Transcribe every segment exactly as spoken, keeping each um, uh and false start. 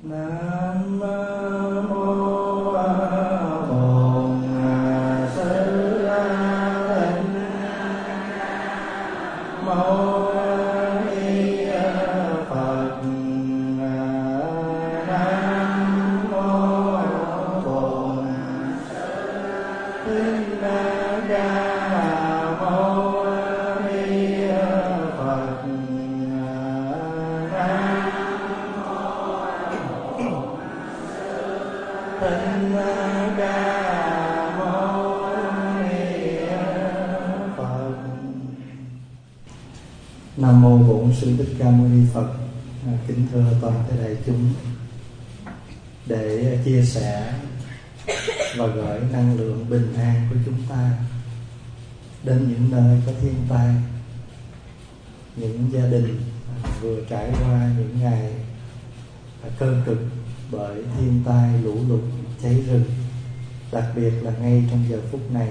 Nam mô Bổn Sư Thích Mâu Ni Phật. Nam mô Bổn Sư Thích Ca Mâu Ni Phật. Thích Ca Mâu Ni Phật. Nam mô Bổn Sư Thích Ca Mâu Ni Phật. À, kính thưa toàn thể đại chúng, để chia sẻ và gửi năng lượng bình an của chúng ta đến những nơi có thiên tai, những gia đình vừa trải qua những ngày cơ cực bởi thiên tai, lũ lụt, cháy rừng. Đặc biệt là ngay trong giờ phút này,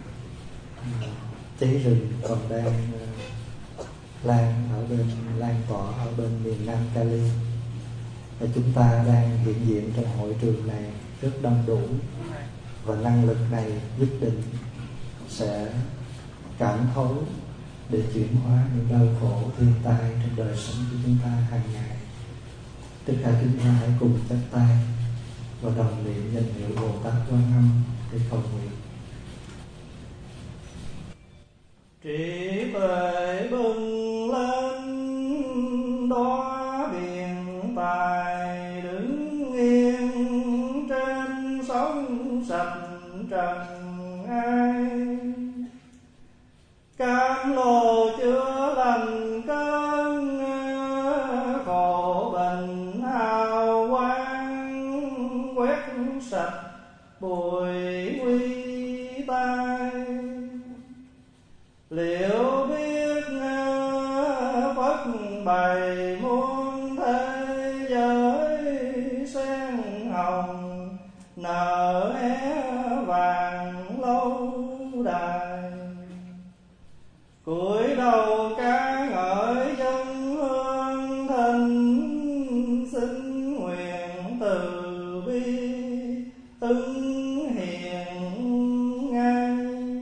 cháy rừng còn đang lan ở bên lan tỏa ở bên miền Nam Cali, và chúng ta đang hiện diện trong hội trường này rất đông đủ, và năng lực này nhất định sẽ cảm thấu để chuyển hóa những đau khổ thiên tai trong đời sống của chúng ta hàng ngày. Tất cả chúng ta hãy cùng chắp tay và đồng niệm danh hiệu Bồ Tát Quan Âm để cầu nguyện. Trí tuệ bừng lên đóa biển tài, đứng yên trên sóng sạch trần ai. Cam lồ chữa lành cơn khổ bệnh, hào quang quét sạch bụi nguy tai. Liệu biết Phật bày muôn thế giới, sen hồng nở hé vàng lâu đài. Cúi đầu ca ngợi dân hương thinh, xin nguyện từ bi ứng hiện ngay.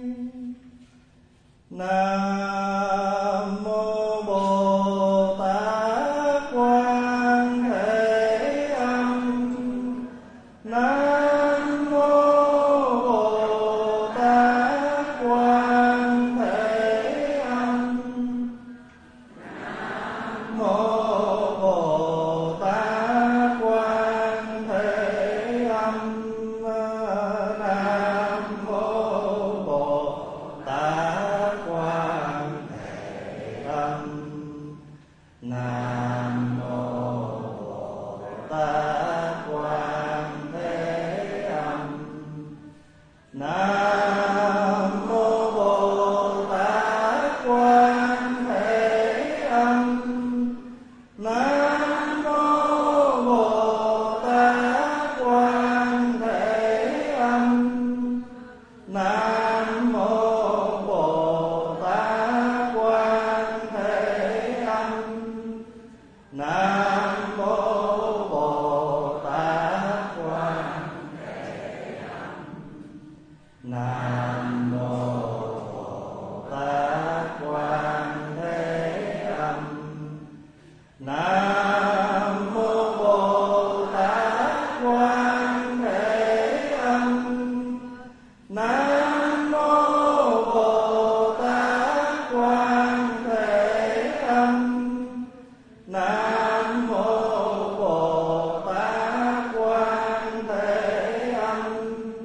Nam mô Bồ Tát Quan Thế Âm. Nam mô Bồ Tát Quan Thế Âm. Nam mô Bồ Tát Quan Thế Âm. Nam mô Bồ Tát Quan Thế Âm. Nam mô Bồ Tát Quan Thế Âm. Nam mô Bồ Tát Quan Thế Âm. Nam mô Bồ Tát Quan Thế Âm. Nam mô Bồ Tát Quan Thế Âm. Nam mô Bồ Tát Quan Thế Âm. Nam mô Bồ Tát Quan Thế Âm. Nam mô Bồ Tát Quan Thế Âm. Nam mô Bồ Tát Quan Thế Âm. Nam mô Bồ Tát Quan Thế Âm.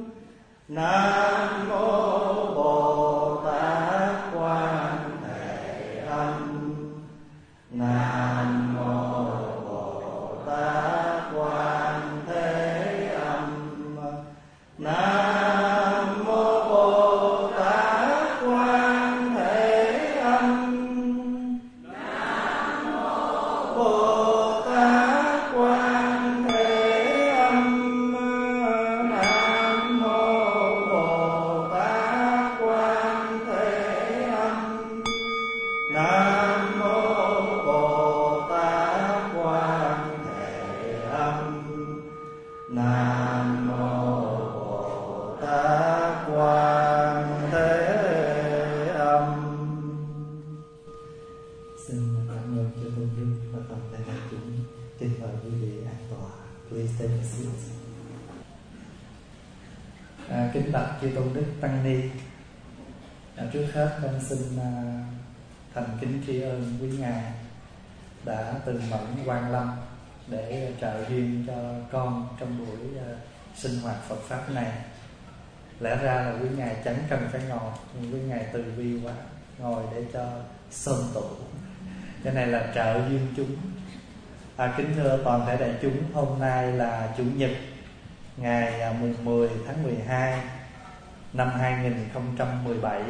Nam mô Bồ Tát Quan Thế Âm. Nam mô Bồ Tát Quan Thế Âm. Nam mô Bồ Tát Quan Thế Âm. Nam mô Bồ Tát Quan Thế Âm. Nam mô Bồ Tát Quan Thế Âm. Nam mô Bồ Tát Quan Thế Âm. Nam mô Bồ Tát Quan Thế Âm. Xin cảm ơn cho tôn đức và toàn thể đại chúng. Kính mời quý vị an tọa. Please take a seat. À, kính bạch chư tôn đức tăng ni. À, trước hết con xin à, thành kính tri ân quý ngài đã từng mẫn quan lâm để trợ duyên cho con trong buổi uh, sinh hoạt Phật pháp này. Lẽ ra là quý ngài chẳng cần phải ngồi, nhưng quý ngài từ bi quá, ngồi để cho sơm tụ. Cái này là trợ duyên chúng. À, kính thưa toàn thể đại chúng, hôm nay là Chủ nhật, ngày mùng mười tháng mười hai năm hai nghìn không trăm mười bảy.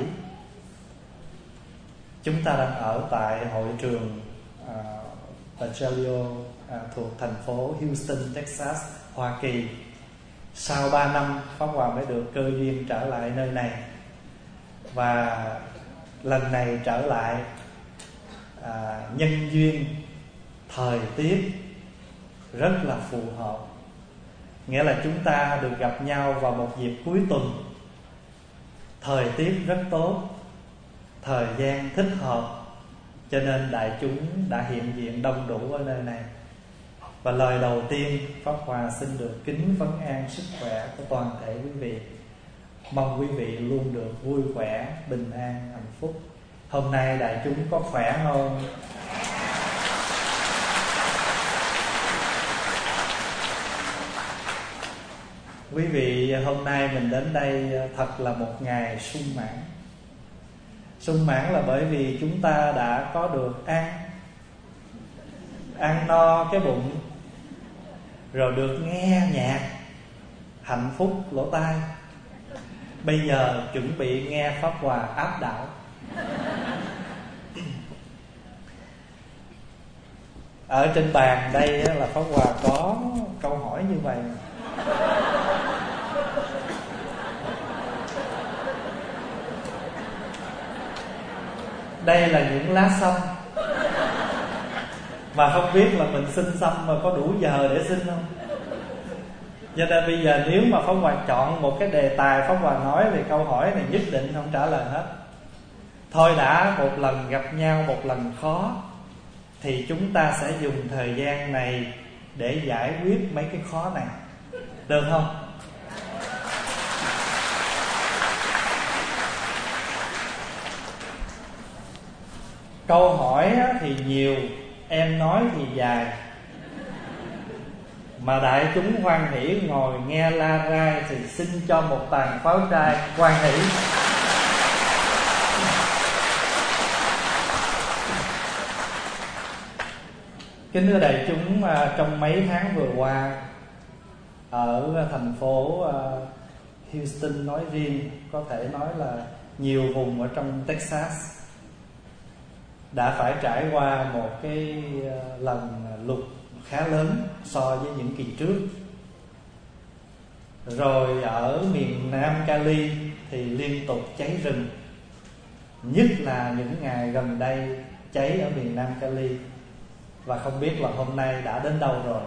Chúng ta đang ở tại hội trường uh, Evangelio à, thuộc thành phố Houston, Texas, Hoa Kỳ. Sau ba năm Pháp Hòa mới được cơ duyên trở lại nơi này. Và lần này trở lại à, nhân duyên thời tiết rất là phù hợp. Nghĩa là chúng ta được gặp nhau vào một dịp cuối tuần. Thời tiết rất tốt, thời gian thích hợp, cho nên đại chúng đã hiện diện đông đủ ở nơi này. Và lời đầu tiên Pháp Hòa xin được kính vấn an sức khỏe của toàn thể quý vị. Mong quý vị luôn được vui khỏe, bình an, hạnh phúc. Hôm nay đại chúng có khỏe không? Quý vị, hôm nay mình đến đây thật là một ngày sung mãn. Sung mãn là bởi vì chúng ta đã có được ăn Ăn no cái bụng, rồi được nghe nhạc, hạnh phúc lỗ tai. Bây giờ chuẩn bị nghe Pháp Hòa áp đảo. Ở trên bàn đây là Pháp Hòa có câu hỏi như vậy. Đây là những lá sâm, mà không biết là mình xin sâm mà có đủ giờ để xin không. Cho nên bây giờ nếu mà Pháp Hòa chọn một cái đề tài, Pháp Hòa nói về câu hỏi này nhất định không trả lời hết. Thôi đã một lần gặp nhau, một lần khó, thì chúng ta sẽ dùng thời gian này để giải quyết mấy cái khó này, được không? Câu hỏi thì nhiều, em nói thì dài, mà đại chúng hoan hỷ ngồi nghe la rai thì xin cho một tàn pháo trai hoan hỷ. Kính thưa đại chúng, trong mấy tháng vừa qua ở thành phố Houston nói riêng, có thể nói là nhiều vùng ở trong Texas đã phải trải qua một cái lần lụt khá lớn so với những kỳ trước. Rồi ở miền Nam Cali thì liên tục cháy rừng, nhất là những ngày gần đây cháy ở miền Nam Cali. Và không biết là hôm nay đã đến đâu rồi.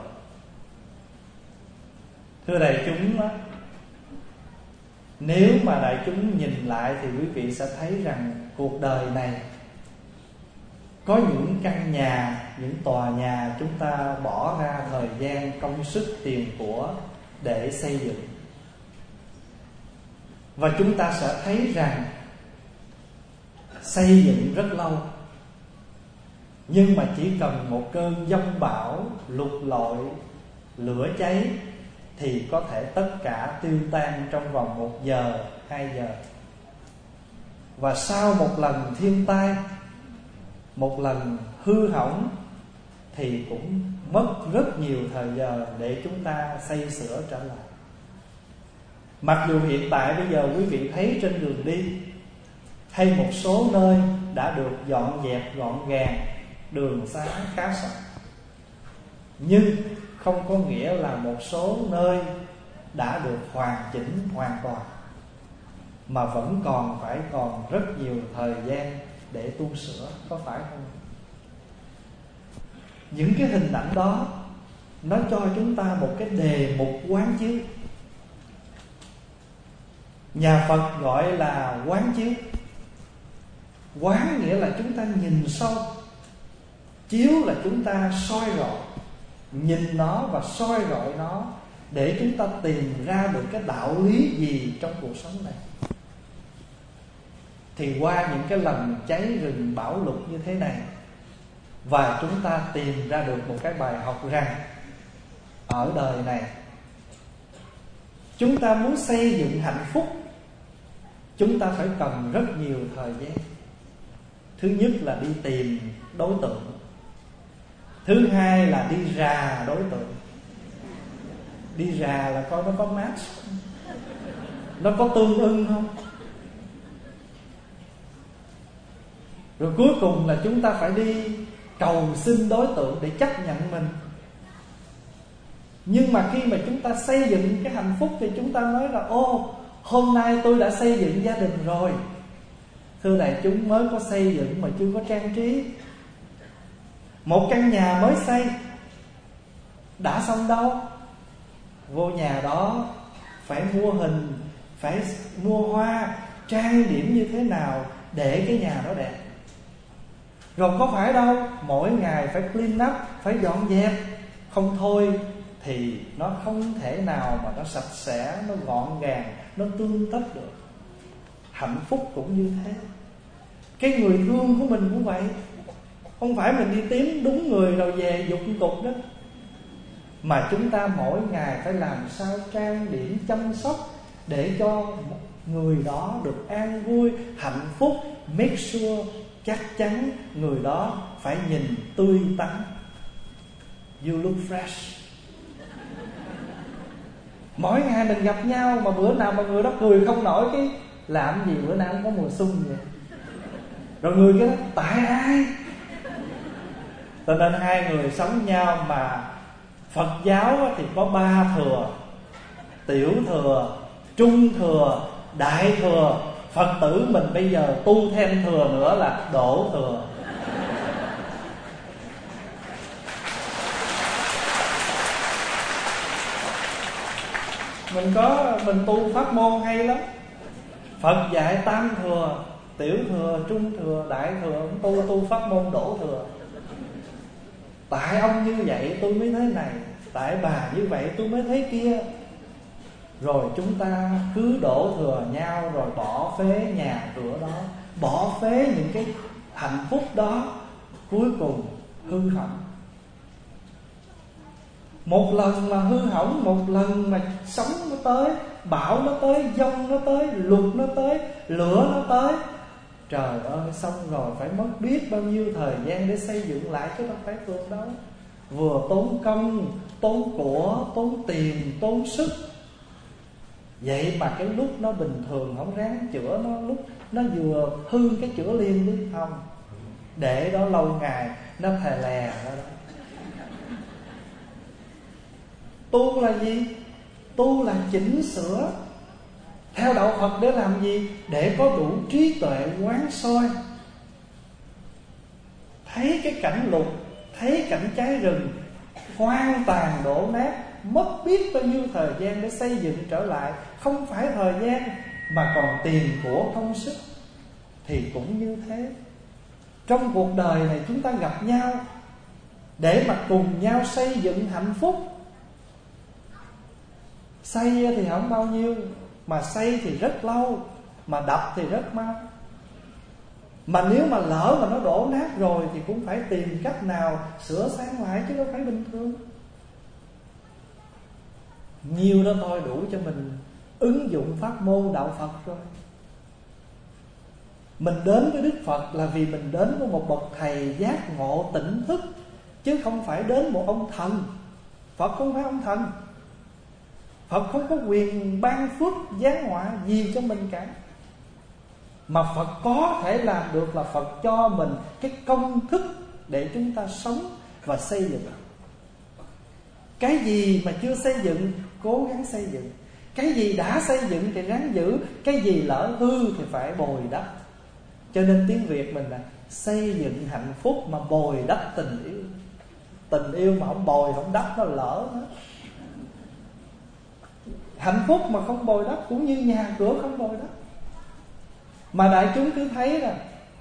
Thưa đại chúng, nếu mà đại chúng nhìn lại thì quý vị sẽ thấy rằng cuộc đời này có những căn nhà, những tòa nhà chúng ta bỏ ra thời gian, công sức, tiền của để xây dựng. Và chúng ta sẽ thấy rằng xây dựng rất lâu, nhưng mà chỉ cần một cơn giông bão, lụt lội, lửa cháy thì có thể tất cả tiêu tan trong vòng một giờ, hai giờ. Và sau một lần thiên tai, một lần hư hỏng thì cũng mất rất nhiều thời giờ để chúng ta xây sửa trở lại. Mặc dù hiện tại bây giờ quý vị thấy trên đường đi hay một số nơi đã được dọn dẹp gọn gàng, đường xá khá sạch, nhưng không có nghĩa là một số nơi đã được hoàn chỉnh hoàn toàn, mà vẫn còn phải còn rất nhiều thời gian để tu sửa, có phải không? Những cái hình ảnh đó nó cho chúng ta một cái đề mục quán chiếu. Nhà Phật gọi là quán chiếu. Quán nghĩa là chúng ta nhìn sâu, chiếu là chúng ta soi rọi, nhìn nó và soi rọi nó để chúng ta tìm ra được cái đạo lý gì trong cuộc sống này. Thì qua những cái lần cháy rừng bão lụt như thế này, và chúng ta tìm ra được một cái bài học rằng ở đời này chúng ta muốn xây dựng hạnh phúc, chúng ta phải cần rất nhiều thời gian. Thứ nhất là đi tìm đối tượng. Thứ hai là đi rà đối tượng. Đi rà là coi nó có match, nó có tương ưng không. Rồi cuối cùng là chúng ta phải đi cầu xin đối tượng để chấp nhận mình. Nhưng mà khi mà chúng ta xây dựng cái hạnh phúc thì chúng ta nói là ô, hôm nay tôi đã xây dựng gia đình rồi. Thưa đại chúng, mới có xây dựng mà chưa có trang trí. Một căn nhà mới xây đã xong đâu. Vô nhà đó phải mua hình, phải mua hoa, trang điểm như thế nào để cái nhà đó đẹp. Rồi có phải đâu, mỗi ngày phải clean up, phải dọn dẹp. Không thôi thì nó không thể nào mà nó sạch sẽ, nó gọn gàng, nó tươm tất được. Hạnh phúc cũng như thế. Cái người thương của mình cũng vậy. Không phải mình đi tìm đúng người rồi về dục tục đó, mà chúng ta mỗi ngày phải làm sao trang điểm chăm sóc để cho người đó được an vui, hạnh phúc. Make sure, chắc chắn người đó phải nhìn tươi tắn. You look fresh. Mỗi ngày mình gặp nhau mà bữa nào mà người đó cười không nổi, cái làm gì bữa nào cũng có mùa xuân vậy. Rồi người kia nói tại ai? Cho nên hai người sống nhau mà Phật giáo thì có ba thừa: tiểu thừa, trung thừa, đại thừa. Phật tử mình bây giờ tu thêm thừa nữa là đổ thừa. Mình có mình tu pháp môn hay lắm. Phật dạy tam thừa, tiểu thừa, trung thừa, đại thừa. Ông tu tu pháp môn đổ thừa. Tại ông như vậy tôi mới thế này, tại bà như vậy tôi mới thế kia. Rồi chúng ta cứ đổ thừa nhau, rồi bỏ phế nhà cửa đó, bỏ phế những cái hạnh phúc đó, cuối cùng hư hỏng. Một lần mà hư hỏng, một lần mà sóng nó tới, bão nó tới, giông nó tới, lụt nó tới, lửa nó tới, trời ơi, xong rồi phải mất biết bao nhiêu thời gian để xây dựng lại, chứ đâu phải thường đâu. Vừa tốn công, tốn của, tốn tiền, tốn sức. Vậy mà cái lúc nó bình thường không ráng chữa nó, lúc nó vừa hư cái chữa liền đi, không. Để đó lâu ngày nó thè lè ra đó. Tu là gì? Tu là chỉnh sửa. Theo đạo Phật để làm gì? Để có đủ trí tuệ quán soi, thấy cái cảnh lụt, thấy cảnh cháy rừng hoang tàn đổ nát, mất biết bao nhiêu thời gian để xây dựng trở lại. Không phải thời gian mà còn tiền của công sức. Thì cũng như thế. Trong cuộc đời này chúng ta gặp nhau để mà cùng nhau xây dựng hạnh phúc. Xây thì không bao nhiêu, mà xây thì rất lâu, mà đập thì rất mau. Mà nếu mà lỡ mà nó đổ nát rồi thì cũng phải tìm cách nào sửa sáng lại, chứ đâu phải bình thường. Nhiều đó thôi đủ cho mình ứng dụng pháp môn đạo Phật rồi. Mình đến với Đức Phật là vì mình đến với một bậc thầy giác ngộ tỉnh thức, chứ không phải đến một ông thần. Phật không phải ông thần. Phật không có quyền ban phước giáng họa gì cho mình cả. Mà Phật có thể làm được là Phật cho mình cái công thức để chúng ta sống và xây dựng. Cái gì mà chưa xây dựng, cố gắng xây dựng. Cái gì đã xây dựng thì ráng giữ. Cái gì lỡ hư thì phải bồi đắp. Cho nên tiếng Việt mình là xây dựng hạnh phúc mà bồi đắp tình yêu. Tình yêu mà không bồi không đắp nó lỡ hết. Hạnh phúc mà không bồi đắp cũng như nhà cửa không bồi đắp. Mà đại chúng cứ thấy là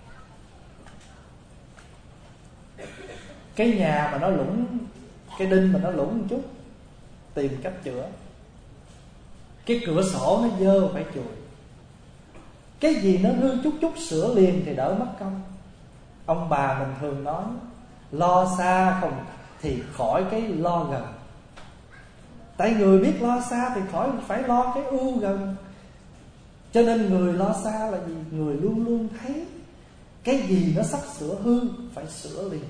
cái nhà mà nó lũng, cái đinh mà nó lũng một chút, tìm cách chữa. Cái cửa sổ nó dơ phải chùi. Cái gì nó hư chút chút sửa liền thì đỡ mất công. Ông bà mình thường nói lo xa không thì khỏi cái lo gần. Tại người biết lo xa thì khỏi phải lo cái ưu gần. Cho nên người lo xa là gì? Người luôn luôn thấy cái gì nó sắp sửa hư phải sửa liền.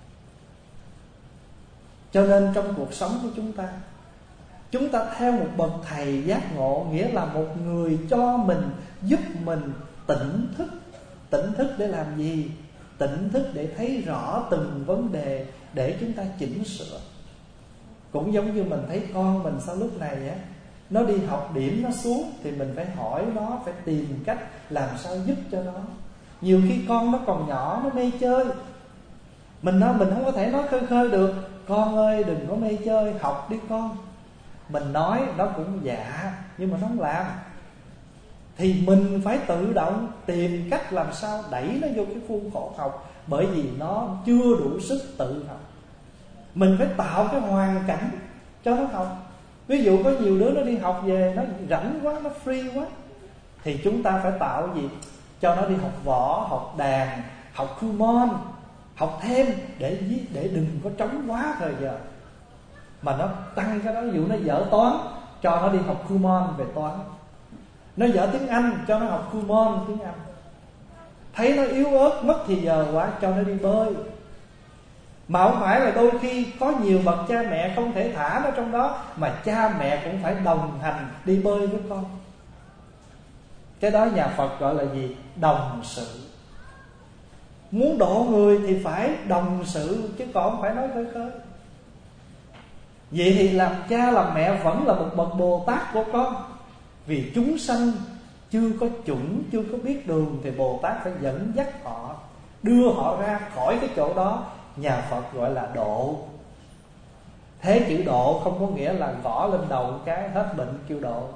Cho nên trong cuộc sống của chúng ta, chúng ta theo một bậc thầy giác ngộ, nghĩa là một người cho mình, giúp mình tỉnh thức. Tỉnh thức để làm gì? Tỉnh thức để thấy rõ từng vấn đề, để chúng ta chỉnh sửa. Cũng giống như mình thấy con mình sau lúc này á, nó đi học điểm nó xuống, thì mình phải hỏi nó, phải tìm cách làm sao giúp cho nó. Nhiều khi con nó còn nhỏ, nó mê chơi. Mình nói mình không có thể nói khơi khơi được: con ơi đừng có mê chơi, học đi con. Mình nói nó cũng dạ, nhưng mà nó không làm. Thì mình phải tự động tìm cách làm sao đẩy nó vô cái khuôn khổ học. Bởi vì nó chưa đủ sức tự học. Mình phải tạo cái hoàn cảnh cho nó học. Ví dụ có nhiều đứa nó đi học về, nó rảnh quá, nó free quá, thì chúng ta phải tạo gì? Cho nó đi học võ, học đàn, học kumon, học thêm, để để đừng có trống quá thời giờ. Mà nó tăng cái đó. Ví dụ nó dở toán, cho nó đi học kumon về toán. Nó dở tiếng Anh, cho nó học kumon tiếng Anh. Thấy nó yếu ớt, mất thì giờ quá, cho nó đi bơi. Mà không phải là đôi khi có nhiều bậc cha mẹ không thể thả nó trong đó, mà cha mẹ cũng phải đồng hành đi bơi với con. Cái đó nhà Phật gọi là gì? Đồng sự. Muốn độ người thì phải đồng sự, chứ còn không phải nói khơi khơi. Vậy thì làm cha làm mẹ vẫn là một bậc Bồ Tát của con. Vì chúng sanh chưa có chuẩn, chưa có biết đường, thì Bồ Tát phải dẫn dắt họ, đưa họ ra khỏi cái chỗ đó. Nhà Phật gọi là độ. Thế chữ độ không có nghĩa là gõ lên đầu một cái hết bệnh kêu độ.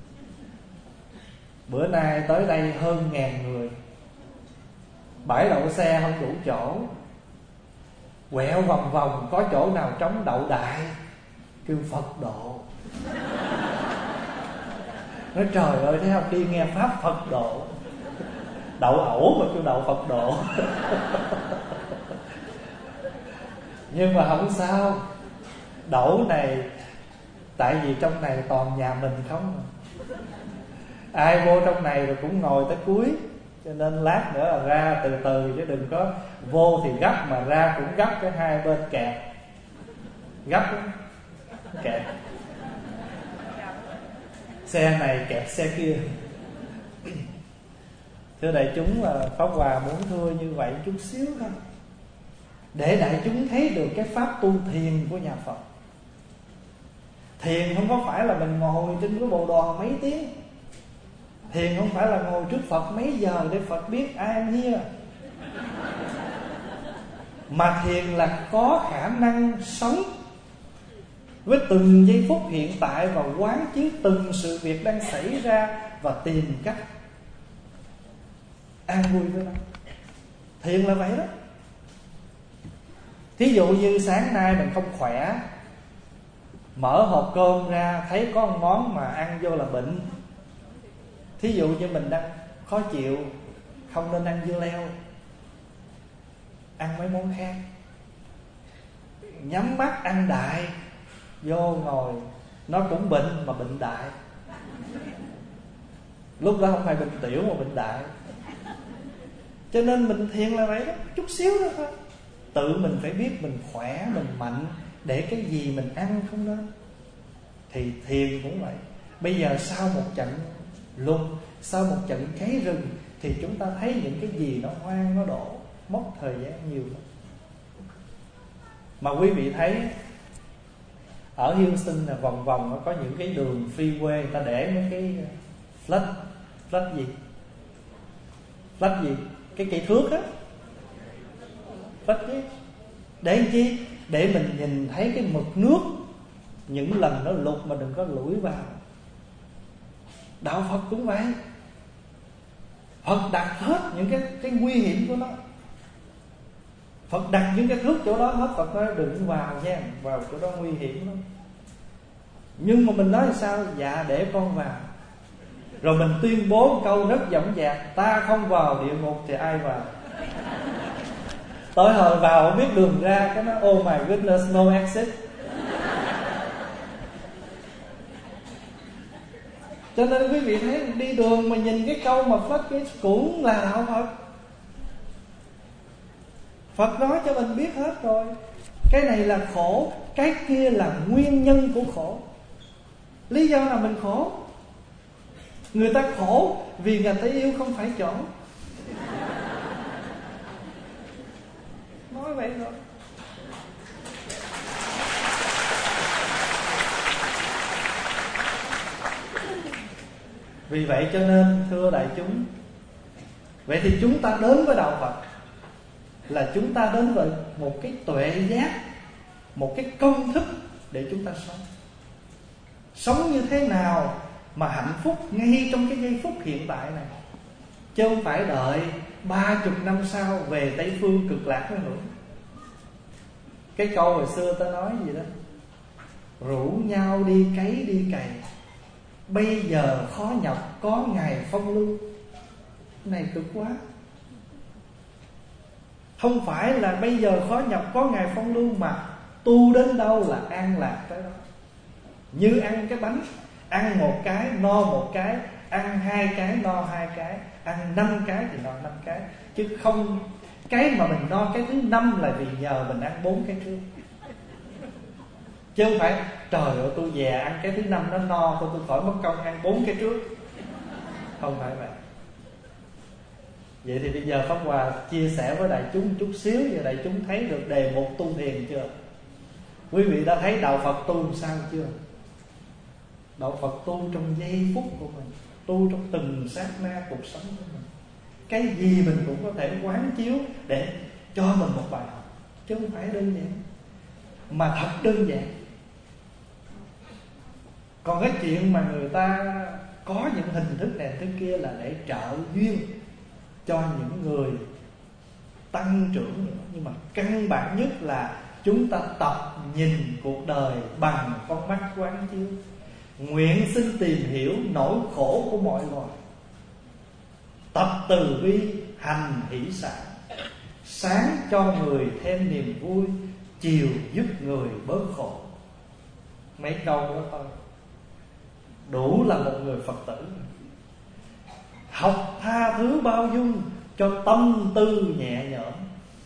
Bữa nay tới đây hơn ngàn người, bãi đậu xe không đủ chỗ, quẹo vòng vòng, có chỗ nào trống đậu đại, kêu Phật độ. Nói trời ơi, thấy không, đi nghe Pháp Phật độ. Đậu ẩu mà kêu đậu Phật độ. Nhưng mà không sao. Đậu này, tại vì trong này toàn nhà mình không, ai vô trong này rồi cũng ngồi tới cuối. Cho nên lát nữa là ra từ từ, chứ đừng có vô thì gấp, mà ra cũng gấp, cái hai bên kẹt. Gấp lắm, kẹt. Xe này kẹt xe kia. Thưa đại chúng, là Pháp Hòa muốn thưa như vậy chút xíu thôi, để đại chúng thấy được cái pháp tu thiền của nhà Phật. Thiền không có phải là mình ngồi trên cái bồ đoàn mấy tiếng. Thiền không phải là ngồi trước Phật mấy giờ để Phật biết I am here. Mà thiền là có khả năng sống với từng giây phút hiện tại, và quán chiếu từng sự việc đang xảy ra, và tìm cách an vui với nó. Thiền là vậy đó. Thí dụ như sáng nay mình không khỏe, mở hộp cơm ra thấy có một món mà ăn vô là bệnh. Thí dụ như mình đang khó chịu, không nên ăn dưa leo, ăn mấy món khác. Nhắm mắt ăn đại, vô ngồi, nó cũng bệnh mà bệnh đại. Lúc đó không phải bệnh tiểu mà bệnh đại. Cho nên mình thiền là vậy đó, chút xíu đó thôi. Tự mình phải biết mình khỏe, mình mạnh, để cái gì mình ăn không nên. Thì thiền cũng vậy. Bây giờ sau một trận lùng, sau một trận cháy rừng, thì chúng ta thấy những cái gì nó hoang, nó đổ, mất thời gian nhiều lắm. Mà quý vị thấy ở Houston là vòng vòng nó có những cái đường freeway, người ta để mấy cái flash. Flash gì? Flash gì? Cái cây thước á. Flash gì? Để làm chi? để mình nhìn thấy cái mực nước những lần nó lụt mà đừng có lủi vào. Đạo Phật cũng vậy. Phật đặt hết những cái, cái nguy hiểm của nó. Phật đặt những cái thước chỗ đó hết. Phật nói đừng vào nha, vào chỗ đó nguy hiểm lắm. Nhưng mà mình nói sao? Dạ để con vào. Rồi mình tuyên bố một câu rất dõng dạc: ta không vào địa ngục thì ai vào? Tới hồi vào không biết đường ra, cái nó oh my goodness, no exit. Cho nên quý vị thấy đi đường mà nhìn cái câu mà phát cái cũng là đạo Phật. Phật nói cho mình biết hết rồi. Cái này là khổ, cái kia là nguyên nhân của khổ. Lý do là mình khổ. Người ta khổ vì người ta yêu không phải chỗ. Nói vậy rồi. Vì vậy cho nên thưa đại chúng, vậy thì chúng ta đến với đạo Phật là chúng ta đến với một cái tuệ giác, một cái công thức để chúng ta sống. Sống như thế nào mà hạnh phúc ngay trong cái giây phút hiện tại này, chứ không phải đợi ba chục năm sau về Tây Phương cực lạc mới hưởng. Cái câu hồi xưa ta nói gì đó: rủ nhau đi cấy đi cày, bây giờ khó nhọc có ngày phong lưu. Cái này cực quá. Không phải là bây giờ khó nhọc có ngày phong lưu, mà tu đến đâu là an lạc tới đó. Như ăn cái bánh, ăn một cái no một cái, ăn hai cái no hai cái, ăn năm cái thì no năm cái. Chứ không cái mà mình no cái thứ năm là vì nhờ mình ăn bốn cái trước. Chứ không phải trời ơi tôi về ăn cái thứ năm nó no, tôi, tôi khỏi mất công ăn bốn cái trước. Không phải vậy. Vậy thì bây giờ Pháp Hòa chia sẻ với đại chúng chút xíu, và đại chúng thấy được đề mục tu thiền chưa? Quý vị đã thấy đạo Phật tu làm sao chưa? Đạo Phật tu trong giây phút của mình, tu trong từng sát na cuộc sống của mình. Cái gì mình cũng có thể quán chiếu để cho mình một bài học, chứ không phải đơn giản, mà thật đơn giản. Còn cái chuyện mà người ta có những hình thức này thứ kia là để trợ duyên cho những người tăng trưởng nữa. Nhưng mà căn bản nhất là chúng ta tập nhìn cuộc đời bằng con mắt quán chiếu. Nguyện xin tìm hiểu nỗi khổ của mọi loài, tập từ bi hành hỷ xả, sáng cho người thêm niềm vui, chiều giúp người bớt khổ. Mấy câu đó thôi đủ là một người Phật tử. Học tha thứ bao dung cho tâm tư nhẹ nhõm.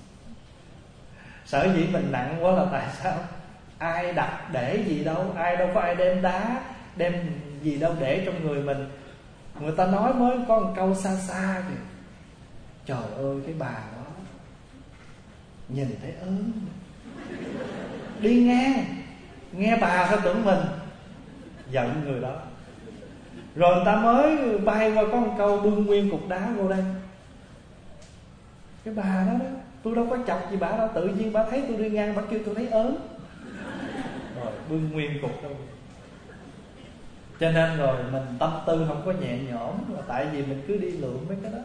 Sở dĩ mình nặng quá là tại sao? Ai đặt để gì đâu, ai đâu có ai đem đá, đem gì đâu để trong người mình. Người ta nói mới có một câu xa xa kìa: trời ơi cái bà đó nhìn thấy ớn, đi ngang nghe bà sao tưởng mình giận người đó. Rồi người ta mới bay qua có một câu bưng nguyên cục đá vô đây. Cái bà đó, đó tôi đâu có chọc gì bà đâu, tự nhiên bà thấy tôi đi ngang bà kêu tôi thấy ớn, rồi bưng nguyên cục đâu. Cho nên rồi mình tâm tư không có nhẹ nhõm, là tại vì mình cứ đi lượm mấy cái đó.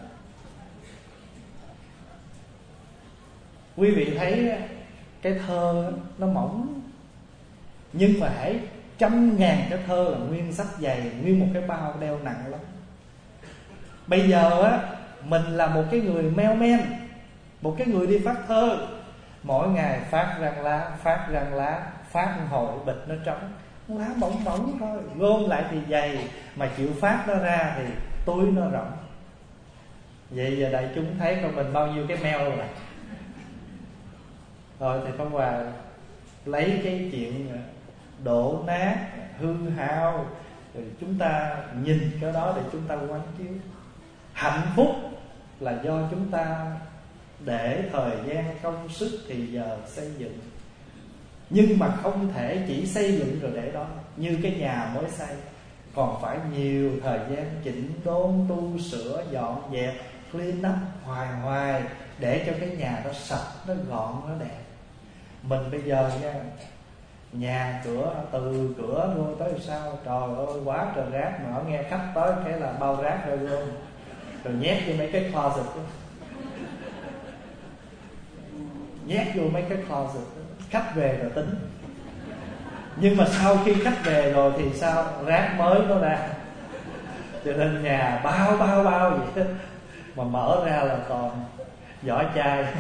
Quý vị thấy cái thơ nó mỏng, nhưng mà hãy trăm ngàn cái thơ là nguyên sách dày, nguyên một cái bao đeo nặng lắm. Bây giờ á, mình là một cái người meo men, một cái người đi phát thơ, mỗi ngày phát răng lá, phát răng lá, phát hội bịch nó trống, lá bỏng bỏng thôi, gom lại thì dày, mà chịu phát nó ra thì túi nó rộng. Vậy giờ đại chúng thấy con mình bao nhiêu cái meo rồi. Rồi thì Pháp Hòa lấy cái chuyện đổ nát, hư hao, rồi chúng ta nhìn cái đó để chúng ta quán chiếu. Hạnh phúc là do chúng ta để thời gian, công sức, thì giờ xây dựng. Nhưng mà không thể chỉ xây dựng rồi để đó. Như cái nhà mới xây, còn phải nhiều thời gian chỉnh đốn, tu sửa, dọn dẹp, clean up hoài hoài, để cho cái nhà đó sạch, nó gọn, nó đẹp. Mình bây giờ nha, nhà cửa từ cửa vô tới sao, trời ơi quá trời rác, mà ở nghe khách tới cái là bao rác rồi luôn, rồi nhét vô mấy cái closet đó. Nhét vô mấy cái closet đó. Khách về rồi tính. Nhưng mà sau khi khách về rồi thì sao? Rác mới nó ra. Cho nên nhà bao bao bao vậy đó. Mà mở ra là còn vỏ chai.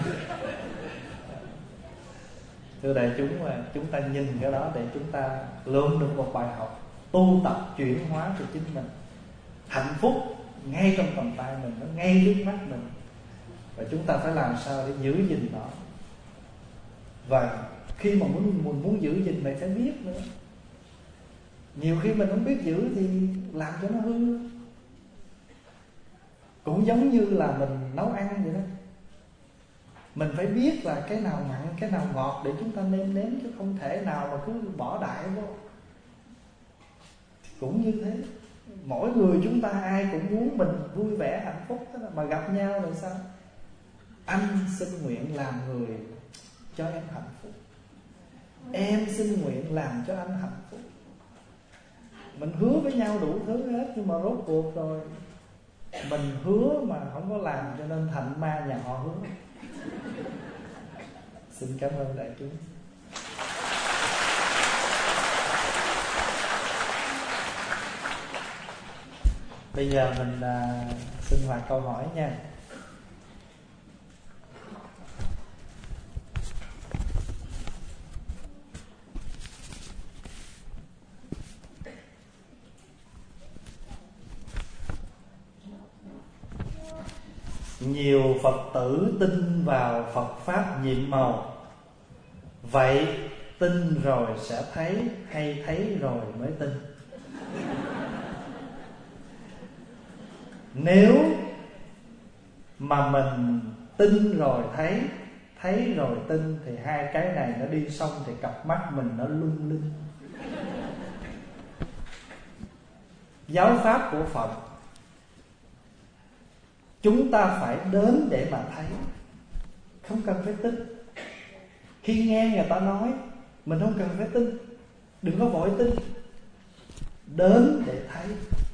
Thưa đại chúng, mà chúng ta nhìn cái đó để chúng ta lượm được một bài học tu tập chuyển hóa cho chính mình. Hạnh phúc ngay trong tầm tay mình, nó ngay trước mắt mình, và chúng ta phải làm sao để giữ gìn nó. Và khi mà muốn muốn, muốn giữ gìn mình phải biết nữa. Nhiều khi mình không biết giữ thì làm cho nó hư. Cũng giống như là mình nấu ăn vậy đó, mình phải biết là cái nào mặn, cái nào ngọt để chúng ta nêm nếm, chứ không thể nào mà cứ bỏ đại vô. Cũng như thế, mỗi người chúng ta ai cũng muốn mình vui vẻ hạnh phúc đó, mà gặp nhau rồi sao? Anh xin nguyện làm người cho em hạnh phúc, em xin nguyện làm cho anh hạnh phúc. Mình hứa với nhau đủ thứ hết, nhưng mà rốt cuộc rồi mình hứa mà không có làm, cho nên thành ma nhà họ hứa. Xin cảm ơn đại chúng. Bây giờ mình à, sinh hoạt câu hỏi nha. Nhiều Phật tử tin vào Phật Pháp nhiệm màu. Vậy tin rồi sẽ thấy, hay thấy rồi mới tin? Nếu mà mình tin rồi thấy, thấy rồi tin, thì hai cái này nó đi xong thì cặp mắt mình nó lung linh. Giáo pháp của Phật chúng ta phải đến để mà thấy, không cần phải tin. Khi nghe người ta nói, mình không cần phải tin, đừng có vội tin. Đến để thấy.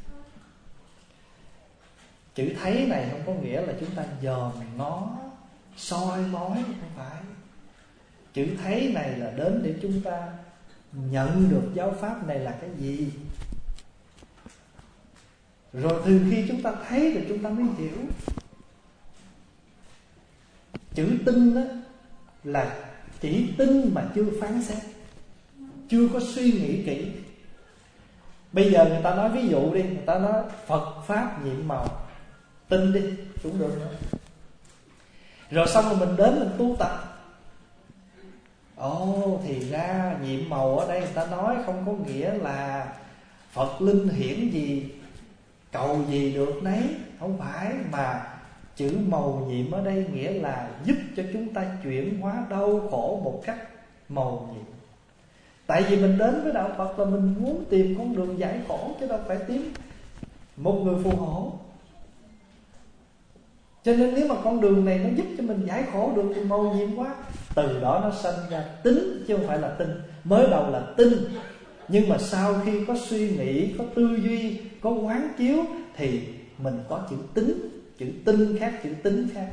Chữ thấy này không có nghĩa là chúng ta dòm ngó, soi mói, không phải. Chữ thấy này là đến để chúng ta nhận được giáo pháp này là cái gì. Rồi từ khi chúng ta thấy thì chúng ta mới hiểu. Chữ tin đó là chỉ tin mà chưa phán xét, chưa có suy nghĩ kỹ. Bây giờ người ta nói ví dụ đi, người ta nói Phật Pháp nhiệm màu, tin đi, cũng được nữa. Rồi xong rồi mình đến mình tu tập. Ồ, thì ra nhiệm màu ở đây người ta nói không có nghĩa là Phật linh hiển gì, cầu gì được nấy. Không phải, mà chữ màu nhiệm ở đây nghĩa là giúp cho chúng ta chuyển hóa đau khổ một cách màu nhiệm. Tại vì mình đến với đạo Phật là mình muốn tìm con đường giải khổ, chứ đâu phải tìm một người phù hộ. Cho nên nếu mà con đường này nó giúp cho mình giải khổ được thì màu nhiệm quá. Từ đó nó sanh ra tính, chứ không phải là tin. Mới đầu là tin, nhưng mà sau khi có suy nghĩ, có tư duy, có quán chiếu thì mình có chữ tính. Chữ tin khác, chữ tính khác.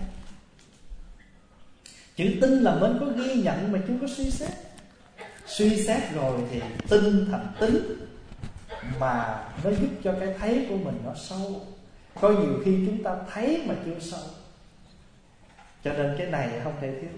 Chữ tin là mình có ghi nhận mà chưa có suy xét. Suy xét rồi thì tin thành tính, mà nó giúp cho cái thấy của mình nó sâu. Có nhiều khi chúng ta thấy mà chưa sâu, cho nên cái này không thể thiếu.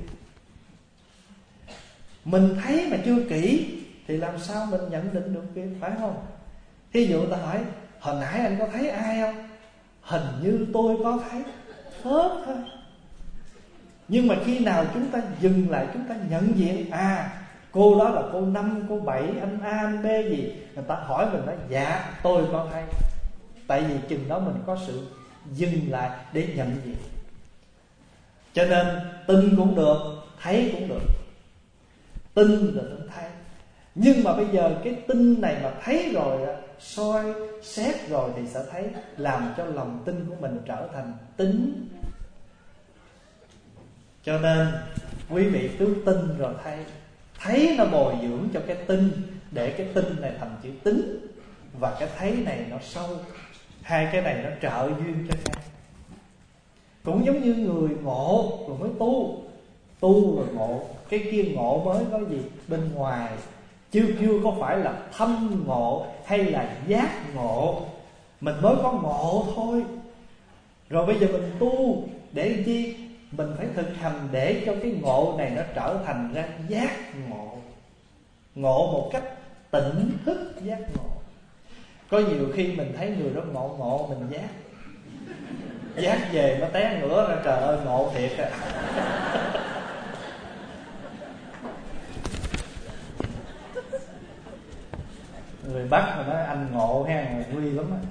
Mình thấy mà chưa kỹ thì làm sao mình nhận định được việc, phải không? Thí dụ ta hỏi, hồi nãy anh có thấy ai không? Hình như tôi có thấy, phớt thôi. Nhưng mà khi nào chúng ta dừng lại, chúng ta nhận diện, à, cô đó là cô Năm, cô Bảy, anh A, anh B gì, người ta hỏi mình nói, dạ tôi có thấy. Tại vì chừng đó mình có sự dừng lại để nhận diện. Cho nên tin cũng được, thấy cũng được. Tin là tin thấy. Nhưng mà bây giờ cái tin này mà thấy rồi, soi xét rồi thì sẽ thấy, làm cho lòng tin của mình trở thành tính. Cho nên quý vị cứ tin rồi thấy, thấy nó bồi dưỡng cho cái tinh, để cái tinh này thành chữ tính, và cái thấy này nó sâu. Hai cái này nó trợ duyên cho nhau. Cũng giống như người ngộ rồi mới tu, tu rồi ngộ. Cái kia ngộ mới có gì? Bên ngoài, chưa chưa có phải là thâm ngộ hay là giác ngộ. Mình mới có ngộ thôi. Rồi bây giờ mình tu để chi? Mình phải thực hành để cho cái ngộ này nó trở thành ra giác ngộ. Ngộ một cách tỉnh thức giác ngộ. Có nhiều khi mình thấy người đó ngộ ngộ mình giác, giác về nó té ngửa ra, trời ơi ngộ thiệt à. Người Bắc mà nói anh ngộ ha, nguy lắm á.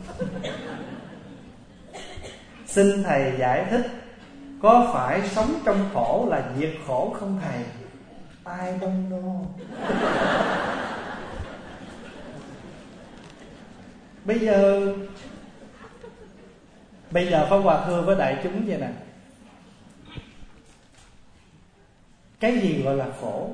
Xin thầy giải thích, có phải sống trong khổ là diệt khổ không thầy? I don't know. Bây giờ Bây giờ Pháp Hòa thưa với đại chúng vậy nè, cái gì gọi là khổ?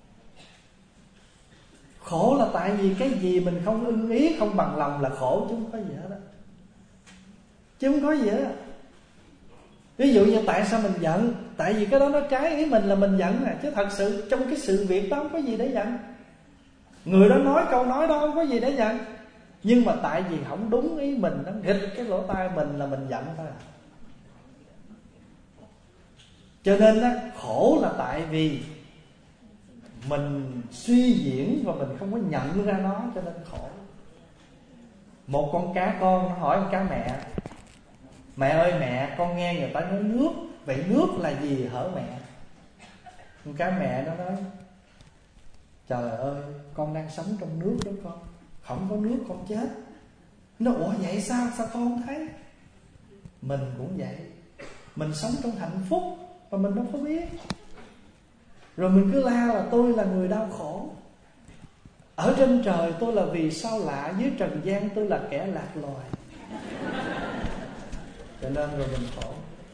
Khổ là tại vì cái gì mình không ưng ý, không bằng lòng là khổ, chứ không có gì hết đó. Chứ không có gì hết. Ví dụ như tại sao mình giận? Tại vì cái đó nó trái ý mình là mình giận à. Chứ thật sự trong cái sự việc đó không có gì để giận. Người đó nói câu nói đó không có gì để giận. Nhưng mà tại vì không đúng ý mình, nó nghịch cái lỗ tai mình là mình giận thôi à. Cho nên đó, khổ là tại vì mình suy diễn và mình không có nhận ra nó, cho nên khổ. Một con cá con nó hỏi con cá mẹ: mẹ ơi mẹ, con nghe người ta nói nước, vậy nước là gì hở mẹ? Con cá mẹ nó nói: trời ơi, con đang sống trong nước đó con, không có nước con chết. Nó: ủa vậy sao, sao con không thấy? Mình cũng vậy. Mình sống trong hạnh phúc mà mình đâu có biết. Rồi mình cứ la là tôi là người đau khổ. Ở trên trời tôi là vì sao lạ, dưới trần gian tôi là kẻ lạc loài. Cho nên rồi mình khổ.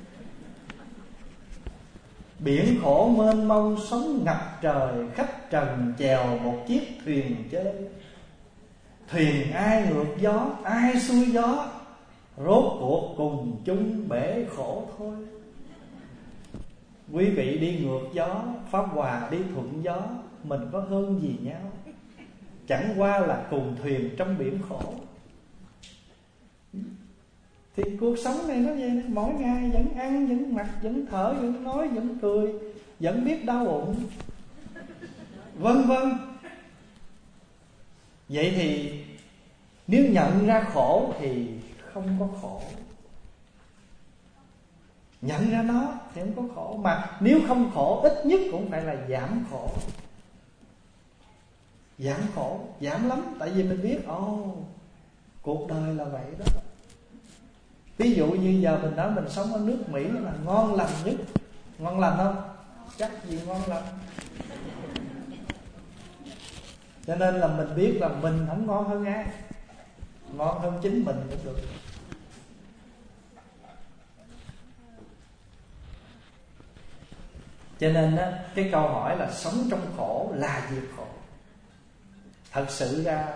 Biển khổ mênh mông sóng ngập trời, khách trần chèo một chiếc thuyền chơi. Thuyền ai ngược gió, ai xuôi gió, rốt cuộc cùng chung bể khổ thôi. Quý vị đi ngược gió, Pháp Hòa đi thuận gió, mình có hơn gì nhau? Chẳng qua là cùng thuyền trong biển khổ. Thì cuộc sống này nó vậy đó. Mỗi ngày vẫn ăn, vẫn mặc, vẫn thở, vẫn nói, vẫn cười, vẫn biết đau bụng, vân vân. Vậy thì nếu nhận ra khổ thì không có khổ. Nhận ra nó thì không có khổ. Mà nếu không khổ, ít nhất cũng phải là giảm khổ. Giảm khổ, giảm lắm. Tại vì mình biết, ồ, oh, cuộc đời là vậy đó. Ví dụ như giờ mình nói mình sống ở nước Mỹ là ngon lành nhất. Ngon lành không? Chắc gì ngon lành. Cho nên là mình biết là mình không ngon hơn ai, ngon hơn chính mình cũng được. Cho nên á, cái câu hỏi là sống trong khổ là diệt khổ. Thật sự ra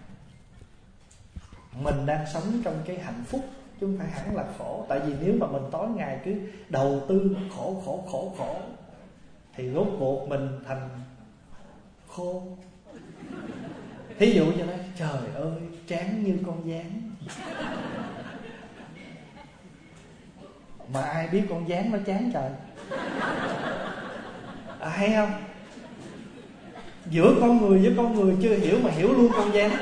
mình đang sống trong cái hạnh phúc, chứ không phải hẳn là khổ. Tại vì nếu mà mình tối ngày cứ đầu tư khổ khổ khổ khổ thì rốt cuộc mình thành khô. Thí dụ như nói: trời ơi, trán như con gián. Mà ai biết con gián nó chán trời? À, hay không? Giữa con người với con người chưa hiểu mà hiểu luôn con gián.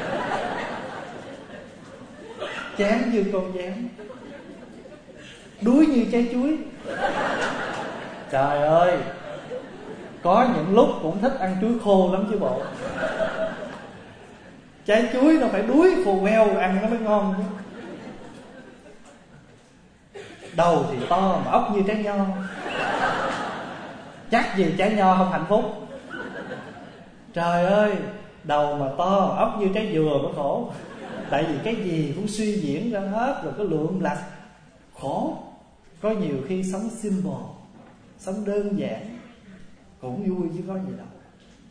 Chán như con gián, đuối như trái chuối. Trời ơi, có những lúc cũng thích ăn chuối khô lắm chứ bộ. Trái chuối nó phải đuối khô queo ăn nó mới ngon chứ. Đầu thì to mà ốc như trái nho. Chắc gì trái nho không hạnh phúc. Trời ơi, đầu mà to ốc như trái dừa mới khổ. Tại vì cái gì cũng suy diễn ra hết, rồi có lượm lặt, khổ. Có nhiều khi sống simple, sống đơn giản cũng vui chứ có gì đâu.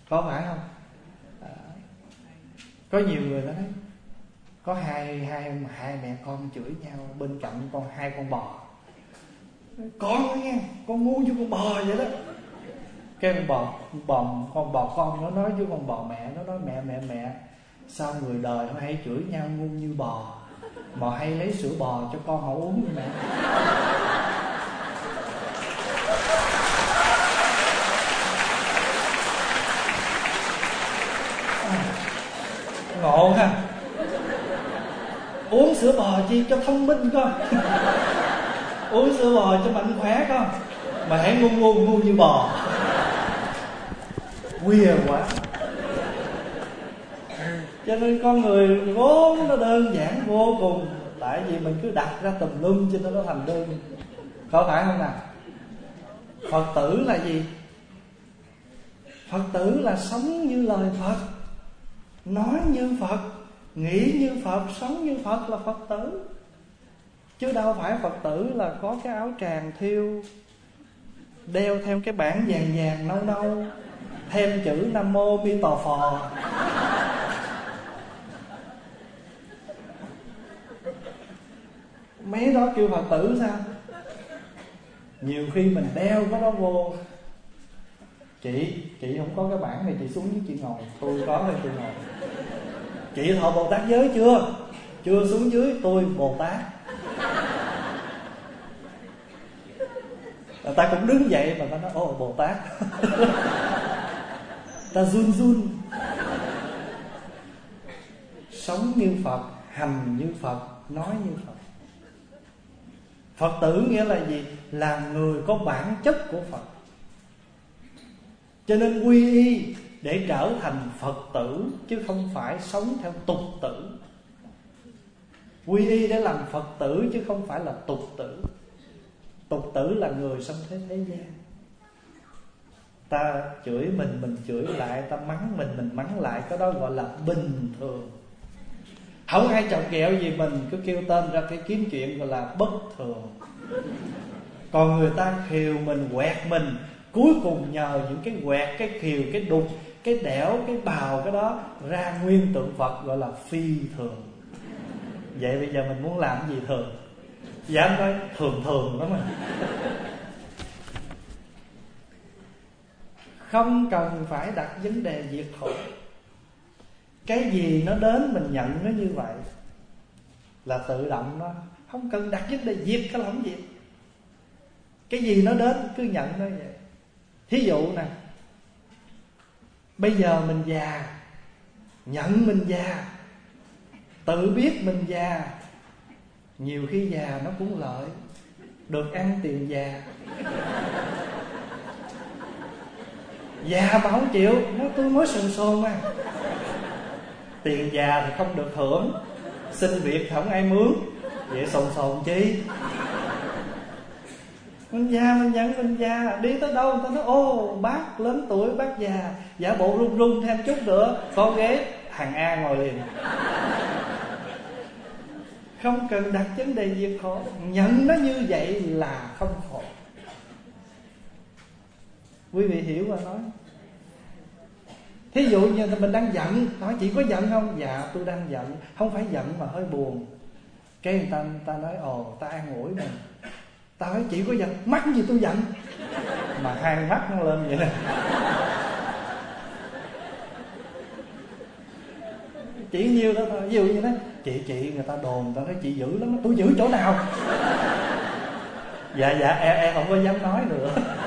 có phải không? À, có nhiều người nói có hai hai hai mẹ con chửi nhau, bên cạnh con hai con bò. Con đó nghe, con ngu như con bò vậy đó. Cái con bò, con bò, con bò con nó nói với con bò mẹ, nó nói mẹ mẹ mẹ, sao người đời họ hay chửi nhau ngu như bò, mà hay lấy sữa bò cho con họ uống như mẹ. Ngộ ha. Uống sữa bò chi cho thông minh con, uống sữa bò cho mạnh khỏe con, mà hãy ngu ngu ngu như bò. Queer quá. Cho nên con người vốn nó đơn giản vô cùng, tại vì mình cứ đặt ra tùm lum cho nó thành đơn. Có phải không nào? Phật tử là gì? Phật tử là sống như lời Phật, nói như Phật, nghĩ như Phật, sống như Phật là Phật tử. Chứ đâu phải Phật tử là có cái áo tràng thêu, đeo theo cái bảng vàng vàng nâu nâu, thêm chữ Nam Mô Mi Tò Phò. Mấy đó kêu Phật tử sao? Nhiều khi mình đeo cái đó vô. Chị, chị không có cái bảng này, chị xuống dưới chị ngồi. Tôi có thì tôi ngồi. Chị thọ Bồ Tát giới chưa? Chưa, xuống dưới, tôi Bồ Tát. Người ta cũng đứng dậy mà ta nói ồ Bồ Tát. Ta run run. Sống như Phật, hành như Phật, nói như Phật. Phật tử nghĩa là gì? Là người có bản chất của Phật. Cho nên quy y để trở thành Phật tử, chứ không phải sống theo tục tử. Quy y để làm Phật tử, chứ không phải là tục tử. Tục tử là người sống thế thế gian. Ta chửi mình, mình chửi lại. Ta mắng mình, mình mắng lại. Cái đó gọi là bình thường. Không ai chọc ghẹo gì mình, cứ kêu tên ra cái kiếm chuyện gọi là bất thường. Còn người ta khiều mình, quẹt mình, cuối cùng nhờ những cái quẹt, cái khiều, cái đục, cái đẽo, cái bào, cái đó ra nguyên tượng Phật gọi là phi thường. Vậy bây giờ mình muốn làm cái gì thường? Dám nói thường thường lắm mà. Không cần phải đặt vấn đề diệt khổ. Cái gì nó đến mình nhận nó như vậy là tự động nó. Không cần đặt vấn đề diệt cái lòng diệt. Cái gì nó đến cứ nhận nó vậy. Thí dụ nè, bây giờ mình già, nhận mình già, tự biết mình già. Nhiều khi già nó cũng lợi, được ăn tiền già. Già mà không chịu, nó tôi nói sồn sồn mà. Tiền già thì không được hưởng, xin việc không ai mướn, vậy sồn sồn chi? Mình già, mình nhận mình già, đi tới đâu người ta nói ô bác lớn tuổi, bác già, giả bộ run run thêm chút nữa, có ghế hàng A ngồi liền. Không cần đặt vấn đề diệt khổ, nhận nó như vậy là không khổ. Quý vị hiểu mà nói. Thí dụ như mình đang giận, hỏi chị có giận không? Dạ tôi đang giận. Không phải giận mà hơi buồn. Cái người ta, người ta nói ồ ta an ủi mình. Ta hỏi chị có giận? Mắc gì tôi giận? Mà hai mắt nó lên vậy nè. Chỉ nhiêu đó thôi. Ví dụ như thế, chị chị người ta đồn, người ta nói chị dữ lắm. Tôi dữ chỗ nào? Dạ dạ em, em không có dám nói nữa.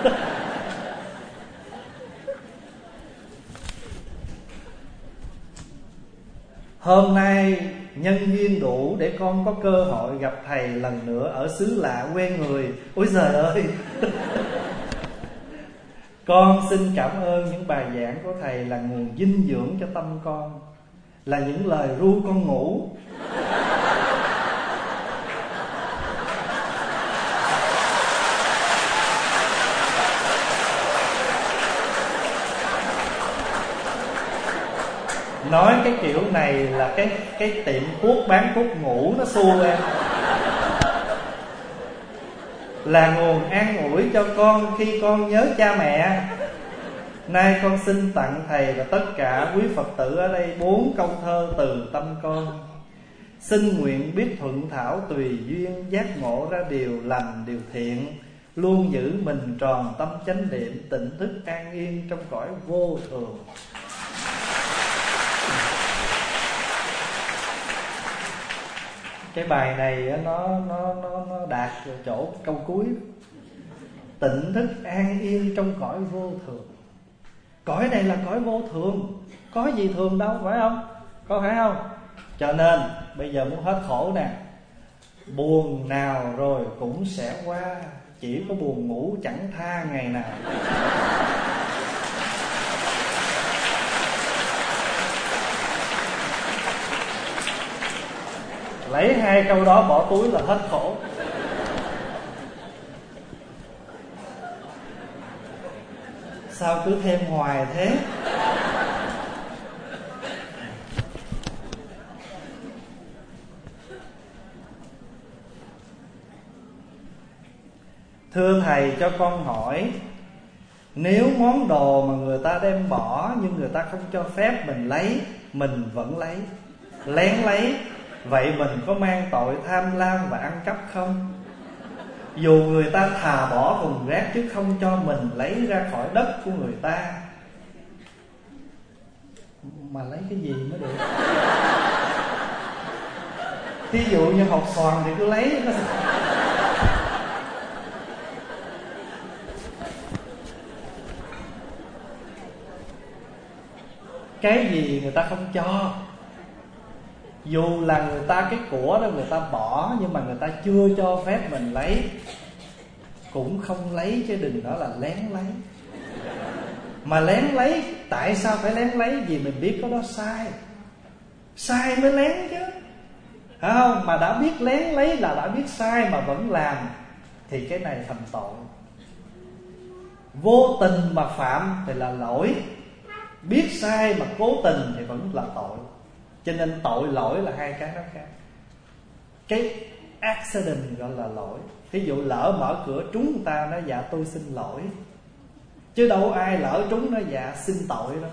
Hôm nay nhân duyên đủ để con có cơ hội gặp thầy lần nữa ở xứ lạ quen người. Ôi giời ơi. Con xin cảm ơn những bài giảng của thầy là nguồn dinh dưỡng cho tâm con, là những lời ru con ngủ. Nói cái kiểu này là cái cái tiệm thuốc bán thuốc ngủ nó xua em. Là nguồn an ủi cho con khi con nhớ cha mẹ. Nay con xin tặng thầy và tất cả quý Phật tử ở đây bốn câu thơ từ tâm con. Xin nguyện biết thuận thảo tùy duyên, giác ngộ ra điều lành điều thiện, luôn giữ mình tròn tâm chánh niệm, tỉnh thức an yên trong cõi vô thường. Cái bài này nó nó nó, nó đạt chỗ câu cuối, tỉnh thức an yên trong cõi vô thường. Cõi này là cõi vô thường, có gì thường đâu, phải không? Có phải không? Cho nên bây giờ muốn hết khổ nè, buồn nào rồi cũng sẽ qua, chỉ có buồn ngủ chẳng tha ngày nào. Lấy hai câu đó bỏ túi là hết khổ. Sao cứ thêm hoài thế? Thưa thầy, cho con hỏi, nếu món đồ mà người ta đem bỏ nhưng người ta không cho phép mình lấy, mình vẫn lấy, lén lấy, vậy mình có mang tội tham lam và ăn cắp không? Dù người ta thà bỏ thùng rác chứ không cho mình lấy ra khỏi đất của người ta. Mà lấy cái gì mới được? Thí dụ như hột xoàn thì cứ lấy. Cái gì người ta không cho, dù là người ta cái của đó người ta bỏ, nhưng mà người ta chưa cho phép mình lấy, cũng không lấy, chứ đừng nói là lén lấy. Mà lén lấy, tại sao phải lén lấy? Vì mình biết có đó sai, sai mới lén chứ, phải không? Mà đã biết lén lấy là đã biết sai mà vẫn làm, thì cái này thành tội. Vô tình mà phạm thì là lỗi, biết sai mà cố tình thì vẫn là tội. Cho nên tội lỗi là hai cái đó khác. Cái accident gọi là lỗi. Ví dụ lỡ mở cửa trúng người ta, nói dạ tôi xin lỗi, chứ đâu ai lỡ trúng nói dạ xin tội đâu.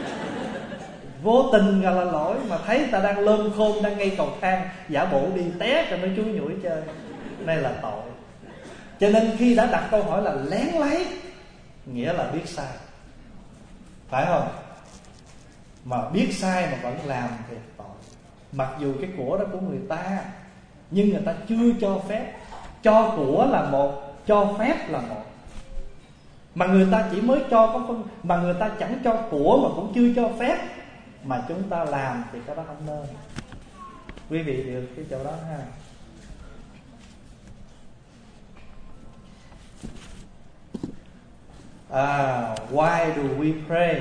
Vô tình gọi là lỗi. Mà thấy người ta đang lơm khôn, đang ngay cầu thang, giả bộ đi té cho nó chui nhủi chơi, đây là tội. Cho nên khi đã đặt câu hỏi là lén lấy, nghĩa là biết sai, phải không? Mà biết sai mà vẫn làm thì tội. Mặc dù cái của đó của người ta, nhưng người ta chưa cho phép. Cho của là một, cho phép là một. Mà người ta chỉ mới cho có phân, mà người ta chẳng cho của mà cũng chưa cho phép, mà chúng ta làm thì cái đó không nên. Quý vị được cái chỗ đó ha. À, why do we pray?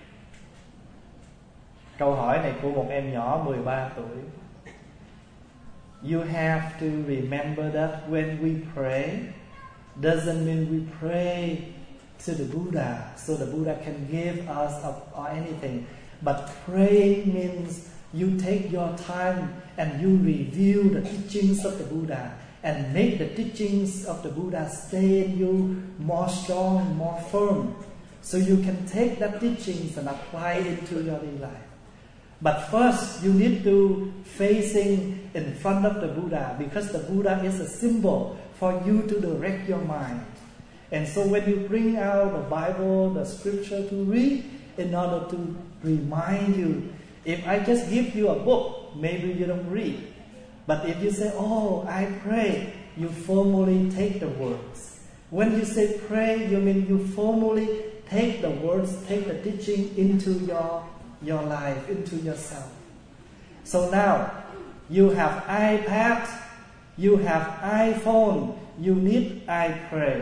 Câu hỏi này của một em nhỏ mười ba tuổi. You have to remember that when we pray, doesn't mean we pray to the Buddha so the Buddha can give us or anything. But praying means you take your time and you review the teachings of the Buddha and make the teachings of the Buddha stay in you more strong, more firm, so you can take that teachings and apply it into your daily life. But first you need to facing in front of the Buddha, because the Buddha is a symbol for you to direct your mind. And so when you bring out the Bible, the scripture to read, in order to remind you, if I just give you a book, maybe you don't read. But if you say, oh, I pray, you formally take the words. When you say pray, you mean you formally take the words, take the teaching into your your life, into yourself. So now you have iPad, you have iPhone, you need I pray.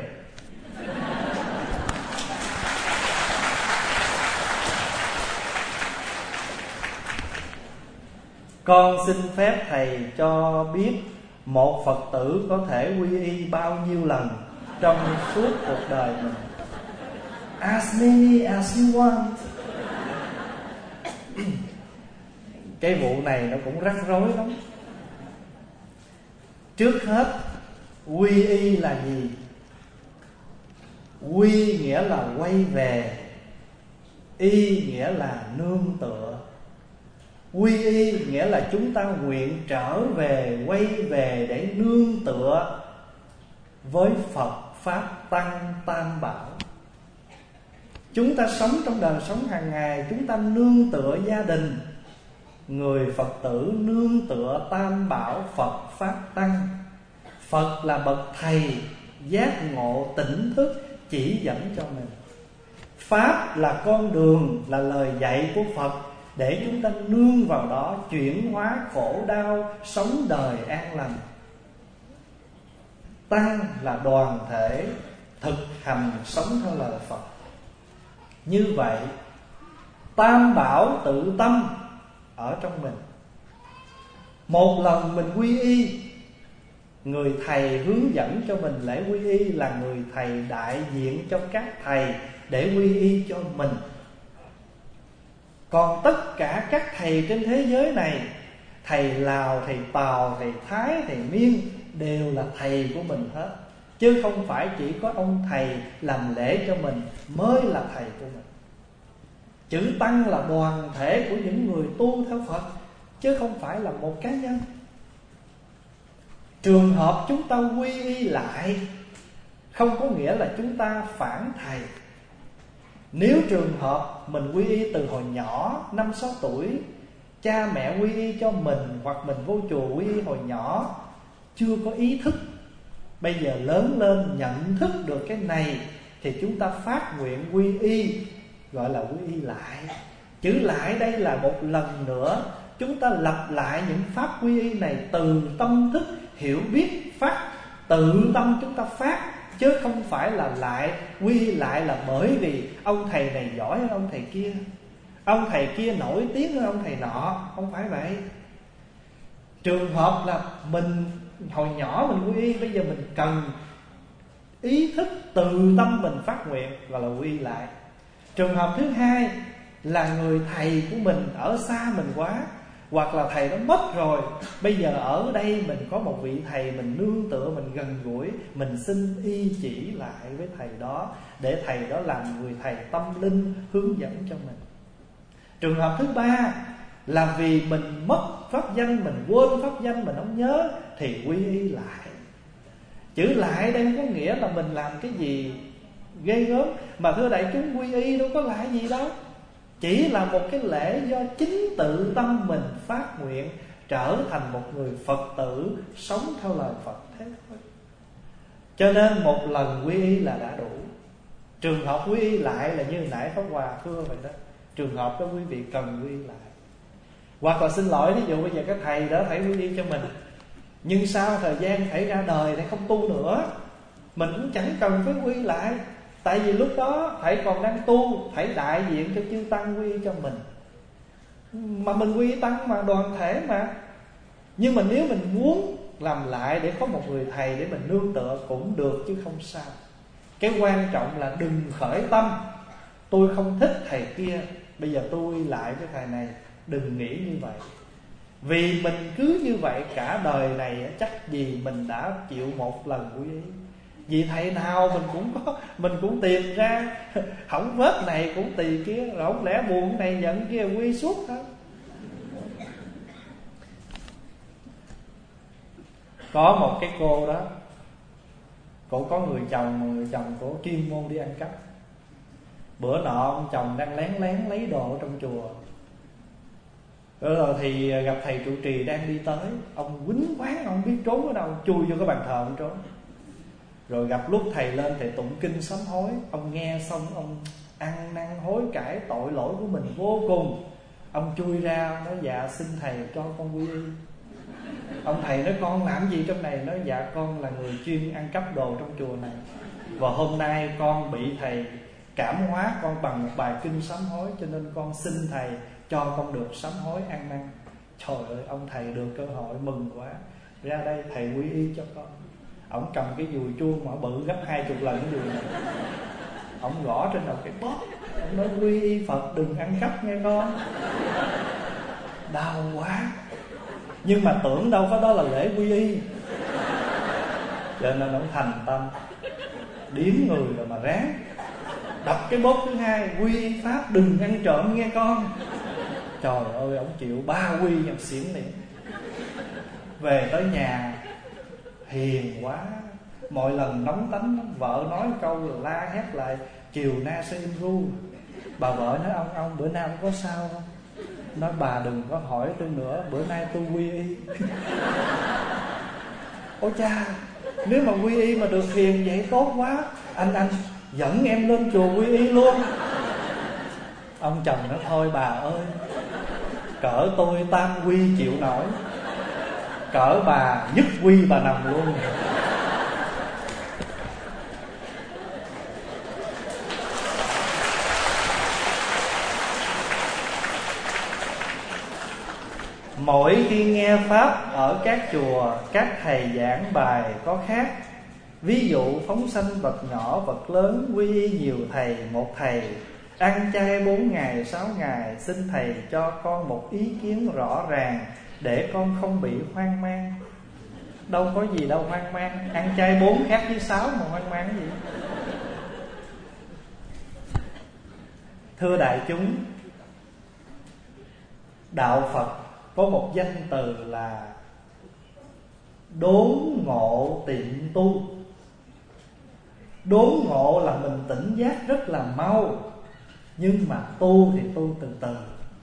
Con xin phép thầy cho biết một Phật tử có thể quy y bao nhiêu lần trong suốt cuộc đời mình? As many as you want. Cái vụ này nó cũng rắc rối lắm. Trước hết, quy y là gì? Quy nghĩa là quay về, Y nghĩa là nương tựa. Quy y nghĩa là chúng ta nguyện trở về, quay về để nương tựa với Phật Pháp Tăng Tam Bảo. Chúng ta sống trong đời sống hàng ngày, chúng ta nương tựa gia đình. Người Phật tử nương tựa Tam Bảo Phật Pháp Tăng. Phật là bậc thầy giác ngộ tỉnh thức chỉ dẫn cho mình. Pháp là con đường, là lời dạy của Phật để chúng ta nương vào đó chuyển hóa khổ đau, sống đời an lành. Tăng là đoàn thể thực hành sống theo lời Phật. Như vậy Tam Bảo tự tâm ở trong mình. Một lần mình quy y, người thầy hướng dẫn cho mình lễ quy y là người thầy đại diện cho các thầy để quy y cho mình. Còn tất cả các thầy trên thế giới này, thầy Lào, thầy Tàu, thầy Thái, thầy Miên đều là thầy của mình hết. Chứ không phải chỉ có ông thầy làm lễ cho mình mới là thầy của mình. Chữ Tăng là đoàn thể của những người tu theo Phật, chứ không phải là một cá nhân. Trường hợp chúng ta quy y lại không có nghĩa là chúng ta phản thầy. Nếu trường hợp mình quy y từ hồi nhỏ, năm sáu tuổi, cha mẹ quy y cho mình, hoặc mình vô chùa quy y hồi nhỏ, chưa có ý thức, bây giờ lớn lên nhận thức được cái này, thì chúng ta phát nguyện quy y, gọi là quy y lại. Chữ lại đây là một lần nữa chúng ta lặp lại những pháp quy y này từ tâm thức hiểu biết phát, tự tâm chúng ta phát, chứ không phải là lại quy y lại là bởi vì ông thầy này giỏi hơn ông thầy kia, ông thầy kia nổi tiếng hơn ông thầy nọ. Không phải vậy. Trường hợp là mình hồi nhỏ mình quy y, bây giờ mình cần ý thức tự tâm mình phát nguyện, gọi là quy y lại. Trường hợp thứ hai là người thầy của mình ở xa mình quá, hoặc là thầy đó mất rồi, bây giờ ở đây mình có một vị thầy mình nương tựa, mình gần gũi, mình xin y chỉ lại với thầy đó, để thầy đó làm người thầy tâm linh hướng dẫn cho mình. Trường hợp thứ ba là vì mình mất pháp danh, mình quên pháp danh, mình không nhớ, thì quy y lại. Chữ lại đây không có nghĩa là mình làm cái gì ghê gớm, mà thưa đại chúng, quy y đâu có lại gì đâu. Chỉ là một cái lễ do chính tự tâm mình phát nguyện trở thành một người Phật tử sống theo lời Phật thế thôi. Cho nên một lần quy y là đã đủ. Trường hợp quy y lại là như nãy Pháp Hòa thưa vậy đó. Trường hợp đó quý vị cần quy y lại. Hoặc là xin lỗi, ví dụ bây giờ cái thầy đó thầy quy y cho mình, nhưng sau thời gian thầy ra đời thầy không tu nữa, mình cũng chẳng cần phải quy y lại. Tại vì lúc đó thầy còn đang tu, thầy đại diện cho chư tăng quy y cho mình. Mà mình quy y tăng mà, đoàn thể mà. Nhưng mà nếu mình muốn làm lại để có một người thầy để mình nương tựa cũng được, chứ không sao. Cái quan trọng là đừng khởi tâm tôi không thích thầy kia, bây giờ tôi quy lại với thầy này. Đừng nghĩ như vậy. Vì mình cứ như vậy cả đời này chắc gì mình đã chịu một lần quy y. Vì thầy nào mình cũng có, mình cũng tìm ra hỏng vết này cũng tỳ kia, rồi không lẽ buồn này giận kia quy suốt thôi. Có một cái cô đó, cổ có người chồng mà người chồng cổ chuyên môn đi ăn cắp. Bữa nọ ông chồng đang lén lén lấy đồ trong chùa, rồi thì gặp thầy trụ trì đang đi tới. Ông quýnh quán, ông biết trốn ở đâu, chui vô cái bàn thờ ông trốn. Rồi gặp lúc thầy lên thầy tụng kinh sám hối, ông nghe xong ông ăn năn hối cải tội lỗi của mình vô cùng. Ông chui ra nói dạ xin thầy cho con quy y. Ông thầy nói con làm gì trong này? Nói dạ con là người chuyên ăn cắp đồ trong chùa này, và hôm nay con bị thầy cảm hóa con bằng một bài kinh sám hối, cho nên con xin thầy cho con được sám hối ăn năn. Trời ơi, ông thầy được cơ hội mừng quá, ra đây thầy quy y cho con. Ông cầm cái dùi chuông mà bự gấp hai chục lần cái dùi này, ông gõ trên đầu cái bóp, ông nói quy y Phật đừng ăn cắp nghe con. Đau quá. Nhưng mà tưởng đâu có đó là lễ quy y, cho nên ông thành tâm điếm người rồi mà ráng. đập cái bốt thứ hai: quy y pháp đừng ăn trộm nghe con. Trời ơi, ông chịu ba quy nhập xỉn liền. Về tới nhà hiền quá, mọi lần nóng tánh lắm. Vợ nói câu là la hét lại: chiều na sẽ im ru. Bà vợ nói: ông ông bữa nay ông có sao không? Nói: bà đừng có hỏi tôi nữa, bữa nay tôi quy y. Ôi cha, nếu mà quy y mà được hiền vậy tốt quá. Anh anh dẫn em lên chùa quy y luôn. Ông chồng nói: thôi bà ơi, cỡ tôi tam quy chịu nổi, cỡ bà nhất quy bà nằm luôn. Mỗi khi nghe pháp ở các chùa, các thầy giảng bài có khác. Ví dụ phóng sanh vật nhỏ vật lớn, quy y nhiều thầy một thầy, ăn chay bốn ngày sáu ngày. Xin thầy cho con một ý kiến rõ ràng để con không bị hoang mang. Đâu có gì đâu hoang mang. Ăn chay bốn khác với sáu mà hoang mang cái gì. Thưa đại chúng, đạo Phật có một danh từ là đốn ngộ tiệm tu. Đốn ngộ là mình tỉnh giác rất là mau, nhưng mà tu thì tu từ từ.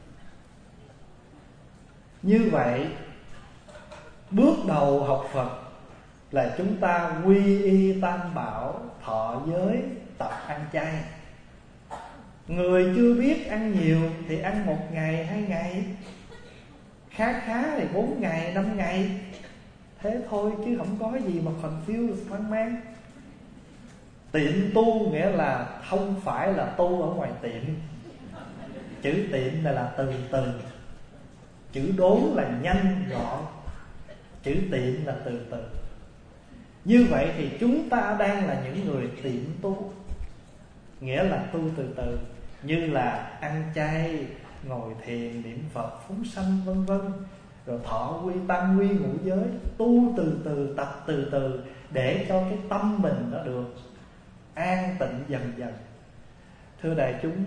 Như vậy, bước đầu học Phật là chúng ta quy y tam bảo, thọ giới, tập ăn chay. Người chưa biết ăn nhiều thì ăn một ngày, hai ngày, khá khá thì bốn ngày, năm ngày. Thế thôi chứ không có gì mà confuse, hoang mang. Tiệm tu nghĩa là không phải là tu ở ngoài tiệm. Chữ tiệm là, là từ từ. Chữ đốn là nhanh gọn, chữ tiệm là từ từ. Như vậy thì chúng ta đang là những người tiệm tu, nghĩa là tu từ từ. Như là ăn chay, ngồi thiền, niệm Phật, phóng sanh vân vân, rồi thọ quy tam quy ngũ giới. Tu từ từ, tập từ từ, để cho cái tâm mình nó được an tịnh dần dần. Thưa đại chúng,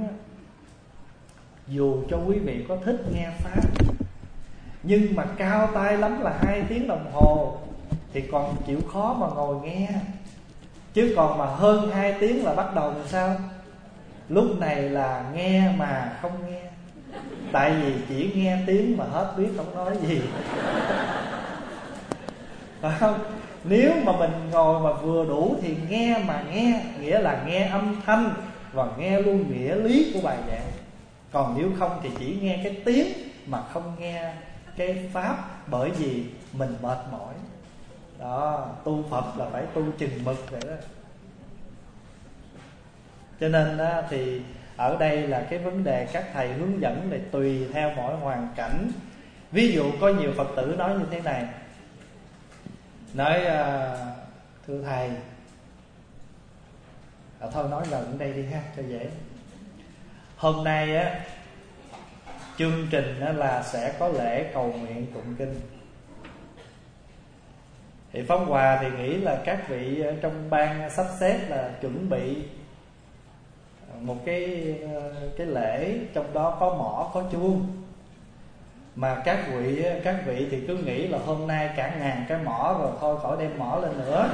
dù cho quý vị có thích nghe pháp, nhưng mà cao tay lắm là hai tiếng đồng hồ thì còn chịu khó mà ngồi nghe. Chứ còn mà hơn hai tiếng là bắt đầu làm sao? Lúc này là nghe mà không nghe. Tại vì chỉ nghe tiếng mà hết biết không nói gì. Phải không? Nếu mà mình ngồi mà vừa đủ thì nghe mà nghe, nghĩa là nghe âm thanh và nghe luôn nghĩa lý của bài giảng. Còn nếu không thì chỉ nghe cái tiếng mà không nghe cái pháp, bởi vì mình mệt mỏi. Đó, tu Phật là phải tu chừng mực vậy đó. Cho nên đó, thì ở đây là cái vấn đề các thầy hướng dẫn để tùy theo mỗi hoàn cảnh. Ví dụ có nhiều Phật tử nói như thế này, nói: thưa thầy, à, thôi nói lần ở đây đi ha, cho dễ. Hôm nay á, chương trình á, là sẽ có lễ cầu nguyện tụng kinh. Thì Pháp Hòa thì nghĩ là các vị trong ban sắp xếp là chuẩn bị một cái cái lễ trong đó có mõ có chuông. Mà các vị các vị thì cứ nghĩ là hôm nay cả ngàn cái mõ rồi, thôi khỏi đem mõ lên nữa.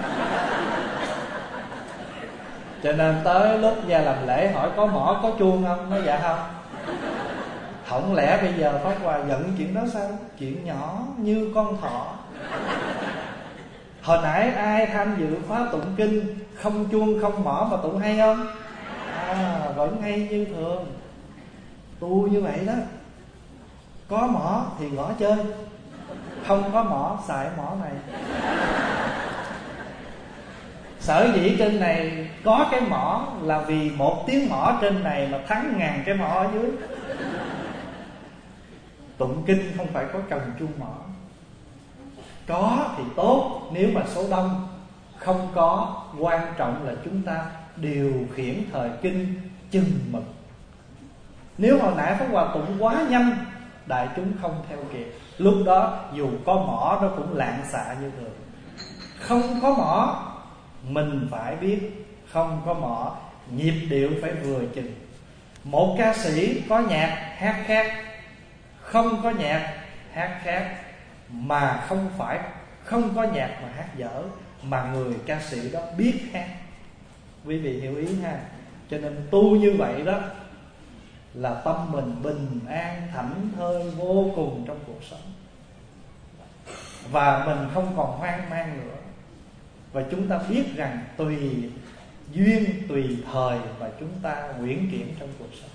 Cho nên tới lúc ra làm lễ hỏi có mõ có chuông không? Nói dạ không. Không lẽ bây giờ Pháp Hòa giận chuyện đó sao? Chuyện nhỏ như con thỏ. Hồi nãy ai tham dự khóa tụng kinh không chuông không mõ mà tụng hay không? À, vẫn hay như thường. Tu như vậy đó. Có mõ thì gõ chơi, không có mõ xài mõ này. Sở dĩ trên này có cái mõ là vì một tiếng mõ trên này mà thắng ngàn cái mõ ở dưới. Tụng kinh không phải có cần chuông mõ. Có thì tốt nếu mà số đông, không có, quan trọng là chúng ta điều khiển thời kinh chừng mực. Nếu hồi nãy Pháp Hòa tụng quá nhanh, đại chúng không theo kịp, lúc đó dù có mõ nó cũng lạng xạ như thường. Không có mõ mình phải biết không có mõ, nhịp điệu phải vừa chừng. Một ca sĩ có nhạc hát khác, không có nhạc hát khác, mà không phải không có nhạc mà hát dở, mà người ca sĩ đó biết hát. Quý vị hiểu ý ha. Cho nên tu như vậy đó là tâm mình bình an thảnh thơi vô cùng trong cuộc sống, và mình không còn hoang mang nữa. Và chúng ta biết rằng tùy duyên tùy thời mà chúng ta uyển chuyển trong cuộc sống.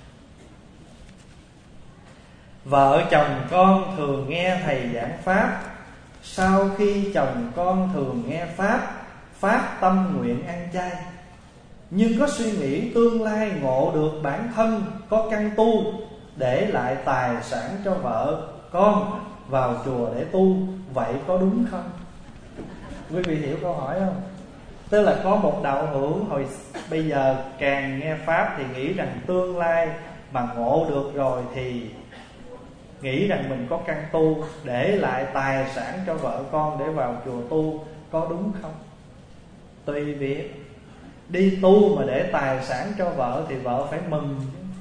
Vợ chồng con thường nghe thầy giảng pháp, sau khi chồng con thường nghe pháp, phát tâm nguyện ăn chay, nhưng có suy nghĩ tương lai ngộ được bản thân có căn tu, để lại tài sản cho vợ con vào chùa để tu, vậy có đúng không? Quý vị hiểu câu hỏi không? Tức là có một đạo hữu hồi bây giờ càng nghe pháp thì nghĩ rằng tương lai mà ngộ được rồi thì nghĩ rằng mình có căn tu, để lại tài sản cho vợ con để vào chùa tu, có đúng không? Tùy việc. Đi tu mà để tài sản cho vợ thì vợ phải mừng.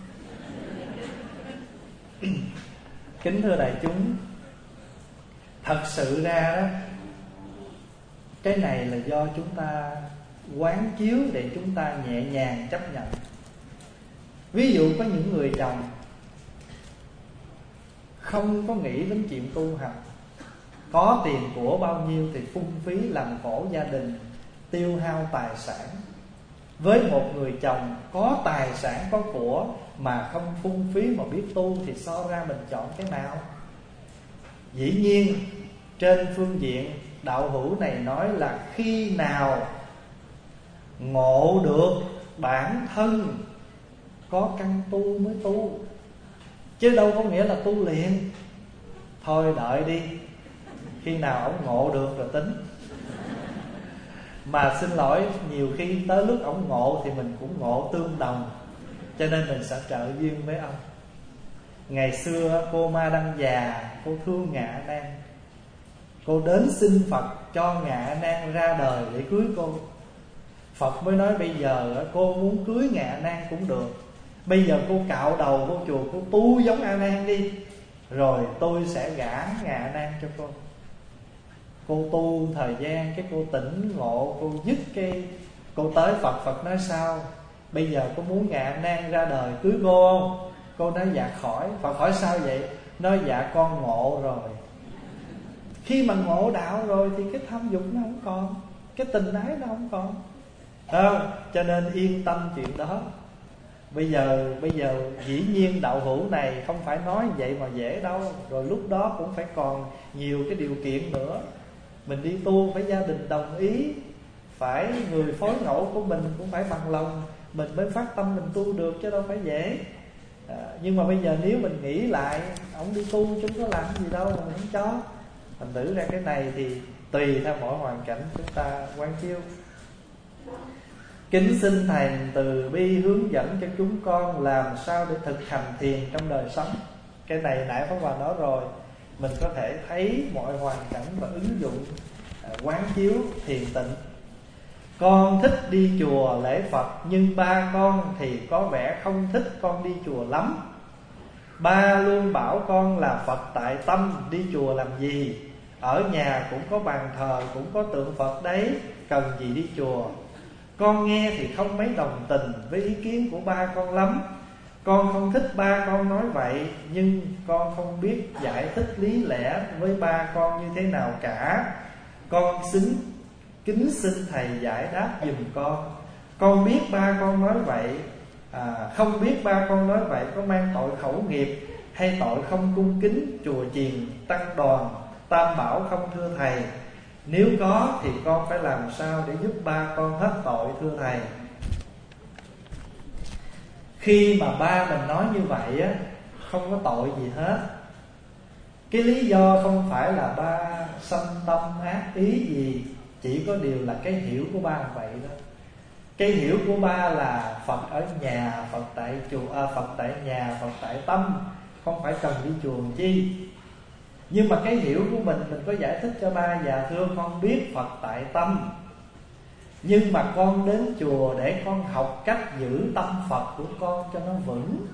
Kính thưa đại chúng, thật sự ra đó, cái này là do chúng ta quán chiếu để chúng ta nhẹ nhàng chấp nhận. Ví dụ có những người chồng không có nghĩ đến chuyện tu học, có tiền của bao nhiêu thì phung phí làm khổ gia đình, tiêu hao tài sản. Với một người chồng có tài sản có của mà không phung phí mà biết tu, thì so ra mình chọn cái nào? Dĩ nhiên trên phương diện đạo hữu này nói là khi nào ngộ được bản thân có căn tu mới tu, chứ đâu có nghĩa là tu liền. Thôi đợi đi, khi nào ổng ngộ được rồi tính. Mà xin lỗi, nhiều khi tới lúc ổng ngộ thì mình cũng ngộ tương đồng, cho nên mình sẽ trợ duyên với ông. Ngày xưa cô Ma Đăng Già, cô thương Ngạ A Nan, cô đến xin Phật cho Ngạ A Nan ra đời để cưới cô. Phật mới nói bây giờ cô muốn cưới Ngạ A Nan cũng được, bây giờ cô cạo đầu vô chùa, cô tu giống A Nan đi, rồi tôi sẽ gả Ngạ A Nan cho cô. Cô tu thời gian cái cô tỉnh ngộ, cô dứt cái cô tới Phật. Phật nói sao? Bây giờ cô muốn Ngạ A Nan ra đời cưới cô không? Cô nói dạ khỏi. Phật hỏi sao vậy? Nói dạ con ngộ rồi. Khi mà ngộ đạo rồi thì cái tham dục nó không còn, cái tình ái nó không còn, không? Cho nên yên tâm chuyện đó. Bây giờ bây giờ dĩ nhiên đạo hữu này không phải nói vậy mà dễ đâu. Rồi lúc đó cũng phải còn nhiều cái điều kiện nữa. Mình đi tu phải gia đình đồng ý, phải người phối ngẫu của mình cũng phải bằng lòng, mình mới phát tâm mình tu được, chứ đâu phải dễ. à, Nhưng mà bây giờ nếu mình nghĩ lại, ông đi tu chúng có làm gì đâu mà mình không cho. Thành thử ra cái này thì tùy theo mỗi hoàn cảnh chúng ta quán chiếu. Kính xin Thầy từ bi hướng dẫn cho chúng con làm sao để thực hành thiền trong đời sống. Cái này nãy Pháp Hòa nói rồi, mình có thể thấy mọi hoàn cảnh và ứng dụng quán chiếu thiền tịnh. Con thích đi chùa lễ Phật, nhưng ba con thì có vẻ không thích con đi chùa lắm. Ba luôn bảo con là Phật tại tâm, đi chùa làm gì? Ở nhà cũng có bàn thờ, cũng có tượng Phật đấy, cần gì đi chùa? Con nghe thì không mấy đồng tình với ý kiến của ba con lắm. Con không thích ba con nói vậy, nhưng con không biết giải thích lý lẽ với ba con như thế nào cả. Con xin kính xin Thầy giải đáp giùm con. Con biết ba con nói vậy, à, không biết ba con nói vậy có mang tội khẩu nghiệp hay tội không cung kính chùa chiền tăng đoàn tam bảo không thưa Thầy? Nếu có thì con phải làm sao để giúp ba con hết tội thưa Thầy? Khi mà ba mình nói như vậy á, không có tội gì hết. Cái lý do không phải là ba sanh tâm ác ý gì, chỉ có điều là cái hiểu của ba vậy đó. Cái hiểu của ba là Phật ở nhà, Phật tại chùa, à, Phật tại nhà, Phật tại tâm, không phải cần đi chùa làm chi. Nhưng mà cái hiểu của mình, mình có giải thích cho ba, dạ thưa con biết Phật tại tâm, Nhưng mà con đến chùa để con học cách giữ tâm Phật của con cho nó vững.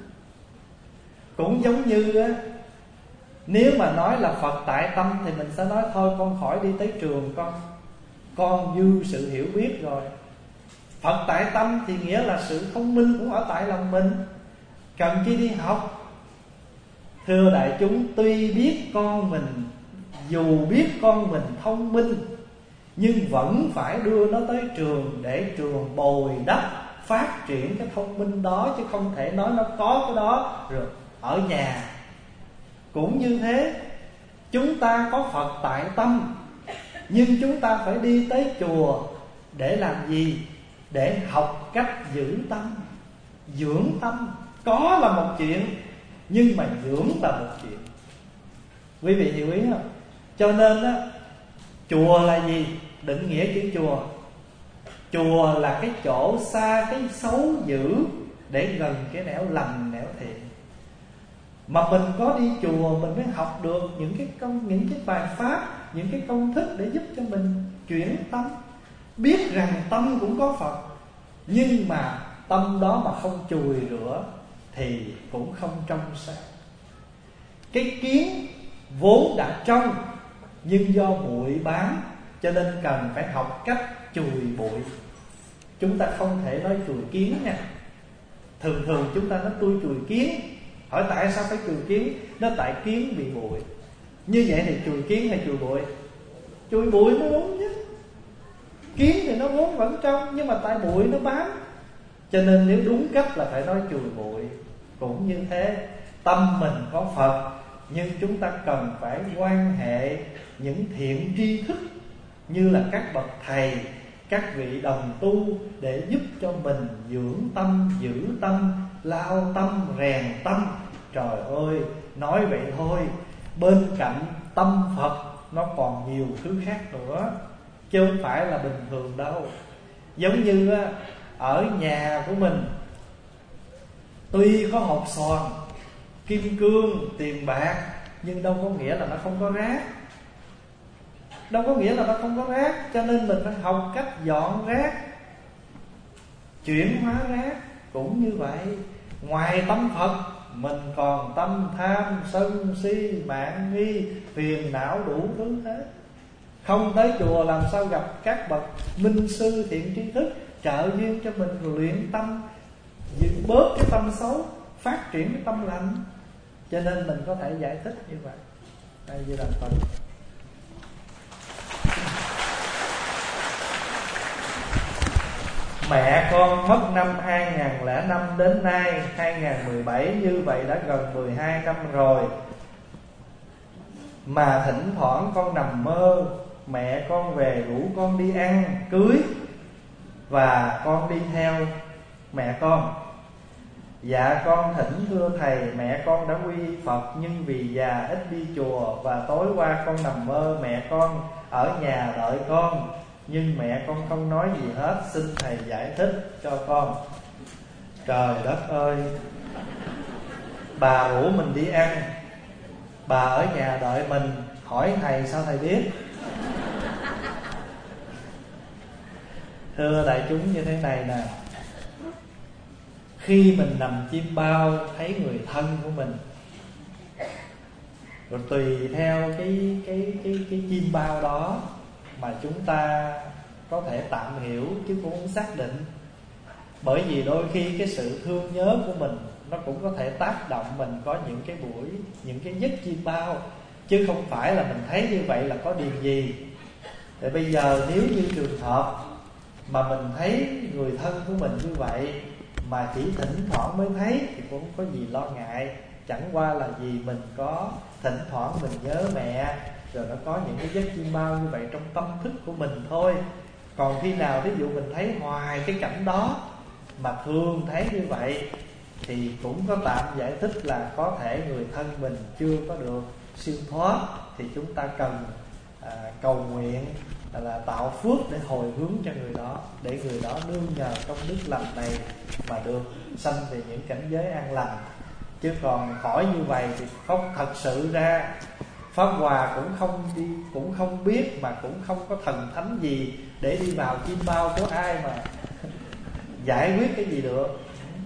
Cũng giống như á, nếu mà nói là Phật tại tâm thì mình sẽ nói thôi con khỏi đi tới trường, con Con dư sự hiểu biết rồi. Phật tại tâm thì nghĩa là sự thông minh cũng ở tại lòng mình, cần chi đi học. Thưa đại chúng, tuy biết con mình, dù biết con mình thông minh, nhưng vẫn phải đưa nó tới trường để trường bồi đắp phát triển cái thông minh đó. Chứ không thể nói nó có cái đó rồi ở nhà. Cũng như thế, chúng ta có Phật tại tâm, nhưng chúng ta phải đi tới chùa để làm gì? Để học cách giữ tâm, dưỡng tâm. Có là một chuyện, nhưng mà dưỡng là một chuyện. Quý vị hiểu ý không? Cho nên á, chùa là gì? Định nghĩa chữ chùa. Chùa là cái chỗ xa cái xấu dữ để gần cái nẻo lành nẻo thiện. Mà mình có đi chùa mình mới học được những cái công, những cái bài pháp, những cái công thức để giúp cho mình chuyển tâm. Biết rằng tâm cũng có Phật, nhưng mà tâm đó mà không chùi rửa thì cũng không trong sáng. Cái kiến vốn đã trong, nhưng do bụi bám, cho nên cần phải học cách chùi bụi. Chúng ta không thể nói chùi kiến nha. Thường thường chúng ta nói tôi chùi kiến. Hỏi tại sao phải chùi kiến? Nó tại kiến bị bụi. Như vậy thì chùi kiến hay chùi bụi? Chùi bụi mới đúng chứ. Kiến thì nó vốn vẫn trong, nhưng mà tại bụi nó bám. Cho nên nếu đúng cách là phải nói chùi bụi. Cũng như thế, tâm mình có Phật, nhưng chúng ta cần phải quan hệ những thiện tri thức, như là các bậc thầy, các vị đồng tu, để giúp cho mình dưỡng tâm, giữ tâm, lao tâm, rèn tâm. Trời ơi, nói vậy thôi, bên cạnh tâm Phật nó còn nhiều thứ khác nữa, chứ không phải là bình thường đâu. Giống như ở nhà của mình, tuy có hột xoàn, kim cương, tiền bạc, nhưng đâu có nghĩa là nó không có rác. Đâu có nghĩa là nó không có rác. Cho nên mình phải học cách dọn rác, chuyển hóa rác. Cũng như vậy, ngoài tâm Phật, mình còn tâm tham, sân si, mạn nghi, phiền não đủ thứ hết. Không tới chùa làm sao gặp các bậc minh sư thiện tri thức trợ duyên cho mình luyện tâm, bớt cái tâm xấu, phát triển cái tâm lành. Cho nên mình có thể giải thích như vậy. Đây như là Phật. Mẹ con mất năm hai không không năm đến nay hai không một bảy, như vậy đã gần mười hai năm rồi. Mà thỉnh thoảng con nằm mơ mẹ con về rủ con đi ăn cưới, và con đi theo mẹ con. Dạ con thỉnh thưa thầy, mẹ con đã quy Phật, nhưng vì già ít đi chùa, và tối qua con nằm mơ mẹ con ở nhà đợi con, nhưng mẹ con không nói gì hết, xin thầy giải thích cho con. Trời đất ơi, bà rủ mình đi ăn, bà ở nhà đợi mình, hỏi thầy sao thầy biết? Thưa đại chúng, như thế này nè, khi mình nằm chim bao thấy người thân của mình, rồi tùy theo cái cái cái cái chim bao đó mà chúng ta có thể tạm hiểu, chứ cũng không xác định. Bởi vì đôi khi cái sự thương nhớ của mình nó cũng có thể tác động mình có những cái buổi, những cái giấc chim bao, chứ không phải là mình thấy như vậy là có điều gì. Thì bây giờ nếu như trường hợp mà mình thấy người thân của mình như vậy, mà chỉ thỉnh thoảng mới thấy, thì cũng không có gì lo ngại. Chẳng qua là vì mình có thỉnh thoảng mình nhớ mẹ, rồi nó có những cái giấc chim bao như vậy trong tâm thức của mình thôi. Còn khi nào ví dụ mình thấy hoài cái cảnh đó, mà thường thấy như vậy, thì cũng có tạm giải thích là có thể người thân mình chưa có được siêu thoát, thì chúng ta cần à, cầu nguyện là tạo phước để hồi hướng cho người đó, để người đó nương nhờ công đức lành này mà được sanh về những cảnh giới an lành. Chứ còn khỏi như vậy thì không thật sự ra Pháp Hòa cũng không đi, cũng không biết mà cũng không có thần thánh gì để đi vào chim bao của ai mà giải quyết cái gì được.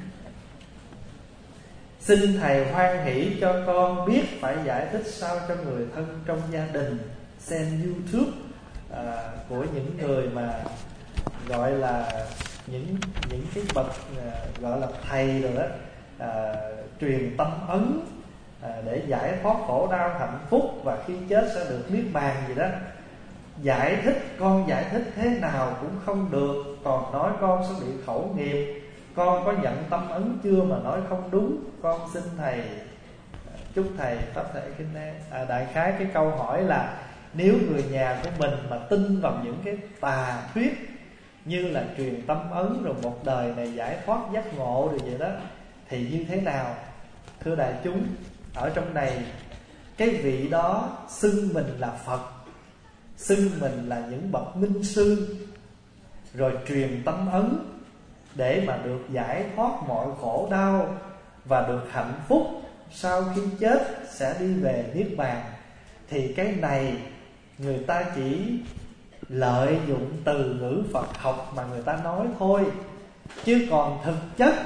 Xin thầy hoan hỷ cho con biết phải giải thích sao cho người thân trong gia đình. Xem YouTube à, của những người mà gọi là những những cái bậc à, gọi là thầy rồi đó, à, truyền tâm ấn à, để giải thoát khổ đau hạnh phúc và khi chết sẽ được niết bàn gì đó. Giải thích, con giải thích thế nào cũng không được, còn nói con sẽ bị khẩu nghiệp. Con có nhận tâm ấn chưa mà nói không đúng. Con xin thầy, chúc thầy pháp thể kinh an. à, Đại khái cái câu hỏi là nếu người nhà của mình mà tin vào những cái tà thuyết như là truyền tâm ấn rồi một đời này giải thoát giác ngộ rồi vậy đó, thì như thế nào? Thưa đại chúng, ở trong này cái vị đó xưng mình là Phật, xưng mình là những bậc minh sư, rồi truyền tâm ấn để mà được giải thoát mọi khổ đau và được hạnh phúc, sau khi chết sẽ đi về niết bàn. Thì cái này người ta chỉ lợi dụng từ ngữ Phật học mà người ta nói thôi, chứ còn thực chất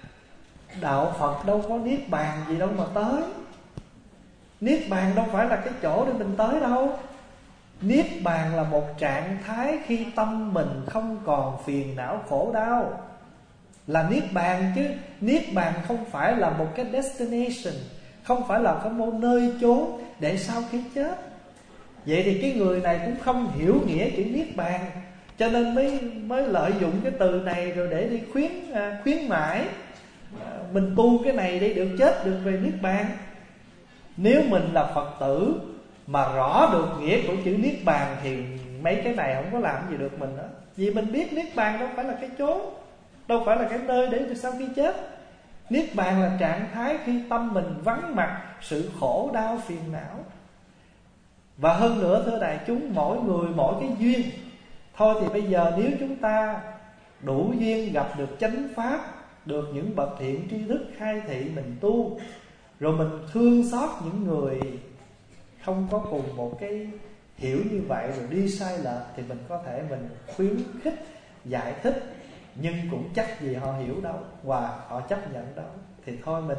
đạo Phật đâu có niết bàn gì đâu mà tới. Niết bàn đâu phải là cái chỗ để mình tới đâu. Niết bàn là một trạng thái khi tâm mình không còn phiền não khổ đau, là niết bàn. Chứ niết bàn không phải là một cái destination, không phải là một nơi chốn để sau khi chết. Vậy thì cái người này cũng không hiểu nghĩa chữ niết bàn, cho nên mới mới lợi dụng cái từ này rồi để đi khuyến à, khuyến mãi à, mình tu cái này để được chết được về niết bàn. Nếu mình là Phật tử mà rõ được nghĩa của chữ niết bàn thì mấy cái này không có làm gì được mình nữa. Vì mình biết niết bàn đâu phải là cái chốn, đâu phải là cái nơi để sau khi chết. Niết bàn là trạng thái khi tâm mình vắng mặt sự khổ đau phiền não. Và hơn nữa thưa đại chúng, mỗi người mỗi cái duyên. Thôi thì bây giờ nếu chúng ta đủ duyên gặp được chánh pháp, được những bậc thiện tri thức khai thị mình tu, rồi mình thương xót những người không có cùng một cái hiểu như vậy rồi đi sai lệch, thì mình có thể mình khuyến khích, giải thích, nhưng cũng chắc gì họ hiểu đâu và họ chấp nhận đâu. Thì thôi mình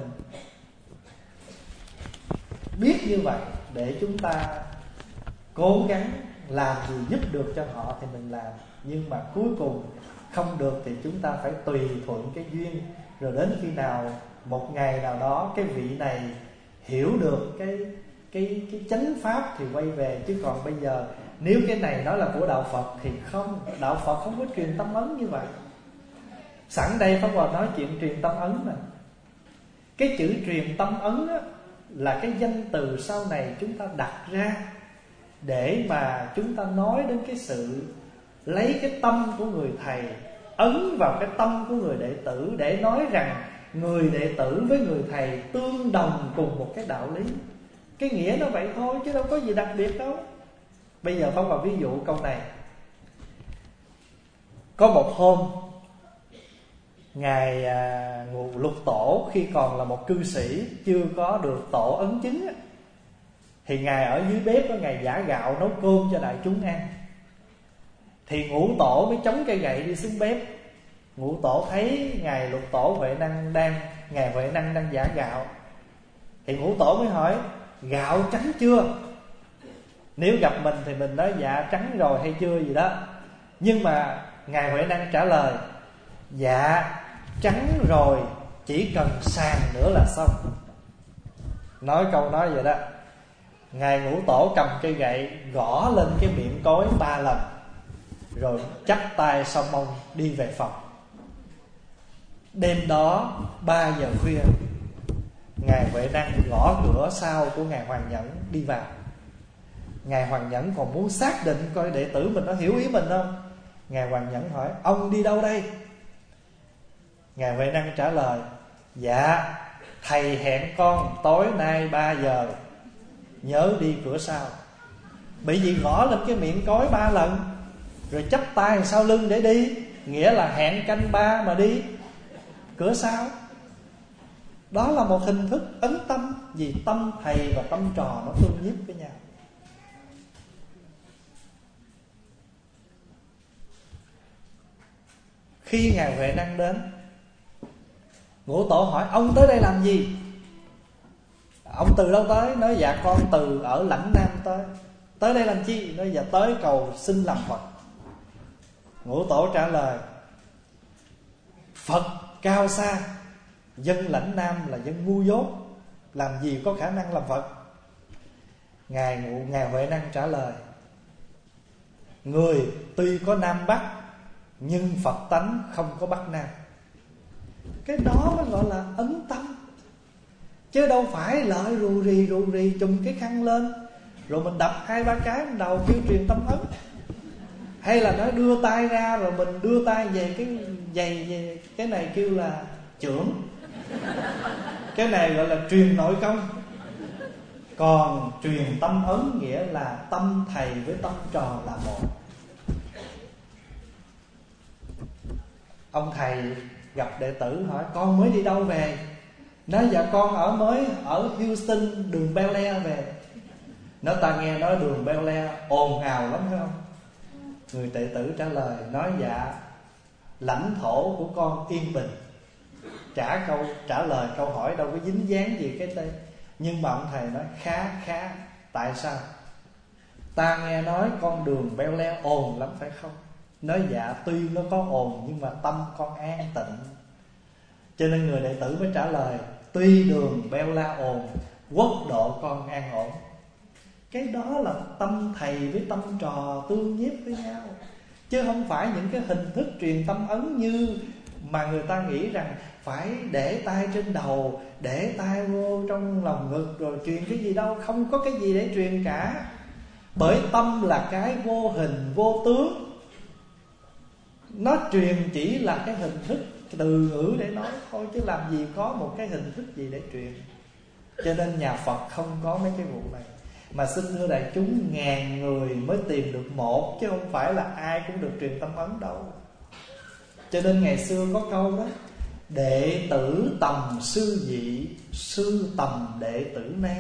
biết như vậy để chúng ta cố gắng làm gì giúp được cho họ thì mình làm. Nhưng mà cuối cùng không được thì chúng ta phải tùy thuận cái duyên. Rồi đến khi nào một ngày nào đó cái vị này hiểu được cái cái cái chánh pháp thì quay về. Chứ còn bây giờ nếu cái này nói là của đạo Phật thì không, đạo Phật không có truyền tâm ấn như vậy. Sẵn đây Pháp Hòa nói chuyện truyền tâm ấn nè. Cái chữ truyền tâm ấn á, là cái danh từ sau này chúng ta đặt ra để mà chúng ta nói đến cái sự lấy cái tâm của người thầy ấn vào cái tâm của người đệ tử, để nói rằng người đệ tử với người thầy tương đồng cùng một cái đạo lý. Cái nghĩa nó vậy thôi chứ đâu có gì đặc biệt đâu. Bây giờ Pháp Hòa ví dụ câu này. Có một hôm Ngài à, Ngũ Lục Tổ khi còn là một cư sĩ, chưa có được tổ ấn chứng á, thì Ngài ở dưới bếp đó, Ngài giã gạo nấu cơm cho đại chúng ăn. Thì Ngũ Tổ mới chống cây gậy đi xuống bếp. Ngũ Tổ thấy Ngài Lục Tổ Huệ Năng đang Ngài Huệ Năng đang giã gạo, thì Ngũ Tổ mới hỏi: gạo trắng chưa? Nếu gặp mình thì mình nói dạ trắng rồi hay chưa gì đó. Nhưng mà Ngài Huệ Năng trả lời: dạ trắng rồi, chỉ cần sàn nữa là xong. Nói câu nói vậy đó. Ngài Ngũ Tổ cầm cây gậy gõ lên cái miệng cối ba lần, rồi chắp tay sau mông đi về phòng. Đêm đó ba giờ khuya, Ngài Huệ Năng gõ cửa sau của Ngài Hoàng Nhẫn đi vào. Ngài Hoàng Nhẫn còn muốn xác định coi đệ tử mình nó hiểu ý mình không. Ngài Hoàng Nhẫn hỏi: ông đi đâu đây? Ngài Huệ Năng trả lời: dạ thầy hẹn con tối nay ba giờ, nhớ đi cửa sau. Bởi vì gõ lên cái miệng cối ba lần, rồi chắp tay sau lưng để đi, nghĩa là hẹn canh ba mà đi cửa sau. Đó là một hình thức ấn tâm. Vì tâm thầy và tâm trò nó tương nhiếp với nhau. Khi Ngài Huệ Năng đến, Ngũ Tổ hỏi ông tới đây làm gì? Ông từ đâu tới? Nói dạ con từ ở Lãnh Nam tới. Tới đây làm chi? Nói dạ tới cầu xin làm Phật. Ngũ Tổ trả lời Phật cao xa, dân Lãnh Nam là dân ngu dốt, làm gì có khả năng làm Phật. Ngài Ngũ Ngài Huệ Năng trả lời người tuy có Nam Bắc, nhưng Phật tánh không có Bắc Nam. Cái đó mới gọi là ấn tâm. Chứ đâu phải lợi rù rì rù rì chùm cái khăn lên rồi mình đập hai ba cái lên đầu kêu truyền tâm ấn. Hay là nói đưa tay ra rồi mình đưa tay về cái giày về, cái này kêu là trưởng, cái này gọi là truyền nội công. Còn truyền tâm ấn nghĩa là tâm thầy với tâm trò là một. Ông thầy gặp đệ tử hỏi con mới đi đâu về? Nói dạ con ở mới ở Houston, đường Bel Air về. Nói ta nghe nói đường Bel Air ồn ào lắm phải không? Người đệ tử trả lời nói dạ lãnh thổ của con yên bình. Trả câu trả lời câu hỏi đâu có dính dáng gì cái tên. Nhưng mà ông thầy nói khá khá. Tại sao? Ta nghe nói con đường Bel Air ồn lắm phải không? Nói dạ tuy nó có ồn nhưng mà tâm con an tịnh. Cho nên người đệ tử mới trả lời tuy đường Bel Air ồn, quốc độ con an ổn. Cái đó là tâm thầy với tâm trò tương nhiếp với nhau. Chứ không phải những cái hình thức truyền tâm ấn như mà người ta nghĩ rằng phải để tay trên đầu, để tay vô trong lòng ngực rồi truyền cái gì đâu. Không có cái gì để truyền cả. Bởi tâm là cái vô hình vô tướng. Nó truyền chỉ là cái hình thức từ ngữ để nói thôi, chứ làm gì có một cái hình thức gì để truyền. Cho nên nhà Phật không có mấy cái vụ này. Mà xin thưa đại chúng, ngàn người mới tìm được một, chứ không phải là ai cũng được truyền tâm ấn đâu. Cho nên ngày xưa có câu đó: đệ tử tầm sư dị, sư tầm đệ tử nan.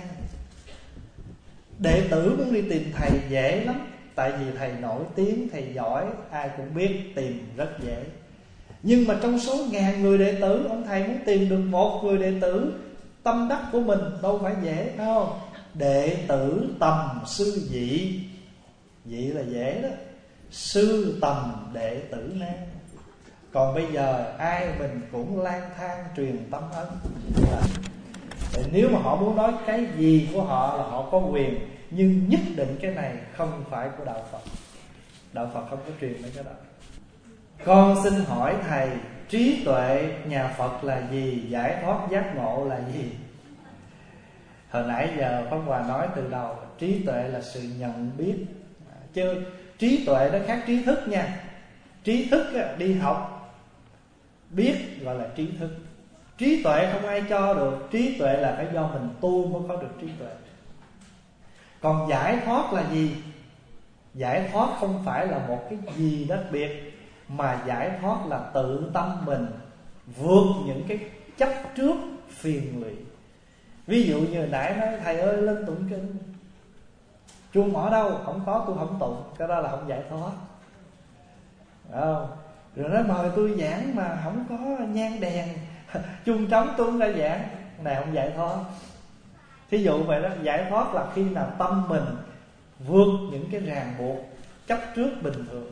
Đệ tử muốn đi tìm thầy dễ lắm. Tại vì thầy nổi tiếng, thầy giỏi, ai cũng biết, tìm rất dễ. Nhưng mà trong số ngàn người đệ tử, ông thầy muốn tìm được một người đệ tử tâm đắc của mình đâu phải dễ đâu. Đệ tử tầm sư dị, dị là dễ đó, sư tầm đệ tử nan. Còn bây giờ ai mình cũng lang thang truyền tâm ấn. Nếu mà họ muốn nói cái gì của họ là họ có quyền, nhưng nhất định cái này không phải của đạo Phật. Đạo Phật không có truyền mấy cái đó. Con xin hỏi thầy, trí tuệ nhà Phật là gì? Giải thoát giác ngộ là gì? Hồi nãy giờ Pháp Hòa nói từ đầu, trí tuệ là sự nhận biết. Chứ trí tuệ nó khác trí thức nha. Trí thức đi học biết gọi là trí thức. Trí tuệ không ai cho được. Trí tuệ là phải do mình tu mới có được trí tuệ. Còn giải thoát là gì? Giải thoát không phải là một cái gì đặc biệt, mà giải thoát là tự tâm mình vượt những cái chấp trước phiền lụy. Ví dụ như nãy nói thầy ơi lên tụng kinh, chuông mỏ đâu? Không có, tôi không tụng. Cái đó là không giải thoát. Không. Rồi nói mời tôi giảng mà không có nhang đèn, chuông trống tôi không ra giảng. Cái này không giải thoát. Thí dụ vậy đó. Giải thoát là khi nào tâm mình vượt những cái ràng buộc chấp trước bình thường.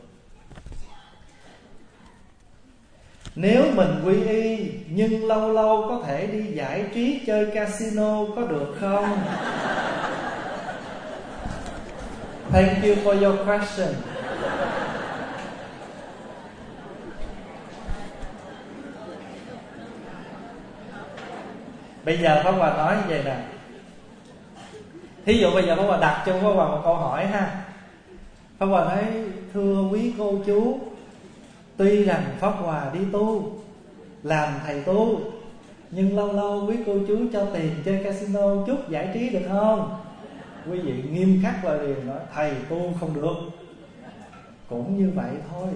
Nếu mình quy y nhưng lâu lâu có thể đi giải trí chơi casino có được không? Thank you for your question. Bây giờ Pháp Hòa nói như vậy nè. Thí dụ bây giờ Pháp Hòa đặt cho Pháp Hòa một câu hỏi ha. Pháp Hòa nói thưa quý cô chú, tuy rằng Pháp Hòa đi tu, làm thầy tu, nhưng lâu lâu quý cô chú cho tiền chơi casino chút giải trí được không? Quý vị nghiêm khắc là liền nói thầy tu không được. Cũng như vậy thôi.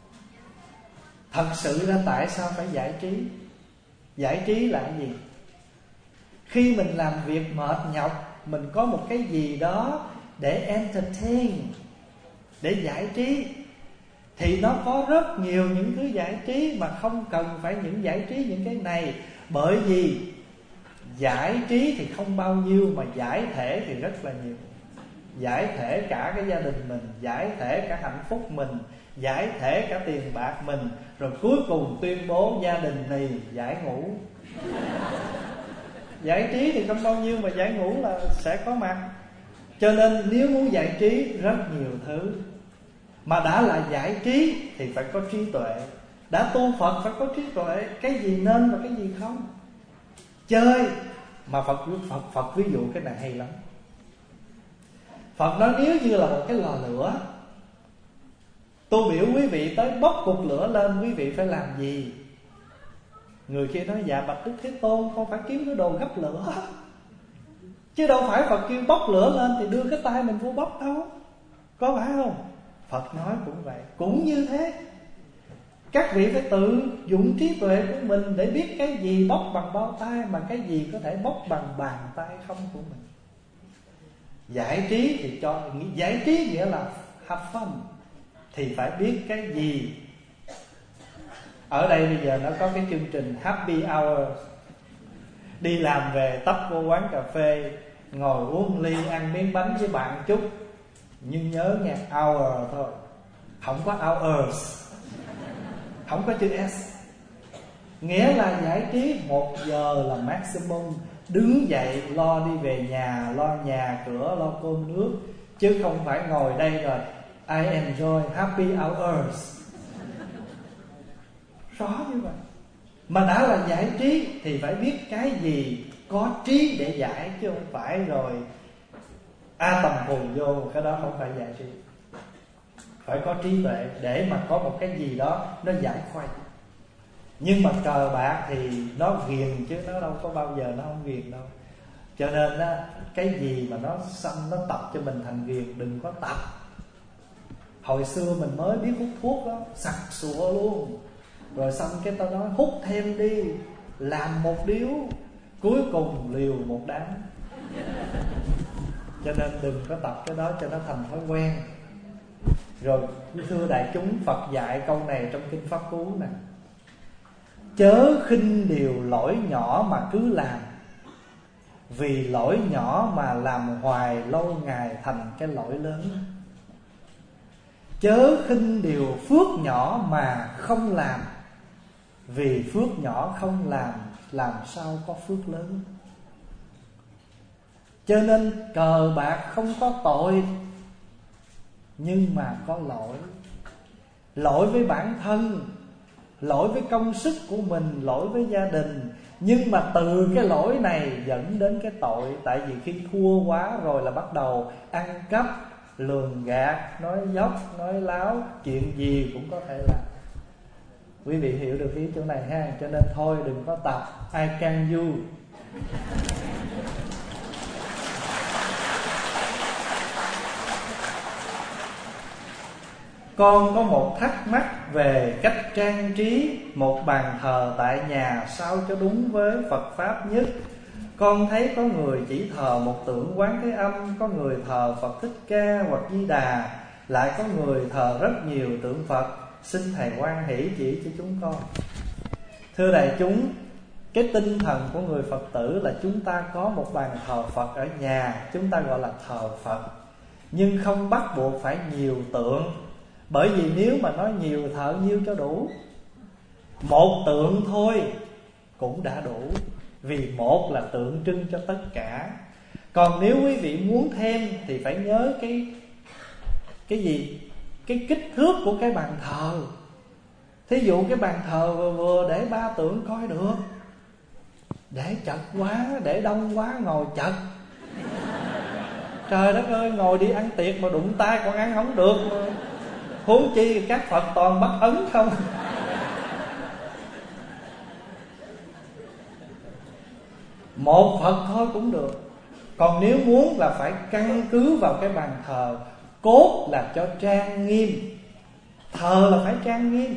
Thật sự ra tại sao phải giải trí? Giải trí là cái gì? Khi mình làm việc mệt nhọc, mình có một cái gì đó để entertain, để giải trí, thì nó có rất nhiều những thứ giải trí mà không cần phải những giải trí những cái này. Bởi vì giải trí thì không bao nhiêu, mà giải thể thì rất là nhiều. Giải thể cả cái gia đình mình, giải thể cả hạnh phúc mình, giải thể cả tiền bạc mình, rồi cuối cùng tuyên bố gia đình này giải ngũ. Giải trí thì không bao nhiêu mà giải ngũ là sẽ có mặt. Cho nên nếu muốn giải trí rất nhiều thứ. Mà đã là giải trí thì phải có trí tuệ. Đã tu Phật phải có trí tuệ, cái gì nên và cái gì không. Chơi mà Phật Phật Phật ví dụ cái này hay lắm. Phật nói nếu như là một cái lò lửa, tôi biểu quý vị tới bốc cục lửa lên, quý vị phải làm gì? Người kia nói dạ bạch Đức Thế Tôn, con phải kiếm cái đồ gấp lửa, chứ đâu phải Phật kêu bốc lửa lên thì đưa cái tay mình vô bốc đâu. Có phải không? Phật nói cũng vậy. Cũng như thế, các vị phải tự dụng trí tuệ của mình để biết cái gì bốc bằng bao tay, mà cái gì có thể bốc bằng bàn tay không của mình. Giải trí thì cho giải trí nghĩa là have fun, thì phải biết cái gì. Ở đây bây giờ nó có cái chương trình happy hour. Đi làm về tấp vô quán cà phê, ngồi uống ly, ăn miếng bánh với bạn chút. Nhưng nhớ nha, hour thôi, không có hours, không có chữ S. Nghĩa là giải trí một giờ là maximum. Đứng dậy lo đi về nhà, lo nhà cửa, lo cơm nước, chứ không phải ngồi đây rồi I enjoy happy hours. Rõ như vậy. Mà đã là giải trí thì phải biết cái gì có trí để giải, chứ không phải rồi a tầm hồn vô, cái đó không phải giải trí. Phải có trí tuệ để mà có một cái gì đó nó giải khoai. Nhưng mà cờ bạc thì nó ghiền, chứ nó đâu có bao giờ nó không ghiền đâu. Cho nên á, cái gì mà nó xâm, nó tập cho mình thành ghiền, đừng có tập. Hồi xưa mình mới biết hút thuốc đó, sặc sụa luôn. Rồi xong cái tao nói hút thêm đi, làm một điếu, cuối cùng liều một đám. Cho nên đừng có tập cái đó cho nó thành thói quen. Rồi thưa đại chúng, Phật dạy câu này trong Kinh Pháp Cú nè: chớ khinh điều lỗi nhỏ mà cứ làm, vì lỗi nhỏ mà làm hoài lâu ngày thành cái lỗi lớn. Chớ khinh điều phước nhỏ mà không làm, vì phước nhỏ không làm, làm sao có phước lớn. Cho nên cờ bạc không có tội, nhưng mà có lỗi. Lỗi với bản thân, lỗi với công sức của mình, lỗi với gia đình. Nhưng mà từ cái lỗi này dẫn đến cái tội. Tại vì khi thua quá rồi là bắt đầu ăn cắp, lường gạt, nói dốc, nói láo, chuyện gì cũng có thể làm. Quý vị hiểu được ý chỗ này ha. Cho nên thôi đừng có tập I can you. Con có một thắc mắc về cách trang trí một bàn thờ tại nhà sao cho đúng với Phật Pháp nhất. Con thấy có người chỉ thờ một tượng Quán Thế Âm, có người thờ Phật Thích Ca hoặc Di Đà, lại có người thờ rất nhiều tượng Phật. Xin Thầy hoan hỷ chỉ cho chúng con. Thưa đại chúng, cái tinh thần của người Phật tử là chúng ta có một bàn thờ Phật ở nhà, chúng ta gọi là thờ Phật. Nhưng không bắt buộc phải nhiều tượng. Bởi vì nếu mà nói nhiều thờ nhiêu cho đủ. Một tượng thôi cũng đã đủ, vì một là tượng trưng cho tất cả. Còn nếu quý vị muốn thêm thì phải nhớ cái Cái gì? Cái kích thước của cái bàn thờ. Thí dụ cái bàn thờ vừa vừa để ba tượng coi được. Để chật quá, để đông quá ngồi chật. Trời đất ơi, ngồi đi ăn tiệc mà đụng tay còn ăn không được mà. Huống chi các Phật toàn bắt ấn không. Một Phật thôi cũng được. Còn nếu muốn là phải căn cứ vào cái bàn thờ, cốt là cho trang nghiêm. Thờ là phải trang nghiêm.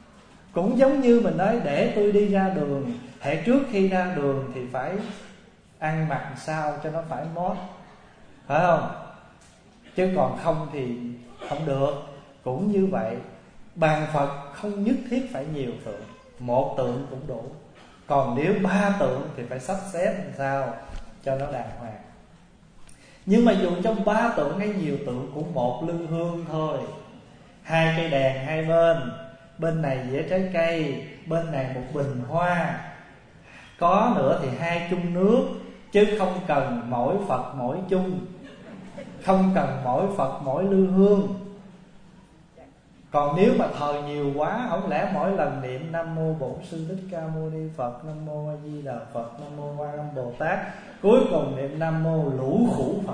Cũng giống như mình nói để tôi đi ra đường, hễ trước khi ra đường thì phải ăn mặc sao cho nó phải mót, phải không? Chứ còn không thì không được. Cũng như vậy, bàn Phật không nhất thiết phải nhiều tượng, một tượng cũng đủ. Còn nếu ba tượng thì phải sắp xếp làm sao cho nó đàng hoàng. Nhưng mà dù trong ba tượng hay nhiều tượng cũng một lư hương thôi. Hai cây đèn hai bên, bên này dĩa trái cây, bên này một bình hoa. Có nữa thì hai chung nước, chứ không cần mỗi Phật mỗi chung, không cần mỗi Phật mỗi lư hương. Còn nếu mà thờ nhiều quá, không lẽ mỗi lần niệm Nam Mô Bổn Sư Thích Ca Mâu Ni Phật, Nam Mô A Di Đà Phật, Nam Mô Quan Âm Bồ Tát, cuối cùng niệm Nam Mô Lũ Khủ Phật.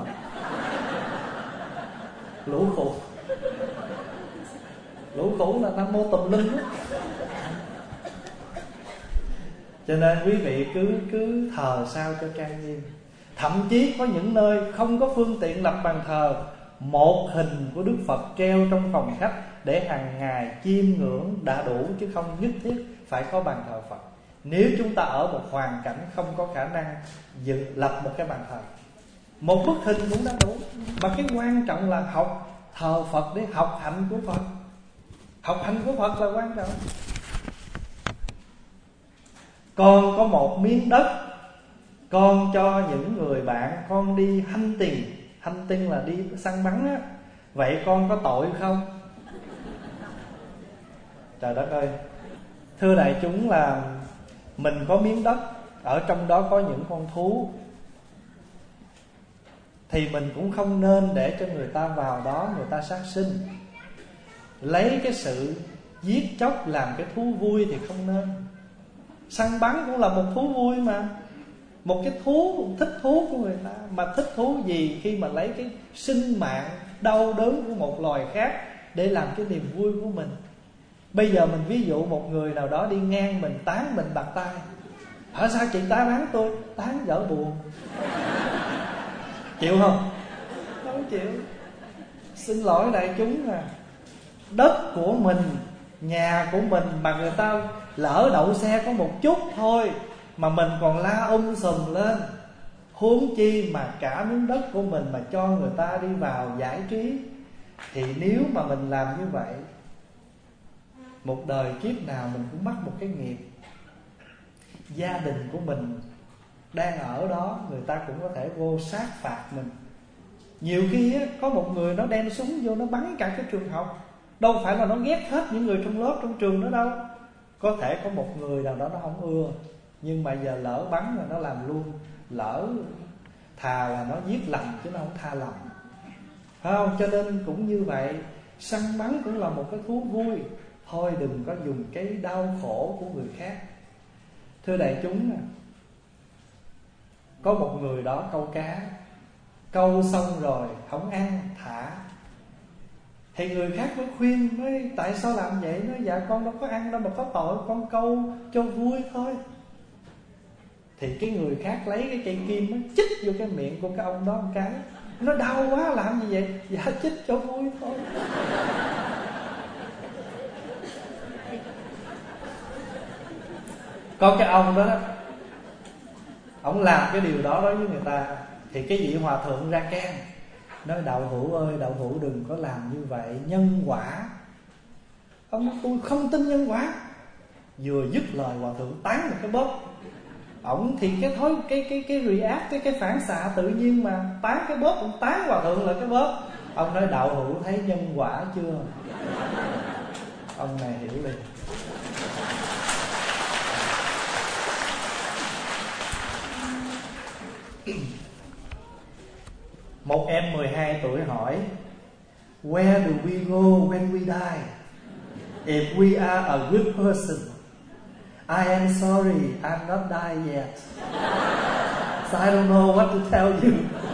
Lũ khủ, lũ khủ là Nam Mô tùm lum đó. Cho nên quý vị cứ cứ thờ sao cho trang nghiêm. Thậm chí có những nơi không có phương tiện lập bàn thờ, một hình của Đức Phật treo trong phòng khách để hàng ngày chiêm ngưỡng đã đủ, chứ không nhất thiết phải có bàn thờ Phật. Nếu chúng ta ở một hoàn cảnh không có khả năng dựng lập một cái bàn thờ, một bức hình cũng đã đủ. Mà cái quan trọng là học thờ Phật để học hạnh của Phật. Học hạnh của Phật là quan trọng. Con có một miếng đất, con cho những người bạn con đi hunting. Hunting là đi săn bắn á. Vậy con có tội không? Trời đất ơi. Thưa đại chúng, là mình có miếng đất, ở trong đó có những con thú, thì mình cũng không nên để cho người ta vào đó người ta sát sinh. Lấy cái sự giết chóc làm cái thú vui thì không nên. Săn bắn cũng là một thú vui mà. Một cái thú, thích thú của người ta. Mà thích thú gì khi mà lấy cái sinh mạng đau đớn của một loài khác để làm cái niềm vui của mình. Bây giờ mình ví dụ một người nào đó đi ngang mình tán mình bạc tay. Hả, sao chị ta tán tôi? Tán dở buồn. Chịu không? Không chịu. Xin lỗi đại chúng à, đất của mình, nhà của mình mà người ta lỡ đậu xe có một chút thôi mà mình còn la um sùm lên, huống chi mà cả miếng đất của mình mà cho người ta đi vào giải trí. Thì nếu mà mình làm như vậy, một đời kiếp nào mình cũng mắc một cái nghiệp. Gia đình của mình đang ở đó, người ta cũng có thể vô sát phạt mình. Nhiều khi á, có một người nó đem súng vô, nó bắn cả cái trường học. Đâu phải là nó ghét hết những người trong lớp, trong trường đó đâu. Có thể có một người nào đó nó không ưa, nhưng mà giờ lỡ bắn là nó làm luôn. Lỡ thà là nó giết lầm chứ nó không tha lầm, phải không? Cho nên cũng như vậy, săn bắn cũng là một cái thú vui. Thôi đừng có dùng cái đau khổ của người khác. Thưa đại chúng, có một người đó câu cá, câu xong rồi không ăn, thả. Thì người khác mới khuyên, mới tại sao làm vậy? Nói dạ con đâu có ăn đâu mà có tội, con câu cho vui thôi. Thì cái người khác lấy cái cây kim nó chích vô cái miệng của cái ông đó một cái. Nó đau quá làm gì vậy? Dạ chích cho vui thôi. Có cái ông đó, ông làm cái điều đó đối với người ta. Thì cái vị hòa thượng ra can, nói đạo hữu ơi, đạo hữu đừng có làm như vậy, nhân quả. Ông nói tôi không tin nhân quả. Vừa dứt lời hòa thượng tán một cái bóp. Ổng thì cái thói cái cái cái react, cái cái phản xạ tự nhiên mà, tán cái bóp, ông tán hòa thượng là cái bóp. Ông nói đạo hữu thấy nhân quả chưa? Ông này hiểu liền. Một em mười hai tuổi hỏi: Where do we go when we die? If we are a good person, I am sorry, I'm not died yet. So I don't know what to tell you.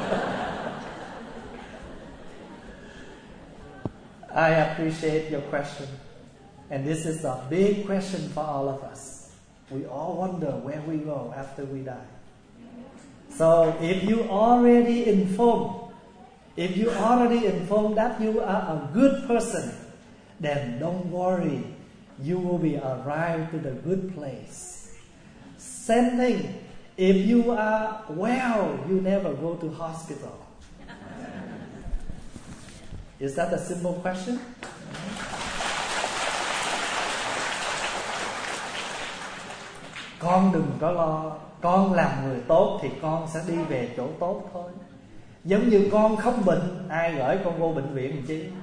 I appreciate your question. And this is a big question for all of us. We all wonder where we go after we die. So if you already informed, if you already informed that you are a good person, then don't worry, you will be arrived to the good place. Same thing, If you are well, you never go to hospital. Is that a simple question? Con đừng có lo, con làm người tốt thì con sẽ đi về chỗ tốt thôi. Giống như con không bệnh, ai gửi con vô bệnh viện làm chi?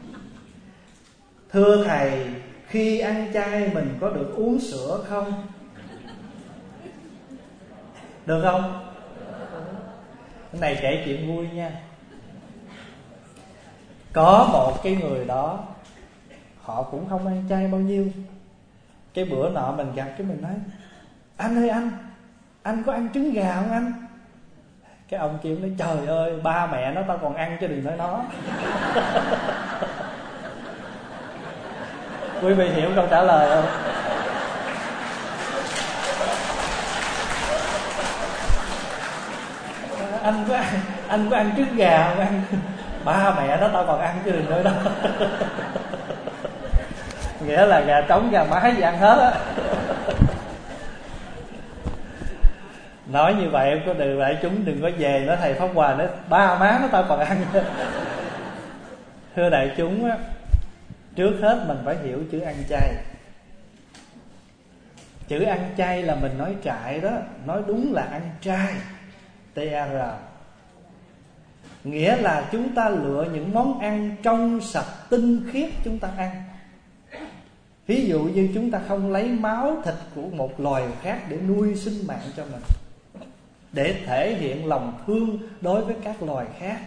Thưa thầy, khi ăn chay mình có được uống sữa không? Được không? Cái này kể chuyện vui nha. Có một cái người đó, họ cũng không ăn chay bao nhiêu. Cái bữa nọ mình gặp cái mình nói: anh ơi anh, anh có ăn trứng gà không anh? Cái ông kia nói: trời ơi, ba mẹ nó tao còn ăn chứ đừng nói nó. Quý vị hiểu câu trả lời không? Anh có ăn, anh có ăn trứng gà không anh? Ba mẹ nó tao còn ăn chứ đừng nói đó. Nghĩa là gà trống gà mái gì ăn hết á. Nói như vậy em có đừng lại chúng đừng có về nói thầy Pháp Hòa nói ba má nó tao còn ăn. Thưa đại chúng á, trước hết mình phải hiểu chữ ăn chay. Chữ ăn chay là mình nói trại đó, nói đúng là ăn trai, T R. Nghĩa là chúng ta lựa những món ăn trong sạch tinh khiết chúng ta ăn. Ví dụ như chúng ta không lấy máu thịt của một loài khác để nuôi sinh mạng cho mình, để thể hiện lòng thương đối với các loài khác.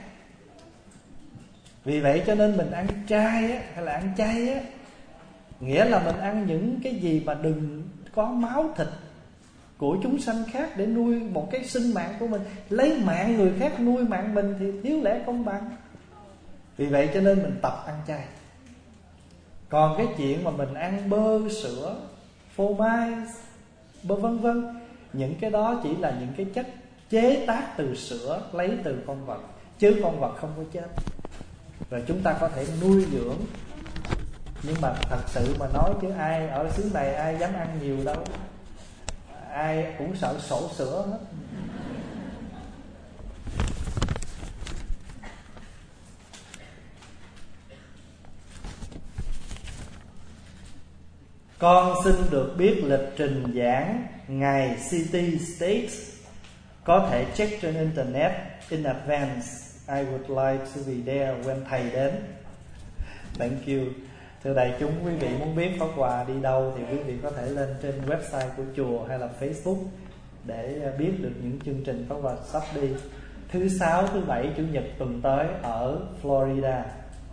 Vì vậy cho nên mình ăn trai á, hay là ăn chay á, nghĩa là mình ăn những cái gì mà đừng có máu thịt của chúng sanh khác để nuôi một cái sinh mạng của mình. Lấy mạng người khác nuôi mạng mình thì thiếu lẽ công bằng. Vì vậy cho nên mình tập ăn chay. Còn cái chuyện mà mình ăn bơ, sữa, phô mai, bơ vân vân, những cái đó chỉ là những cái chất chế tác từ sữa, lấy từ con vật, chứ con vật không có chết. Rồi chúng ta có thể nuôi dưỡng. Nhưng mà thật sự mà nói chứ ai ở xứ này ai dám ăn nhiều đâu. Ai cũng sợ sổ sữa hết. Con xin được biết lịch trình giảng ngày City States. Có thể check trên internet in advance. I would like to be there when thầy đến. Thank you. Thưa đại chúng, quý vị muốn biết Pháp Hòa đi đâu thì quý vị có thể lên trên website của chùa hay là Facebook để biết được những chương trình Pháp Hòa sắp đi. Thứ sáu, thứ bảy, chủ nhật tuần tới ở Florida.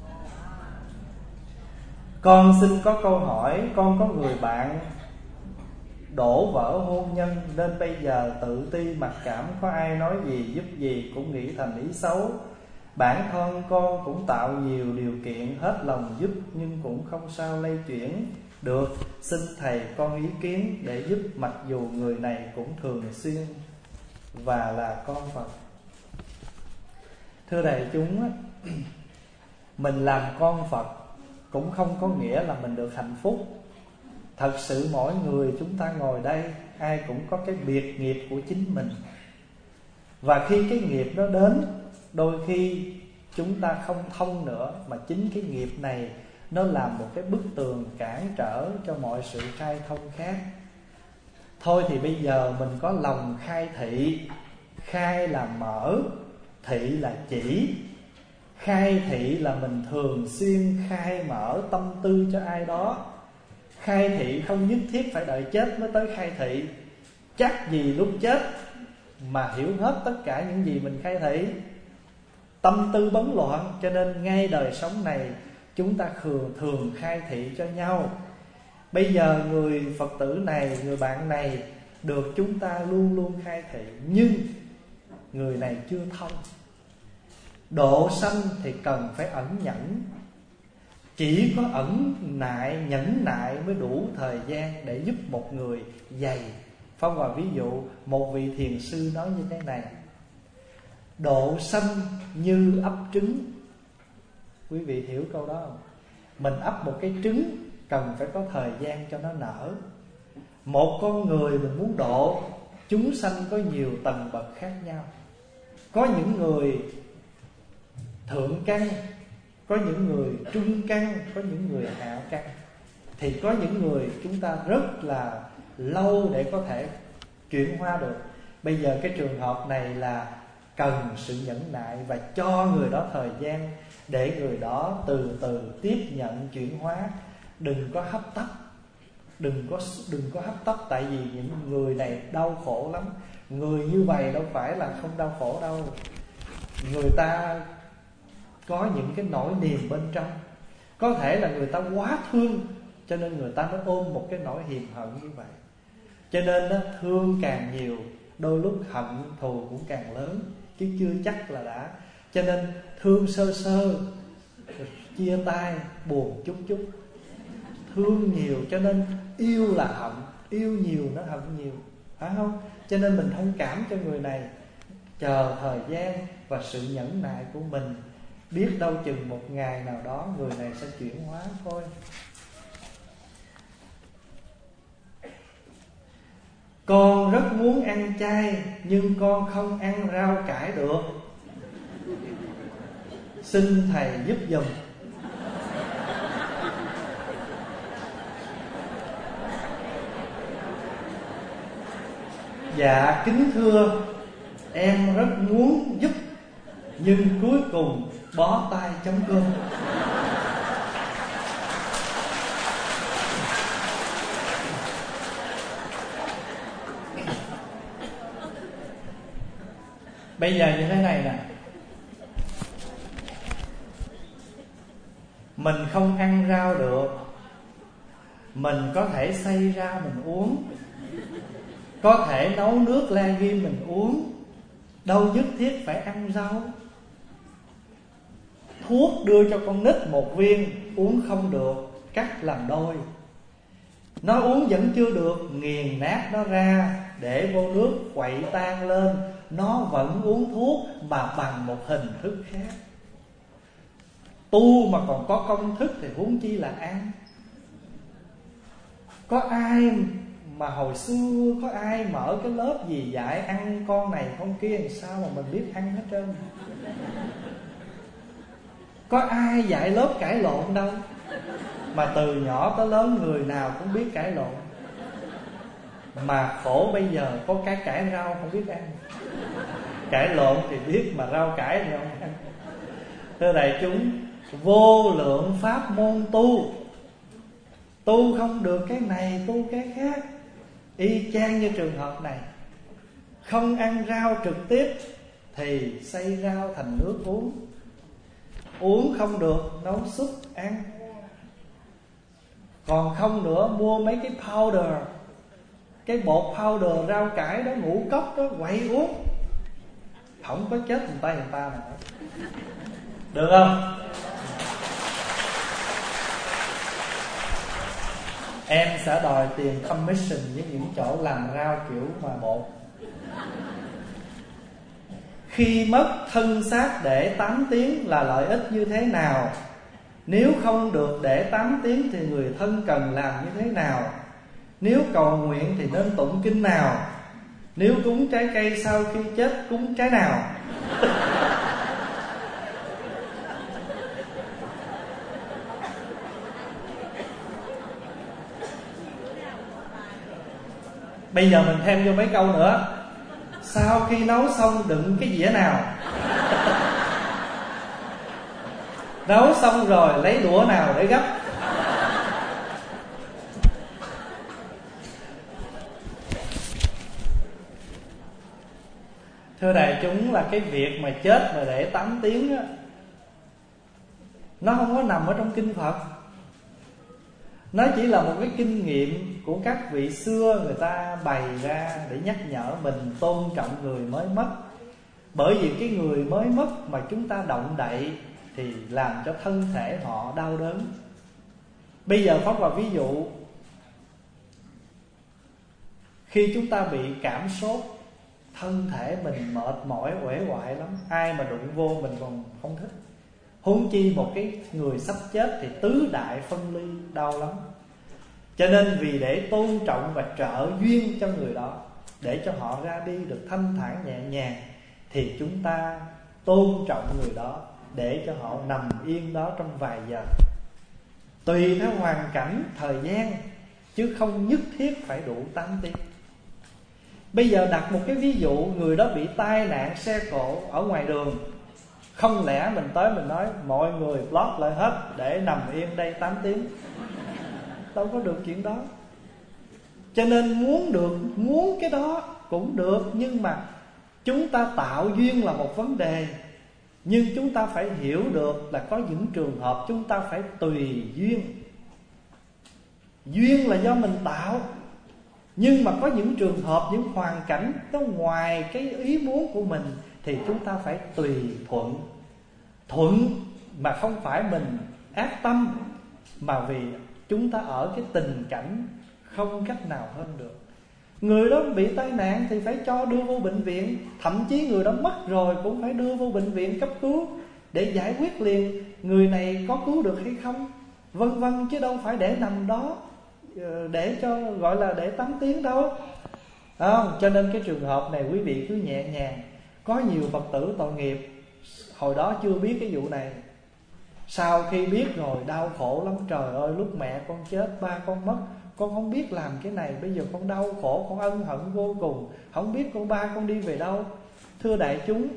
Con xin có câu hỏi. Con có người bạn đổ vỡ hôn nhân nên bây giờ tự ti mặc cảm, có ai nói gì giúp gì cũng nghĩ thành ý xấu. Bản thân con cũng tạo nhiều điều kiện hết lòng giúp nhưng cũng không sao lay chuyển được. Xin thầy con ý kiến để giúp, mặc dù người này cũng thường xuyên và là con Phật. Thưa đại chúng, mình làm con Phật cũng không có nghĩa là mình được hạnh phúc. Thật sự mỗi người chúng ta ngồi đây ai cũng có cái biệt nghiệp của chính mình. Và khi cái nghiệp nó đến, đôi khi chúng ta không thông nữa, mà chính cái nghiệp này nó làm một cái bức tường cản trở cho mọi sự khai thông khác. Thôi thì bây giờ mình có lòng khai thị. Khai là mở, thị là chỉ. Khai thị là mình thường xuyên khai mở tâm tư cho ai đó. Khai thị không nhất thiết phải đợi chết mới tới khai thị. Chắc gì lúc chết mà hiểu hết tất cả những gì mình khai thị. Tâm tư bấn loạn, cho nên ngay đời sống này chúng ta thường thường khai thị cho nhau. Bây giờ người Phật tử này, người bạn này được chúng ta luôn luôn khai thị, nhưng người này chưa thông. Độ sanh thì cần phải ẩn nhẫn. Chỉ có ẩn nại, nhẫn nại mới đủ thời gian để giúp một người dày. Phong vào ví dụ, một vị thiền sư nói như thế này: độ sanh như ấp trứng. Quý vị hiểu câu đó không? Mình ấp một cái trứng cần phải có thời gian cho nó nở. Một con người mình muốn độ chúng sanh có nhiều tầng bậc khác nhau. Có những người thượng căn, có những người trung căn, có những người hạ căn. Thì có những người chúng ta rất là lâu để có thể chuyển hóa được. Bây giờ cái trường hợp này là cần sự nhẫn nại và cho người đó thời gian để người đó từ từ tiếp nhận chuyển hóa. Đừng có hấp tấp, đừng có đừng có hấp tấp, tại vì những người này đau khổ lắm. Người như vậy đâu phải là không đau khổ đâu. Người ta có những cái nỗi niềm bên trong. Có thể là người ta quá thương, cho nên người ta mới ôm một cái nỗi hiềm hận như vậy. Cho nên đó, thương càng nhiều, đôi lúc hận thù cũng càng lớn, chứ chưa chắc là đã. Cho nên thương sơ sơ, chia tay buồn chút chút. Thương nhiều cho nên yêu là hận, yêu nhiều nó hận nhiều, phải không? Cho nên mình thông cảm cho người này, chờ thời gian và sự nhẫn nại của mình. Biết đâu chừng một ngày nào đó người này sẽ chuyển hóa thôi. Con rất muốn ăn chay, nhưng con không ăn rau cải được. Xin thầy giúp giùm. Dạ kính thưa, em rất muốn giúp, nhưng cuối cùng bó tay chấm cơm. Bây giờ như thế này nè, mình không ăn rau được, mình có thể xay ra mình uống, có thể nấu nước la ghim mình uống, đâu nhất thiết phải ăn rau. Thuốc đưa cho con nít một viên, uống không được, cắt làm đôi. Nó uống vẫn chưa được, nghiền nát nó ra, để vô nước quậy tan lên, nó vẫn uống thuốc mà bằng một hình thức khác. Tu mà còn có công thức thì huống chi là ăn. Có ai mà hồi xưa có ai mở cái lớp gì dạy ăn con này con kia, làm sao mà mình biết ăn hết trơn. Có ai dạy lớp cãi lộn đâu, mà từ nhỏ tới lớn người nào cũng biết cãi lộn. Mà khổ bây giờ có cái cải rau không biết ăn. Cãi lộn thì biết mà rau cải thì không ăn. Thưa đại chúng, vô lượng pháp môn tu, tu không được cái này tu cái khác. Y chang như trường hợp này, không ăn rau trực tiếp thì xay rau thành nước uống. Uống không được, nấu súp ăn. Còn không nữa, mua mấy cái powder, cái bột powder rau cải đó, ngũ cốc đó, quậy uống. Không có chết người ta người ta nào. Được không? Em sẽ đòi tiền commission với những chỗ làm rau kiểu mà bột. Khi mất thân xác để tám tiếng là lợi ích như thế nào? Nếu không được để tám tiếng thì người thân cần làm như thế nào? Nếu cầu nguyện thì nên tụng kinh nào? Nếu cúng trái cây sau khi chết cúng trái nào? Bây giờ mình thêm vô mấy câu nữa. Sau khi nấu xong đựng cái dĩa nào? Nấu xong rồi lấy đũa nào để gấp? Thưa đại chúng, là cái việc mà chết mà để tám tiếng á, nó không có nằm ở trong kinh Phật. Nó chỉ là một cái kinh nghiệm của các vị xưa người ta bày ra để nhắc nhở mình tôn trọng người mới mất. Bởi vì cái người mới mất mà chúng ta động đậy thì làm cho thân thể họ đau đớn. Bây giờ Pháp vào ví dụ, khi chúng ta bị cảm sốt, thân thể mình mệt mỏi uể oải lắm, ai mà đụng vô mình còn không thích. Huống chi một cái người sắp chết thì tứ đại phân ly, đau lắm. Cho nên vì để tôn trọng và trợ duyên cho người đó, để cho họ ra đi được thanh thản nhẹ nhàng, thì chúng ta tôn trọng người đó để cho họ nằm yên đó trong vài giờ, tùy theo hoàn cảnh, thời gian, chứ không nhất thiết phải đủ tám tiếng. Bây giờ đặt một cái ví dụ, người đó bị tai nạn xe cộ ở ngoài đường, không lẽ mình tới mình nói mọi người block lại hết để nằm yên đây tám tiếng? Đâu có được chuyện đó. Cho nên muốn được, muốn cái đó cũng được, nhưng mà chúng ta tạo duyên là một vấn đề. Nhưng chúng ta phải hiểu được là có những trường hợp chúng ta phải tùy duyên. Duyên là do mình tạo, nhưng mà có những trường hợp, những hoàn cảnh nó ngoài cái ý muốn của mình, thì chúng ta phải tùy thuận. Thuận mà không phải mình ác tâm, mà vì chúng ta ở cái tình cảnh không cách nào hơn được. Người đó bị tai nạn thì phải cho đưa vô bệnh viện. Thậm chí người đó mất rồi cũng phải đưa vô bệnh viện cấp cứu để giải quyết liền người này có cứu được hay không, vân vân, chứ đâu phải để nằm đó để cho gọi là để tám tiếng đâu. Không? Cho nên cái trường hợp này quý vị cứ nhẹ nhàng. Có nhiều Phật tử tội nghiệp hồi đó chưa biết cái vụ này, sau khi biết rồi đau khổ lắm. Trời ơi, lúc mẹ con chết, ba con mất, con không biết làm cái này, bây giờ con đau khổ, con ân hận vô cùng, không biết con ba con đi về đâu. Thưa đại chúng,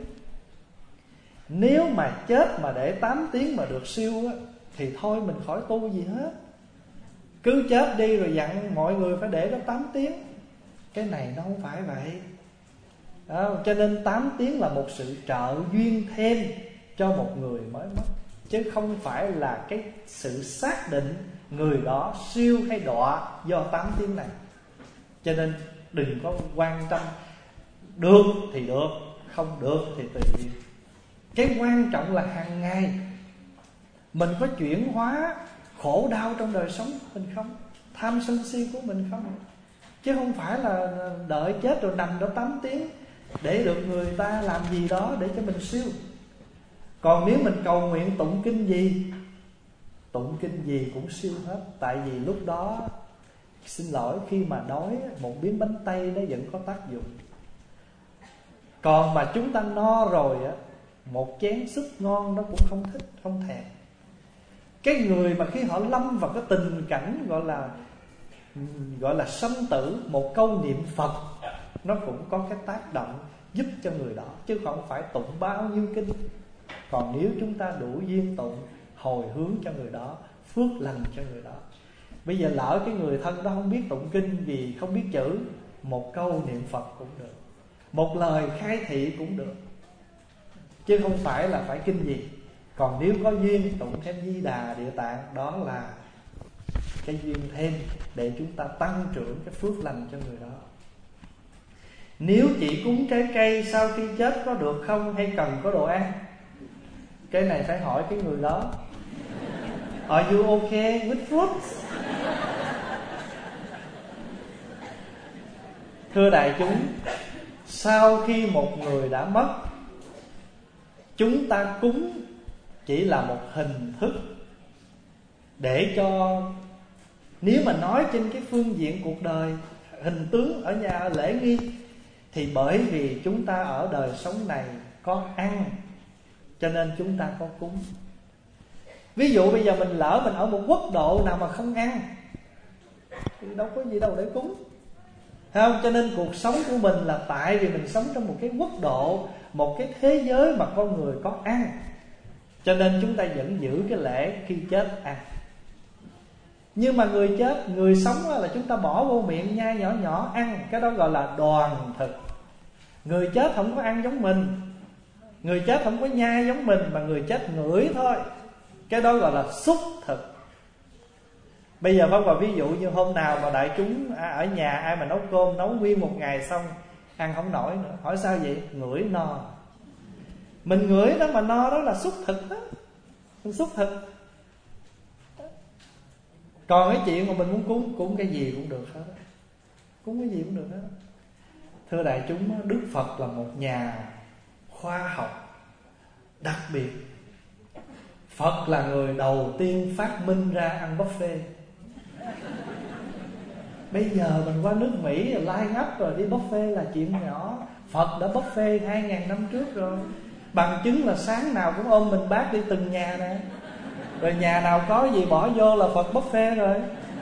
nếu mà chết mà để tám tiếng mà được siêu á, thì thôi mình khỏi tu gì hết. Cứ chết đi rồi dặn mọi người phải để đó tám tiếng. Cái này nó không phải vậy. Đó, cho nên tám tiếng là một sự trợ duyên thêm cho một người mới mất, chứ không phải là cái sự xác định người đó siêu hay đọa do tám tiếng này. Cho nên đừng có quan tâm. Được thì được, không được thì tùy duyên. Cái quan trọng là hàng ngày mình có chuyển hóa khổ đau trong đời sống mình không, tham sân si của mình không. Chứ không phải là đợi chết rồi nằm đó tám tiếng để được người ta làm gì đó để cho mình siêu. Còn nếu mình cầu nguyện tụng kinh gì, tụng kinh gì cũng siêu hết. Tại vì lúc đó, xin lỗi, khi mà đói, một miếng bánh tây nó vẫn có tác dụng. Còn mà chúng ta no rồi á, một chén súp ngon nó cũng không thích, không thèm. Cái người mà khi họ lâm vào cái tình cảnh gọi là gọi là sanh tử, một câu niệm Phật nó cũng có cái tác động giúp cho người đó, chứ không phải tụng bao nhiêu kinh. Còn nếu chúng ta đủ duyên tụng, hồi hướng cho người đó, phước lành cho người đó. Bây giờ lỡ cái người thân đó không biết tụng kinh vì không biết chữ, một câu niệm Phật cũng được, một lời khai thị cũng được, chứ không phải là phải kinh gì. Còn nếu có duyên tụng thêm Di Đà, Địa Tạng, đó là cái duyên thêm để chúng ta tăng trưởng cái phước lành cho người đó. Nếu chỉ cúng trái cây sau khi chết có được không, hay cần có đồ ăn? Cái này phải hỏi cái người đó. Are you okay with fruits? Thưa đại chúng, sau khi một người đã mất, chúng ta cúng chỉ là một hình thức để cho, nếu mà nói trên cái phương diện cuộc đời, hình tướng ở nhà lễ nghi, thì bởi vì chúng ta ở đời sống này có ăn, cho nên chúng ta có cúng. Ví dụ bây giờ mình lỡ mình ở một quốc độ nào mà không ăn thì đâu có gì đâu để cúng, không? Cho nên cuộc sống của mình là tại vì mình sống trong một cái quốc độ, một cái thế giới mà con người có ăn, cho nên chúng ta vẫn giữ cái lễ khi chết ăn. Nhưng mà người chết, người sống là chúng ta bỏ vô miệng nhai nhỏ nhỏ ăn, cái đó gọi là đoàn thực. Người chết không có ăn giống mình, người chết không có nhai giống mình, mà người chết ngửi thôi, cái đó gọi là xúc thực. Bây giờ Pháp Hòa ví dụ như hôm nào mà đại chúng ở nhà ai mà nấu cơm, nấu nguyên một ngày xong ăn không nổi nữa, hỏi sao vậy? Ngửi no. Mình ngửi đó mà no, đó là xúc thực đó, mình xúc thực. Còn cái chuyện mà mình muốn cúng, cúng cái gì cũng được hết, cúng cái gì cũng được hết. Thưa đại chúng, Đức Phật là một nhà khoa học đặc biệt. Phật là người đầu tiên phát minh ra ăn buffet. Bây giờ mình qua nước Mỹ line up rồi đi buffet là chuyện nhỏ. Phật đã buffet hai ngàn năm trước rồi. Bằng chứng là sáng nào cũng ôm mình bác đi từng nhà nè. Rồi nhà nào có gì bỏ vô là Phật buffet rồi.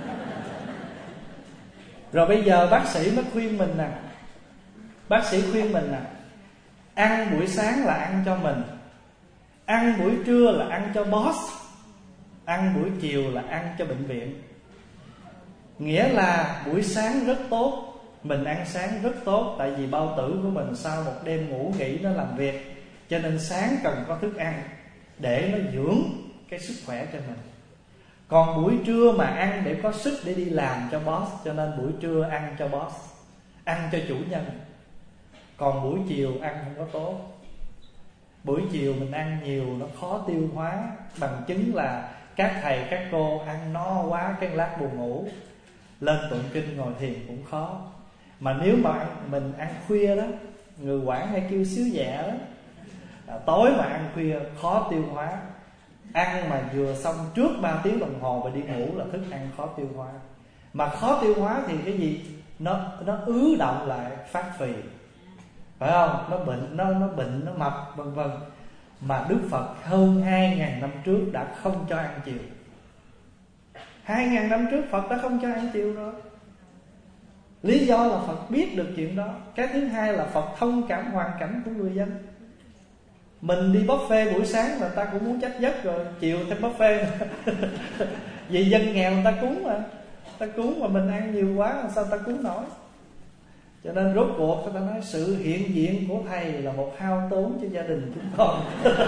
Rồi bây giờ bác sĩ mới khuyên mình nè. Bác sĩ khuyên mình nè, ăn buổi sáng là ăn cho mình, ăn buổi trưa là ăn cho boss, ăn buổi chiều là ăn cho bệnh viện. Nghĩa là buổi sáng rất tốt, mình ăn sáng rất tốt. Tại vì bao tử của mình sau một đêm ngủ nghỉ nó làm việc, cho nên sáng cần có thức ăn để nó dưỡng cái sức khỏe cho mình. Còn buổi trưa mà ăn để có sức để đi làm cho boss, cho nên buổi trưa ăn cho boss, ăn cho chủ nhân. Còn buổi chiều ăn không có tốt. Buổi chiều mình ăn nhiều nó khó tiêu hóa. Bằng chứng là các thầy các cô ăn no quá cái lát buồn ngủ, lên tụng kinh ngồi thiền cũng khó. Mà nếu mà ăn, mình ăn khuya đó, người Quảng hay kêu xíu dạ đó, à, tối mà ăn khuya khó tiêu hóa. Ăn mà vừa xong trước ba tiếng đồng hồ và đi ngủ là thức ăn khó tiêu hóa. Mà khó tiêu hóa thì cái gì? Nó, nó ứ động lại phát phì, phải không? Nó bệnh, nó, nó bệnh, nó mập vân vân. Mà Đức Phật hơn hai ngàn năm trước đã không cho ăn chiều. Hai ngàn năm trước Phật đã không cho ăn chiều rồi. Lý do là Phật biết được chuyện đó. Cái thứ hai là Phật thông cảm hoàn cảnh của người dân. Mình đi buffet buổi sáng là ta cũng muốn trách giấc rồi, chiều thêm buffet vì dân nghèo người ta cúng mà. Ta cúng mà mình ăn nhiều quá làm sao ta cúng nổi. Cho nên rốt cuộc người ta nói sự hiện diện của thầy là một hao tốn cho gia đình chúng con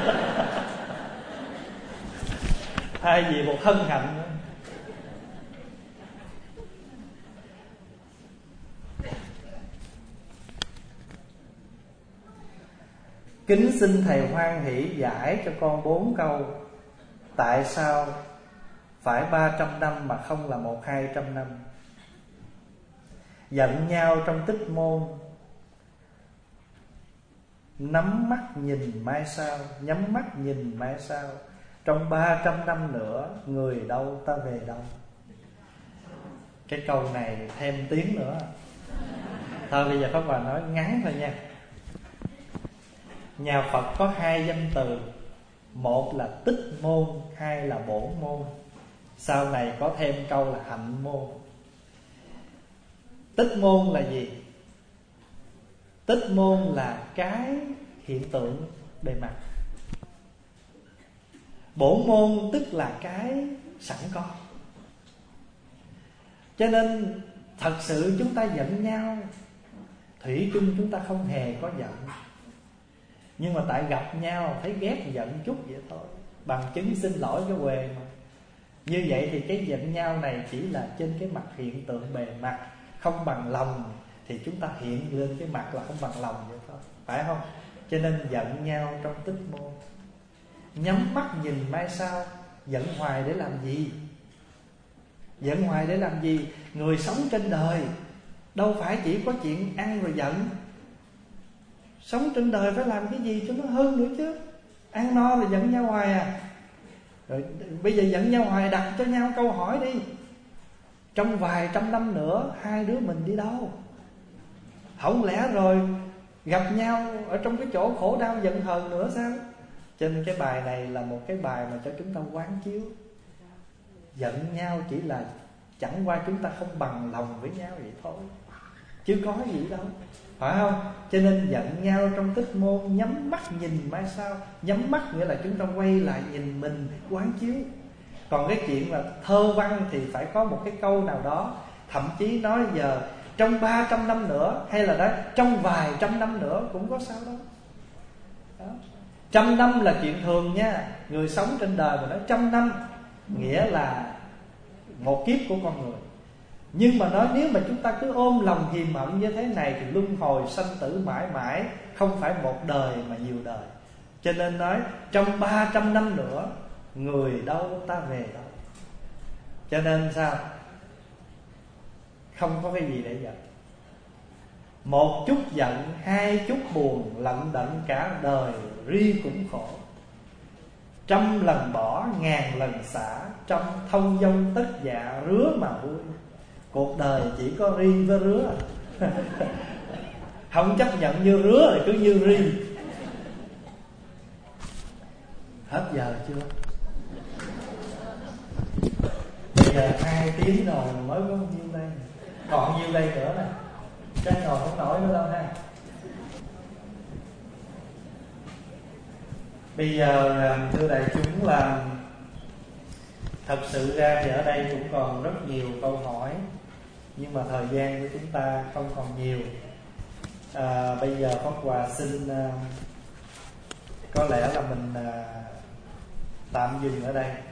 thay vì một hân hạnh nữa. Kính xin thầy hoan hỷ giải cho con bốn câu. Tại sao phải ba trăm năm mà không là một hai trăm năm? Giận nhau trong tích môn, nắm mắt nhìn mai sau, nhắm mắt nhìn mai sau. Trong ba trăm năm nữa, người đâu ta về đâu? Cái câu này thêm tiếng nữa. Thôi bây giờ Pháp Hòa nói ngắn thôi nha. Nhà Phật có hai danh từ, một là tích môn, hai là bổn môn. Sau này có thêm câu là hạnh môn. Tích môn là gì? Tích môn là cái hiện tượng bề mặt. Bổn môn tức là cái sẵn có. Cho nên thật sự chúng ta giận nhau, thủy chung chúng ta không hề có giận, nhưng mà tại gặp nhau thấy ghét giận chút vậy thôi. Bằng chứng xin lỗi cái quê mà. Như vậy thì cái giận nhau này chỉ là trên cái mặt hiện tượng bề mặt, không bằng lòng thì chúng ta hiện lên cái mặt là không bằng lòng vậy thôi, phải không? Cho nên giận nhau trong tích môn. Nhắm mắt nhìn mai sau. Giận hoài để làm gì? Giận hoài để làm gì? Người sống trên đời đâu phải chỉ có chuyện ăn rồi giận. Sống trên đời phải làm cái gì cho nó hơn nữa chứ. Ăn no rồi giận nhau hoài à? Rồi bây giờ giận nhau hoài, đặt cho nhau câu hỏi đi. Trong vài trăm năm nữa hai đứa mình đi đâu? Không lẽ rồi gặp nhau ở trong cái chỗ khổ đau giận hờn nữa sao? Cho nên cái bài này là một cái bài mà cho chúng ta quán chiếu. Giận nhau chỉ là chẳng qua chúng ta không bằng lòng với nhau vậy thôi, chứ có gì đâu, phải không? Cho nên giận nhau trong tích môn, nhắm mắt nhìn mai sau. Nhắm mắt nghĩa là chúng ta quay lại nhìn mình, quán chiếu. Còn cái chuyện là thơ văn thì phải có một cái câu nào đó. Thậm chí nói giờ trong ba trăm năm nữa, hay là đó trong vài trăm năm nữa cũng có sao đâu đó. Trăm năm là chuyện thường nha. Người sống trên đời mà nói trăm năm nghĩa là một kiếp của con người. Nhưng mà nói nếu mà chúng ta cứ ôm lòng hiềm hận như thế này thì luân hồi sanh tử mãi mãi, không phải một đời mà nhiều đời. Cho nên nói trong ba trăm năm nữa, người đâu ta về đâu. Cho nên sao? Không có cái gì để giận. Một chút giận, hai chút buồn, lận đận cả đời, ri cũng khổ. Trăm lần bỏ, ngàn lần xả, trong thông dong tất dạ rứa mà vui. Cuộc đời chỉ có ri với rứa. Không chấp nhận như rứa thì cứ như ri. Hết giờ chưa? Bây giờ hai tiếng rồi mới có nhiêu đây, còn nhiêu đây nữa nè, chắc ngồi không nổi nữa đâu ha. Bây giờ thưa đại chúng là thật sự ra thì ở đây cũng còn rất nhiều câu hỏi, nhưng mà thời gian của chúng ta không còn nhiều. à, Bây giờ Pháp Hòa xin uh, có lẽ là mình uh, tạm dừng ở đây.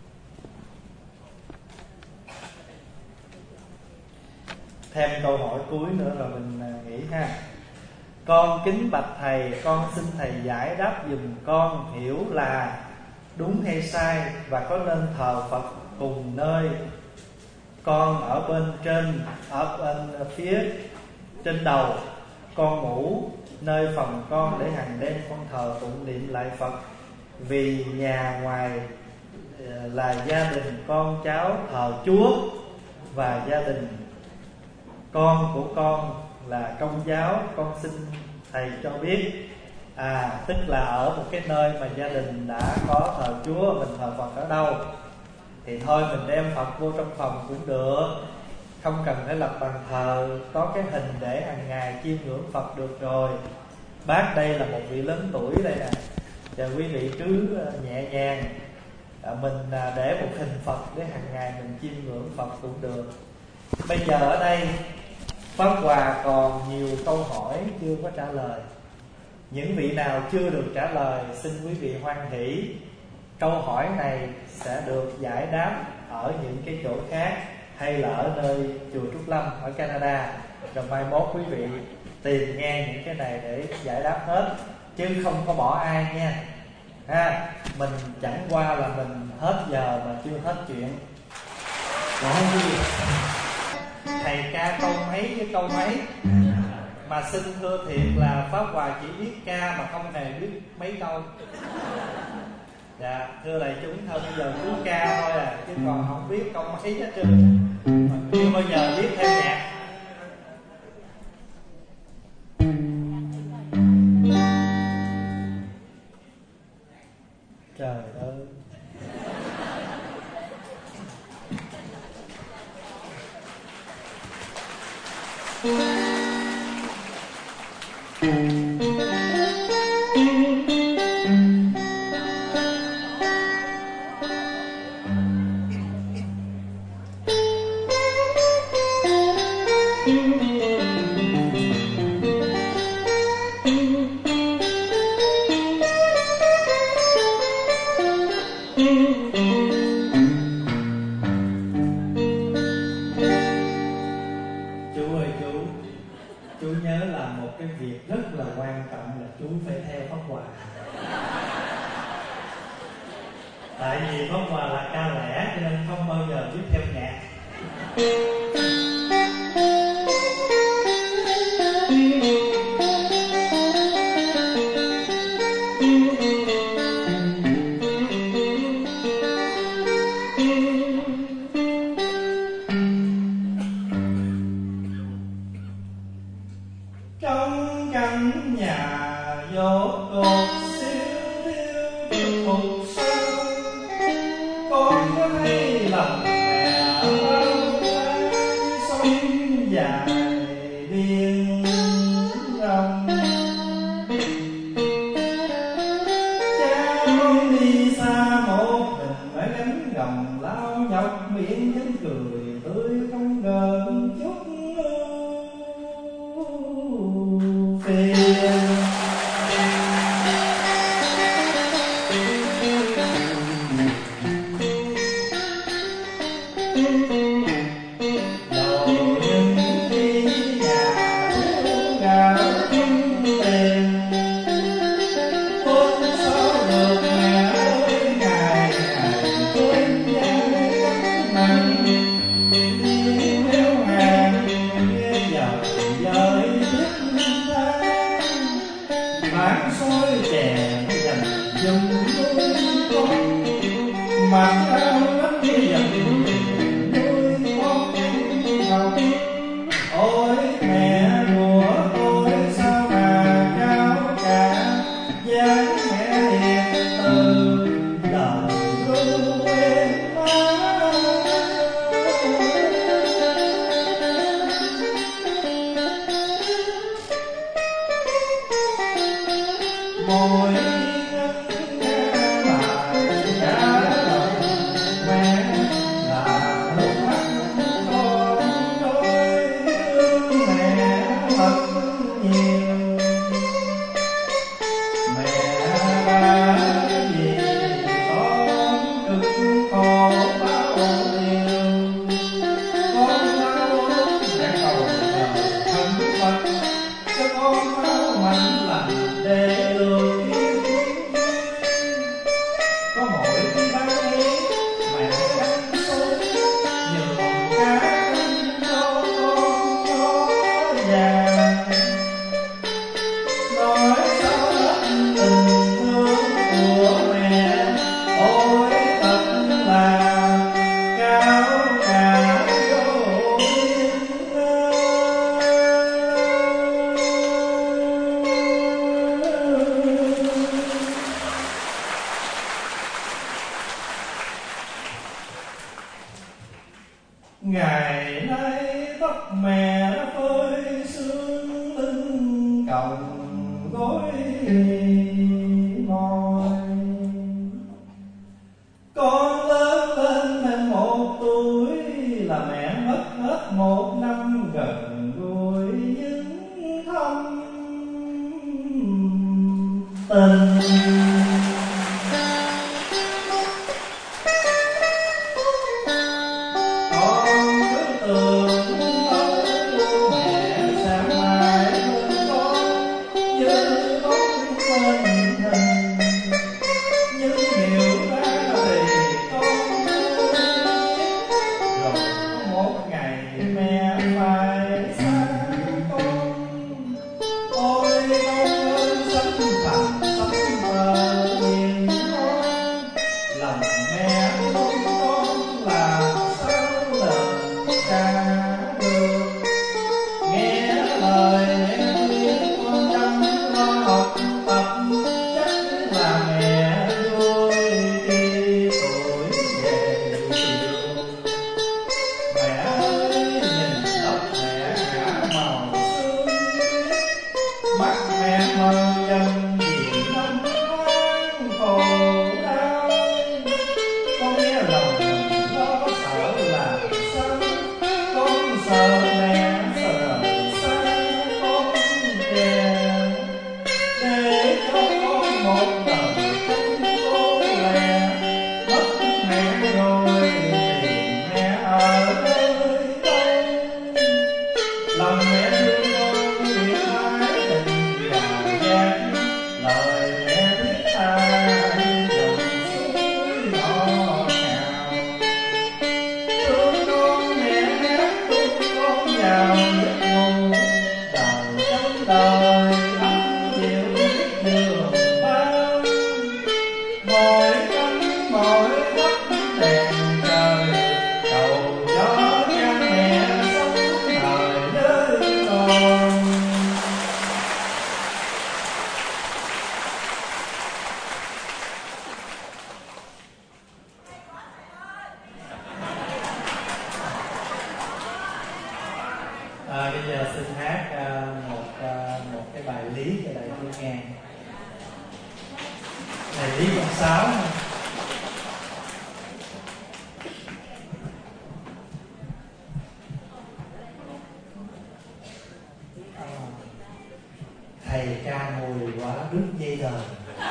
Thêm câu hỏi cuối nữa rồi mình uh, nghỉ ha. Con kính bạch thầy, con xin thầy giải đáp giùm con hiểu là đúng hay sai, và có nên thờ Phật cùng nơi. Con ở bên trên, ở bên phía trên đầu, con ngủ nơi phòng con để hàng đêm con thờ tụng niệm lại Phật. Vì nhà ngoài là gia đình con cháu thờ Chúa, và gia đình con của con là Công giáo. Con xin thầy cho biết. À, tức là ở một cái nơi mà gia đình đã có thờ Chúa, mình thờ Phật ở đâu thì thôi mình đem Phật vô trong phòng cũng được, không cần phải lập bàn thờ, có cái hình để hàng ngày chiêm ngưỡng Phật được rồi. Bác đây là một vị lớn tuổi đây nè, và quý vị cứ nhẹ nhàng, à, mình để một hình Phật để hàng ngày mình chiêm ngưỡng Phật cũng được. Bây giờ ở đây Pháp Hòa còn nhiều câu hỏi chưa có trả lời. Những vị nào chưa được trả lời xin quý vị hoan hỷ, câu hỏi này sẽ được giải đáp ở những cái chỗ khác, hay là ở nơi chùa Trúc Lâm ở Canada. Rồi mai mốt quý vị tìm nghe những cái này để giải đáp hết, chứ không có bỏ ai nha ha. Mình chẳng qua là mình hết giờ mà chưa hết chuyện. Nói gì? Thầy ca câu mấy với câu mấy, mà xin thưa thiệt là Pháp Hòa chỉ biết ca mà không hề biết mấy câu. Dạ, thưa đại chúng thôi, bây giờ cứ ca thôi à, chứ còn không biết câu mấy hết trơn, mà chưa bao giờ biết thêm nhạc. Trời ơi. Tại vì Pháp Hòa là ca lẻ cho nên không bao giờ biết theo nhạc. Trong căn nhà vô cột siêu thiêu thuộc sâu, con có hay lòng mẹ bao la sông dài biển rộng. Cha con đi xa một mình phải gánh gồng lao nhọc, miệng vẫn cười tươi không ngờ chút phiền. Mặc áo lắm dần nuôi Ngày nay tóc mẹ đã phơi sương lưng còng gối mỏi. Con lớn lên thêm một tuổi là mẹ mất hết một năm gần gũi những thâm tình. À, bây giờ xin hát uh, một uh, một cái bài lý cho đại chúng nghe. Này lý con sáo. À, thầy ca mùi quá đứt dây đời.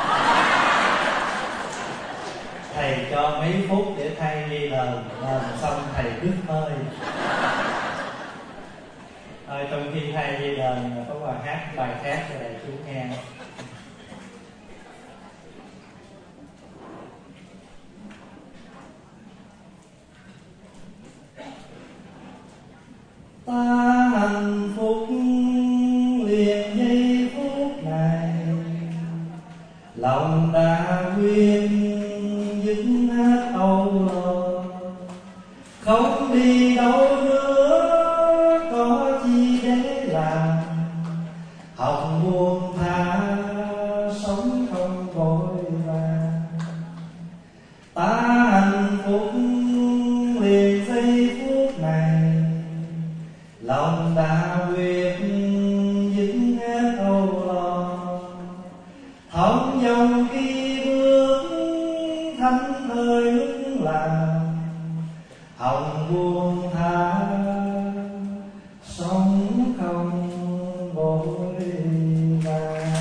Thầy cho mấy phút để thay dây đờn, đờn xong thầy đứt hơi. Rồi trong khi thay dây đờn có bài hát bài khác cho đại chúng nghe. Ta hạnh phúc liền giây phút này, lòng đã quyên dứt hết âu lo, không đi đâu nữa có chi để làm, học buông tha sống không vội vàng. Ta hạnh phúc liền giây phút này, lòng đã quyết dứt hết âu lo, thông dòng khi bước thánh thời lúc làm, hồng buông tha sống không vội vàng.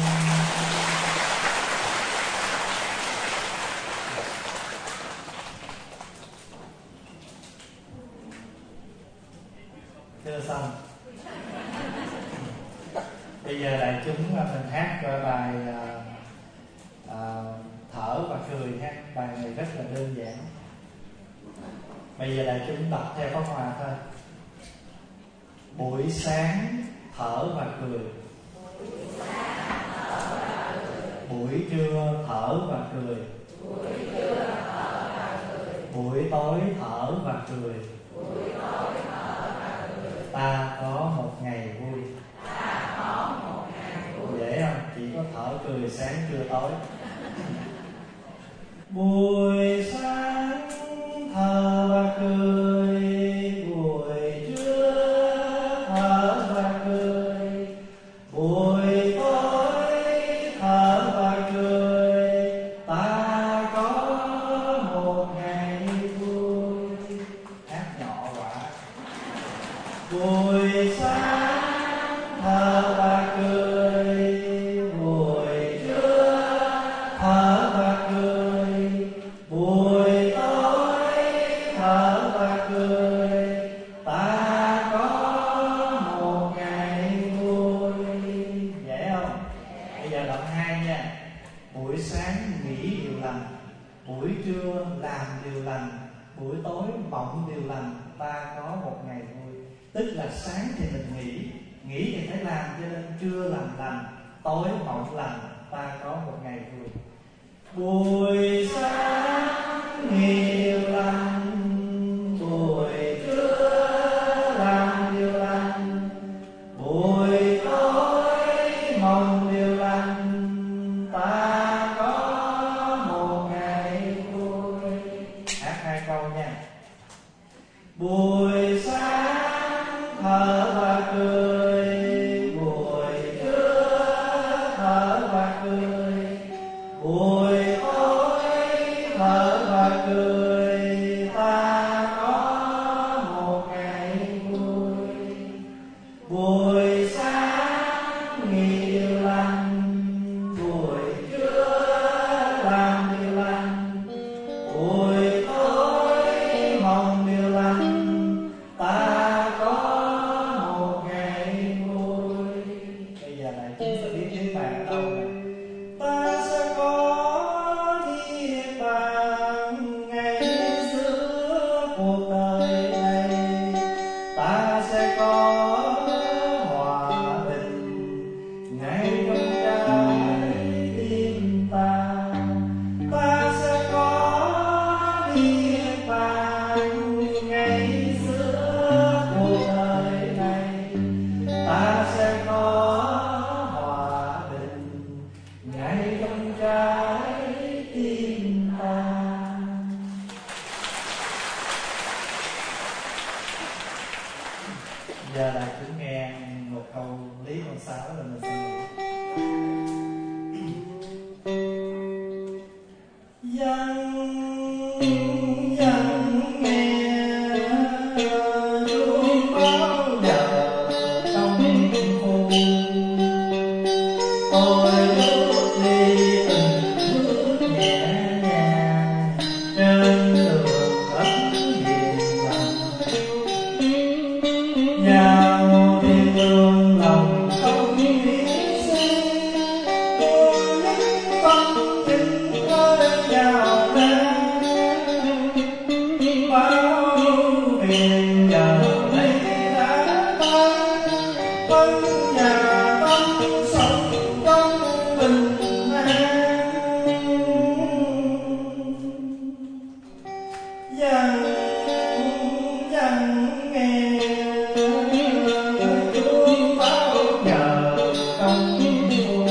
Chưa xong. Bây giờ đại chúng mình hát bài à, à, thở và cười ha. Bài này rất là đơn giản. Bây giờ đại chúng đọc theo Pháp Hòa thôi. Buổi sáng thở và cười, buổi trưa thở và cười, buổi tối thở và cười, ta có một ngày vui. Dễ không? Chỉ có thở cười sáng trưa tối. Buổi sáng thở và cười, sáng thở và cười, buổi trưa thở và cười, buổi tối thở và cười, ta có một ngày vui. Dễ không? Bây giờ đoạn hai nha. Buổi sáng nghĩ điều lành, buổi trưa làm điều lành, buổi tối mộng điều lành, ta có một ngày vui. Tức là sáng thì mình nghĩ, nghĩ thì phải làm, cho nên trưa làm lành, tối mộng lành, ta có một ngày vui. Buổi sáng nghĩ điều lành, buổi trưa làm điều lành, buổi tối mộng điều lành, ta có một ngày vui. Hát hai câu nha. Buổi sáng thở và cười, buổi trưa thở và cười, buổi tối thở và cười, ta có một ngày vui. Buổi sáng nghĩ điều lành, buổi trưa làm điều lành, buổi tối mong điều lành, ta có một ngày vui. Bây giờ này chúng ta biết niết bàn ở đâu nè. Ta sẽ có niết bàn ngày giữa cuộc đời này, ta sẽ có hòa bình ngay trong trái tim ta, ta sẽ có niết bàn ngay giữa cuộc đời này, ta sẽ có hòa bình ngay trong trái tim ta. Giờ là cũng nghe một câu lý con sáu rồi mình sẽ Dân dân nghe chuông báo giờ trong khu, tôi bước đi từng bước nhẹ nhàng trên đường đất hiền lành, nhau thiên lương lòng không biết suy, tôi nhất tâm chính với nhau ra, bao phiền giờ đây đã tan, phân nhà tâm sống trong bình an. Dân dân nghe chuông báo giờ trong khu,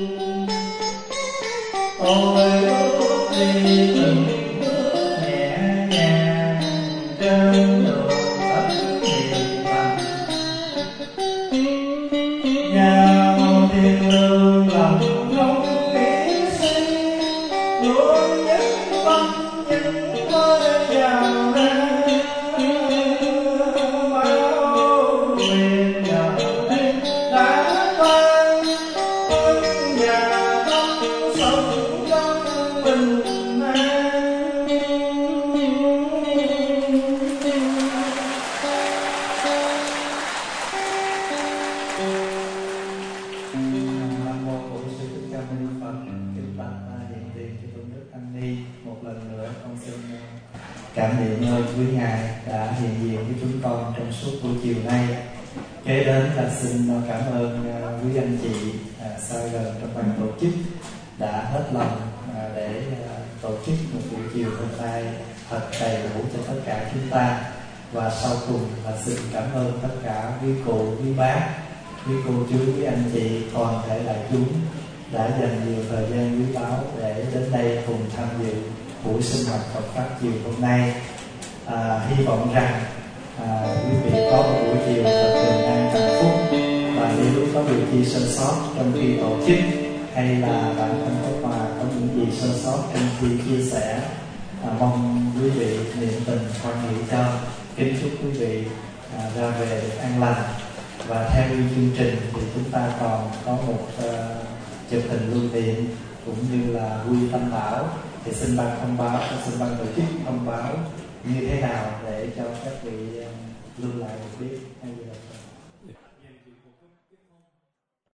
tôi bước đi từng bước nhẹ nhàng trên đường đất hiền lành, nhau thiên lương lòng không nghĩ suy, luôn nhất tâm chính với nhau ra, bao phiền giờ đây đã tan, phân nhà tâm sống trong bình an. Nam mô Bổn Sư Thích Ca Mâu Ni Phật. Kính bạch hiện tiền cho tôn đức Tăng Ni. Một lần nữa con xin cảm niệm ơn quý ngài đã hiện diện với chúng con trong suốt buổi chiều nay. Kế đến là xin cảm ơn quý anh chị xa gần trong ban tổ chức đã hết lòng để tổ chức một buổi chiều hôm nay thật đầy đủ cho tất cả chúng ta. Và sau cùng là xin cảm ơn tất cả quý cụ, quý bác, quý cô chú, quý anh chị, toàn thể đại chúng đã dành nhiều thời gian quý báu để đến đây cùng tham dự buổi sinh hoạt Phật pháp chiều hôm nay. À, hy vọng rằng à, quý vị có một buổi chiều thật bình an hạnh phúc, và nếu có điều gì sơ sót trong khi tổ chức hay là bản thân Pháp Hòa có những gì sơ sót trong khi chia sẻ, à, mong quý vị niệm tình hoan hỷ cho. Kính chúc quý vị à, ra về được an lành Và theo như chương trình thì chúng ta còn có một uh, chụp hình lưu niệm cũng như là quy tâm bảo. Thì xin ban thông báo, xin ban tổ chức thông báo như thế nào để cho các vị uh, lưu lại được biết.